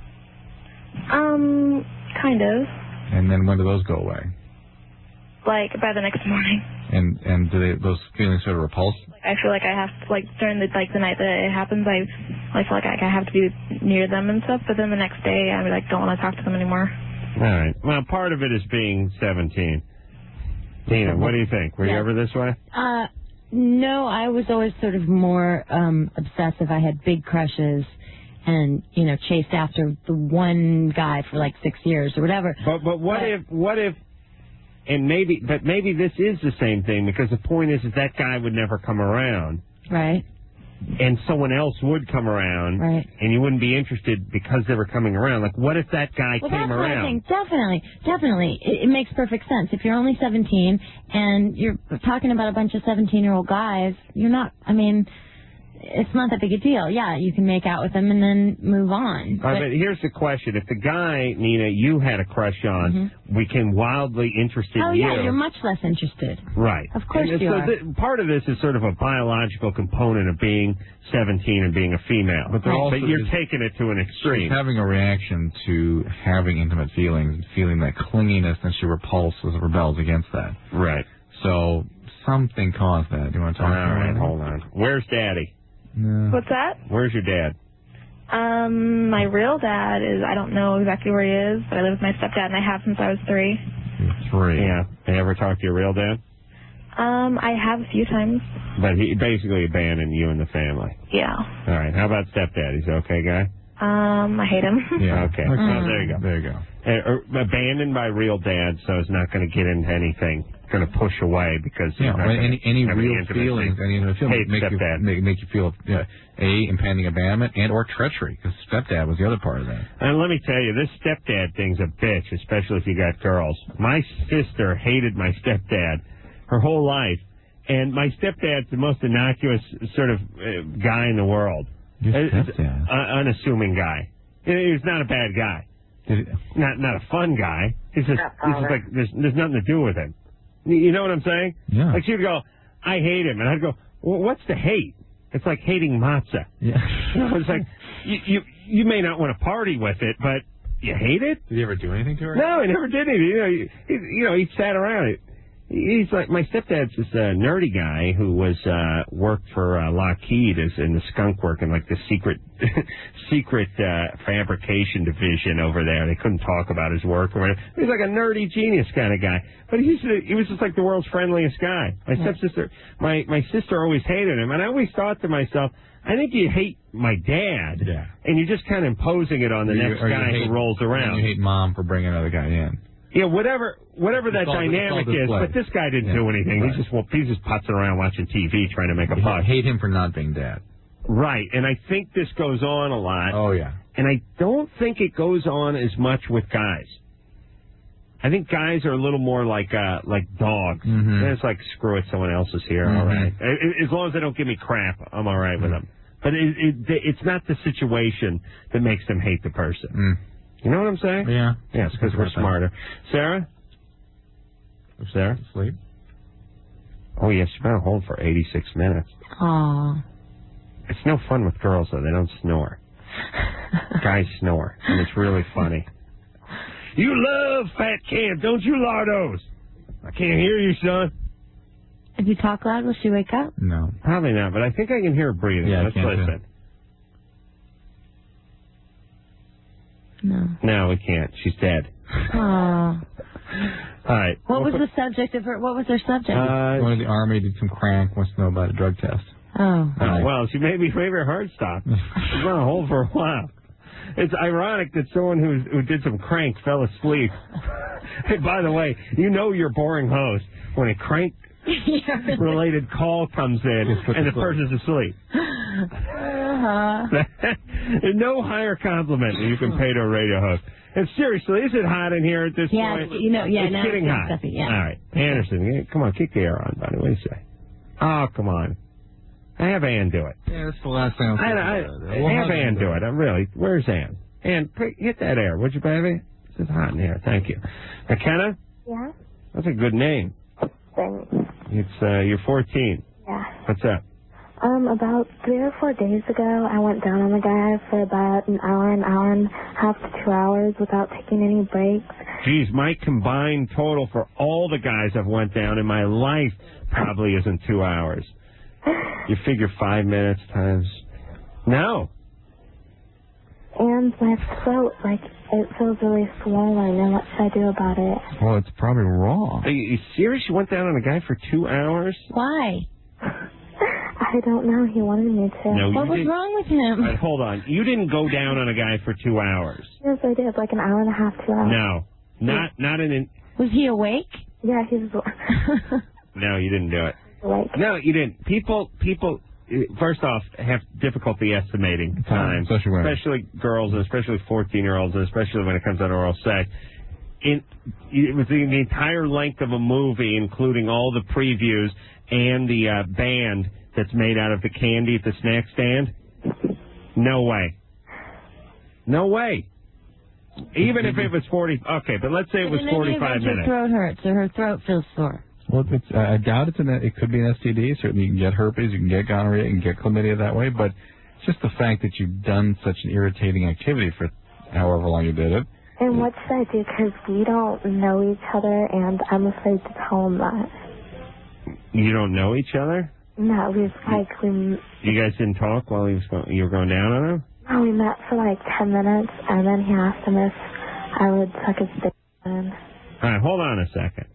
um, kind of, And then when do those go away? like, by the next morning. And and do they those feelings sort of repulse? Like, I feel like I have to, like, during the, like, the night that it happens, I, I feel like I have to be near them and stuff, but then the next day, I, like, don't want to talk to them anymore. All right. Well, part of it is being seventeen. Tina, what do you think? Were you Yeah. ever this way? Uh, no, I was always sort of more um, obsessive. I had big crushes and, you know, chased after the one guy for like six years or whatever. But but what but, if what if and maybe but maybe this is the same thing, because the point is that that guy would never come around. Right. And someone else would come around, right. and you wouldn't be interested because they were coming around. Like, what if that guy well, came that's around? What I think. Definitely, definitely. It, it makes perfect sense. If you're only seventeen and you're talking about a bunch of seventeen-year-old guys, you're not, I mean, it's not that big a deal. Yeah, you can make out with them and then move on. All right, but, but here's the question. If the guy, Nina, you had a crush on, mm-hmm. became wildly interested oh, in you. Oh, yeah, you're much less interested. Right. Of course and you so are. Th- part of this is sort of a biological component of being seventeen and being a female. But, right. but you're taking it to an extreme. She's having a reaction to having intimate feelings and feeling that clinginess, and she repulses, rebels against that. Right. So something caused that. Do you want to talk All about right, that? hold on. Where's Daddy? No. What's that? Where's your dad? Um, my real dad is, I don't know exactly where he is, but I live with my stepdad, and I have since I was three. Three. Yeah. You ever talk to your real dad? Um, I have a few times. But he basically abandoned you and the family. Yeah. All right. How about stepdad? He's an okay guy? Um, I hate him. Yeah. Okay. Mm. Well, there you go. There you go. Uh, abandoned by real dad, so he's not going to get into anything. Going to push away because yeah, he's not well, any any have real any feelings, any intimate feelings make you, make, make you feel uh, a impending abandonment and or treachery, because stepdad was the other part of that. And let me tell you, this stepdad thing's a bitch, especially if you got girls. My sister hated my stepdad her whole life, and my stepdad's the most innocuous sort of uh, guy in the world. Your uh, stepdad, uh, unassuming guy. He's not a bad guy. It, not not a fun guy. He's just he's just like there's there's nothing to do with him. You know what I'm saying? Yeah. Like she'd go, I hate him, and I'd go, well, what's the hate? It's like hating matzah. Yeah. You know, it's like you, you you may not want to party with it, but you hate it. Did he ever do anything to her? No, he never did anything. You know, he, he, you know, he sat around it. He's like, my stepdad's this uh, nerdy guy who was uh worked for uh, Lockheed as in the skunk work in like the secret secret uh, fabrication division over there. They couldn't talk about his work or whatever. He's like a nerdy genius kind of guy, but he's he was just like the world's friendliest guy. My stepsister, my my sister always hated him, and I always thought to myself, I think you hate my dad, yeah. and you're just kind of imposing it on the you, next guy hate, who rolls around. You hate mom for bringing another guy in. Yeah, whatever, whatever that all, dynamic is. But this guy didn't yeah, do anything. right. He's just well, he's just putzing around watching T V, trying to make a you buck. Hate him for not being dad. Right, and I think this goes on a lot. Oh yeah. And I don't think it goes on as much with guys. I think guys are a little more like uh like dogs. Mm-hmm. It's like, screw it, someone else is here. Mm-hmm. All right, as long as they don't give me crap, I'm all right with them. But it, it, it's not the situation that makes them hate the person. Mm. You know what I'm saying? Yeah. Yes, because we're smarter. Sarah? Sarah? Sleep? Oh, yeah, she's been on hold for eighty-six minutes. Aww. It's no fun with girls, though. They don't snore. Guys snore, and it's really funny. You love Fat Camp, don't you, Lardos? I can't hear you, son. If you talk loud, will she wake up? No. Probably not, but I think I can hear her breathing. Yeah, Let's I can't listen. No. No, we can't. She's dead. Aww. All right. What was the subject of her? What was her subject? Uh, Going to the army, did some crank, wants to know about a drug test. Oh. Oh, well, she made me maybe her heart stop. She's been on hold for a while. It's ironic that someone who who did some crank fell asleep. Hey, by the way, you know you're boring host when a crank related call comes in and the person's asleep. Uh-huh. There's no higher compliment that you can pay to a radio host. And seriously, is it hot in here at this yeah, point? you know, yeah, it's now getting it's hot. Stuffy, yeah. All right, Anderson, come on, kick the air on, buddy. What do you say? Oh, come on. I have Ann do it. Yeah, that's the last thing I'll say. I, I, we'll have Ann do it. I'm really. Where's Ann? Ann, hit that air, would you, baby? It's hot in here. Thank you. McKenna? Yeah? That's a good name. Thanks. It's, uh, you're fourteen. Yeah. What's up? Um, about three or four days ago, I went down on the guy for about an hour, an hour and a half to two hours without taking any breaks. Geez, my combined total for all the guys I've went down in my life probably isn't two hours. You figure five minutes times... No. And my throat, like, it feels really swollen, and what should I do about it? Well, it's probably wrong. Are you, you serious? You went down on a guy for two hours? Why? I don't know. He wanted me to. No, What you was didn't. wrong with him? All right, hold on. You didn't go down on a guy for two hours. Yes, I did. Like an hour and a half, two hours. No, not not in. An, Was he awake? Yeah, he was no, you didn't do it. awake. No, you didn't. People, people. uh, First off, have difficulty estimating time, especially women. especially girls, and especially fourteen-year-olds, and especially when it comes to oral sex. In, it was the, the entire length of a movie, including all the previews and the uh, band that's made out of the candy at the snack stand. No way. No way. Even if it was forty. Okay, but let's say it was In any forty-five event, minutes. Her throat hurts, or her throat feels sore. Well, it's, I doubt it's an, it could be an S T D. Certainly, you can get herpes, you can get gonorrhea, you can get chlamydia that way. But just the fact that you've done such an irritating activity for however long you did it. And what should I do? Because we don't know each other, and I'm afraid to tell him that. You don't know each other? No, we was like we. You guys didn't talk while he was going, you were going down on him? No, we met for like ten minutes, and then he asked him if I would suck his dick. In. All right, hold on a second.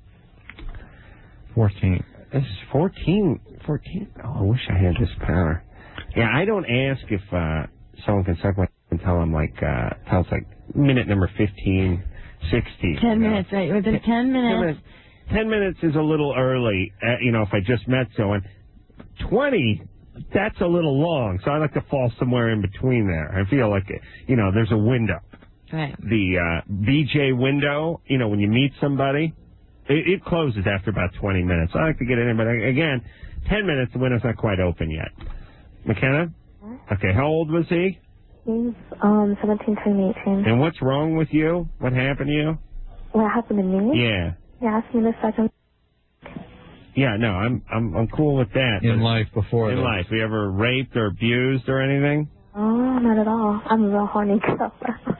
Fourteen. This is fourteen. Fourteen. Oh, I wish I had this power. Yeah, I don't ask if uh, someone can suck my until I'm like uh, until it's like minute number fifteen, sixteen. Ten you know? minutes, right? Within ten Ten minutes. minutes. Ten minutes is a little early. Uh, you know, if I just met someone. Twenty. That's a little long, so I like to fall somewhere in between there. I feel like, you know, there's a window. Right. The uh, B J window, you know, when you meet somebody, it, it closes after about twenty minutes. I like to get in, but again, ten minutes, the window's not quite open yet. McKenna? Okay, how old was he? He's um seventeen, turning eighteen. And what's wrong with you? What happened to you? What happened to me? Yeah. He asked me to suck him. Yeah, no, I'm I'm I'm cool with that. In life before In that. life. You ever raped or abused or anything? Oh, not at all. I'm a real horny girl.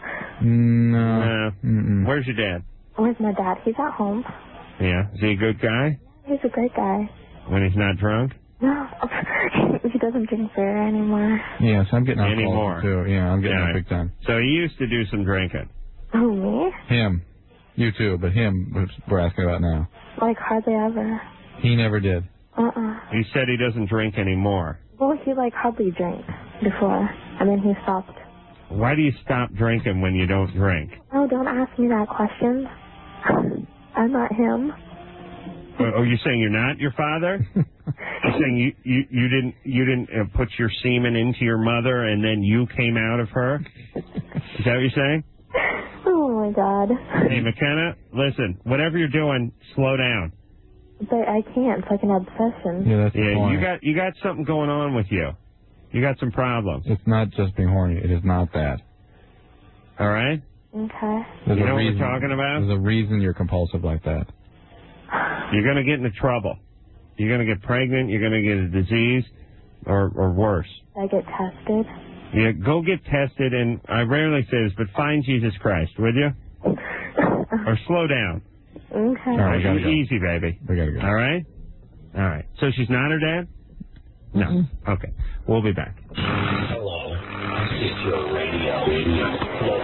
No. Uh, Mm-mm. where's your dad? Where's my dad? He's at home. Yeah. Is he a good guy He's a great guy. when he's not drunk? No, he doesn't drink beer anymore. Yes, I'm getting alcohol Anymore. too. Yeah, I'm getting Yeah. it big time. So he used to do some drinking. Who, me? Him. You too, but him which we're asking about now. Like hardly ever. He never did. Uh-uh. He said he doesn't drink anymore. Well, he like hardly drank before, and then he stopped. Why do you stop drinking when you don't drink? Oh, don't ask me that question. I'm not him. Oh, oh, you're saying you're not your father? You're saying you, you, you didn't you didn't uh, put your semen into your mother and then you came out of her? Is that what you're saying? Oh my God. Hey, McKenna, listen, whatever you're doing, slow down. But I can't. It's like an obsession. Yeah, that's the Yeah, point. you got you got something going on with you. You got some problems. It's not just being horny. It is not that. All right? Okay. There's You a know what we're reason, talking about? There's a reason you're compulsive like that. You're going to get into trouble. You're going to get pregnant. You're going to get a disease, or or worse. I get tested. Yeah, go get tested, and I rarely say this, but find Jesus Christ, would you? Or slow down. Okay. All right, we gotta go. Easy, baby. We gotta go. All right? All right. So she's not her dad? No. Mm-mm. Okay. We'll be back. Hello. It's your radio.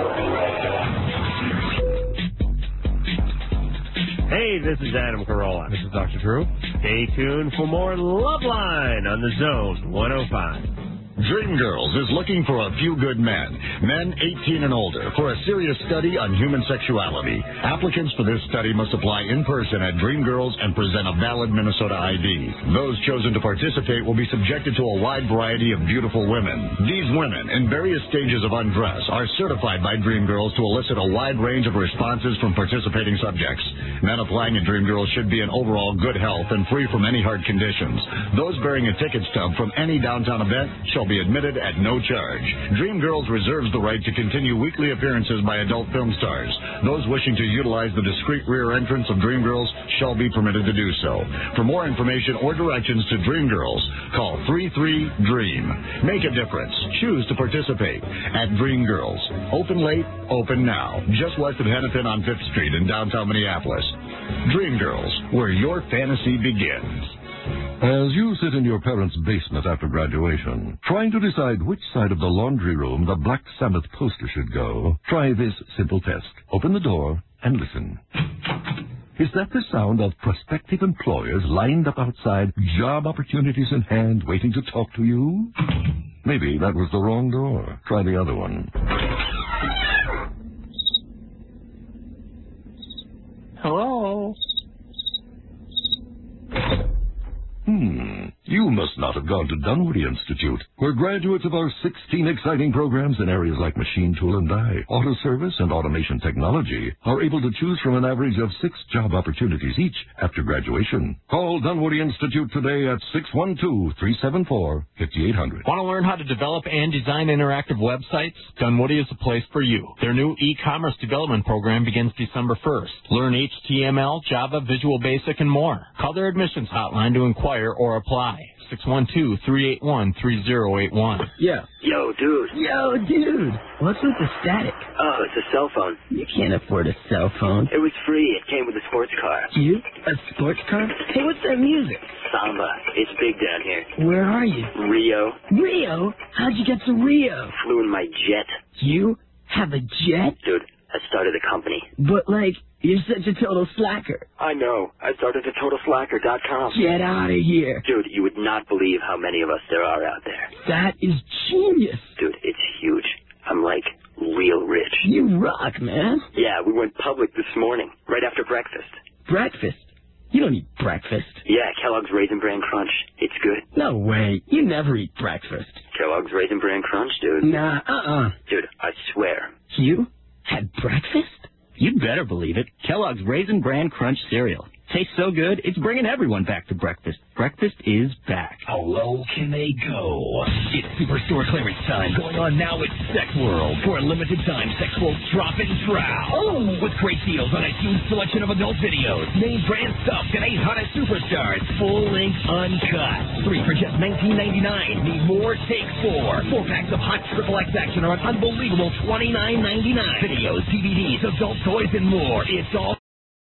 Hey, this is Adam Carolla. This is Doctor Drew. Stay tuned for more Loveline on the Zone one oh five. Dreamgirls is looking for a few good men, men eighteen and older, for a serious study on human sexuality. Applicants for this study must apply in person at Dreamgirls and present a valid Minnesota I D. Those chosen to participate will be subjected to a wide variety of beautiful women. These women, in various stages of undress, are certified by Dreamgirls to elicit a wide range of responses from participating subjects. Men applying at Dreamgirls should be in overall good health and free from any heart conditions. Those bearing a ticket stub from any downtown event shall be admitted at no charge. Dreamgirls reserves the right to continue weekly appearances by adult film stars. Those wishing to utilize the discreet rear entrance of Dreamgirls shall be permitted to do so. For more information or directions to Dreamgirls, call three three dream. Make a difference. Choose to participate at Dreamgirls. Open late, open now. Just west of Hennepin on fifth Street in downtown Minneapolis. Dreamgirls, where your fantasy begins. As you sit in your parents' basement after graduation, trying to decide which side of the laundry room the Black Sabbath poster should go, try this simple test. Open the door and listen. Is that the sound of prospective employers lined up outside, job opportunities in hand, waiting to talk to you? Maybe that was the wrong door. Try the other one. Hello? Hmm. You must not have gone to Dunwoody Institute, where graduates of our sixteen exciting programs in areas like machine tool and die, auto service, and automation technology are able to choose from an average of six job opportunities each after graduation. Call Dunwoody Institute today at six one two, three seven four, five eight zero zero. Want to learn how to develop and design interactive websites? Dunwoody is the place for you. Their new e-commerce development program begins December first. Learn H T M L, Java, Visual Basic, and more. Call their admissions hotline to inquire or apply. six one two, three eight one, three zero eight one. Yeah. Yo, dude. Yo, dude. What's with the static? Oh, it's a cell phone. You can't afford a cell phone. It was free. It came with a sports car. You? A sports car? Hey, what's that music? Samba. It's big down here. Where are you? Rio. Rio? How'd you get to Rio? Flew in my jet. You have a jet? Dude, I started a company. But, like, you're such a total slacker. I know. I started at total slacker dot com. Get out of here. Dude, you would not believe how many of us there are out there. That is genius. Dude, it's huge. I'm like real rich. You rock, man. Yeah, we went public this morning, right after breakfast. Breakfast? You don't eat breakfast. Yeah, Kellogg's Raisin Bran Crunch. It's good. No way. You never eat breakfast. Kellogg's Raisin Bran Crunch, dude. Nah, uh-uh. Dude, I swear. You had breakfast? You'd better believe it. Kellogg's Raisin Bran Crunch cereal. Tastes so good, it's bringing everyone back to breakfast. Breakfast is back. How low can they go? It's Superstore clearance time going on now at Sex World. For a limited time, Sex World's drop and trowel. Oh! With great deals on a huge selection of adult videos, name brand stuff, and eight hottest superstars. Full length uncut. Three for just nineteen ninety-nine. Need more? Take four. Four packs of hot triple X action are an unbelievable twenty-nine ninety-nine. Videos, D V Ds, adult toys, and more. It's all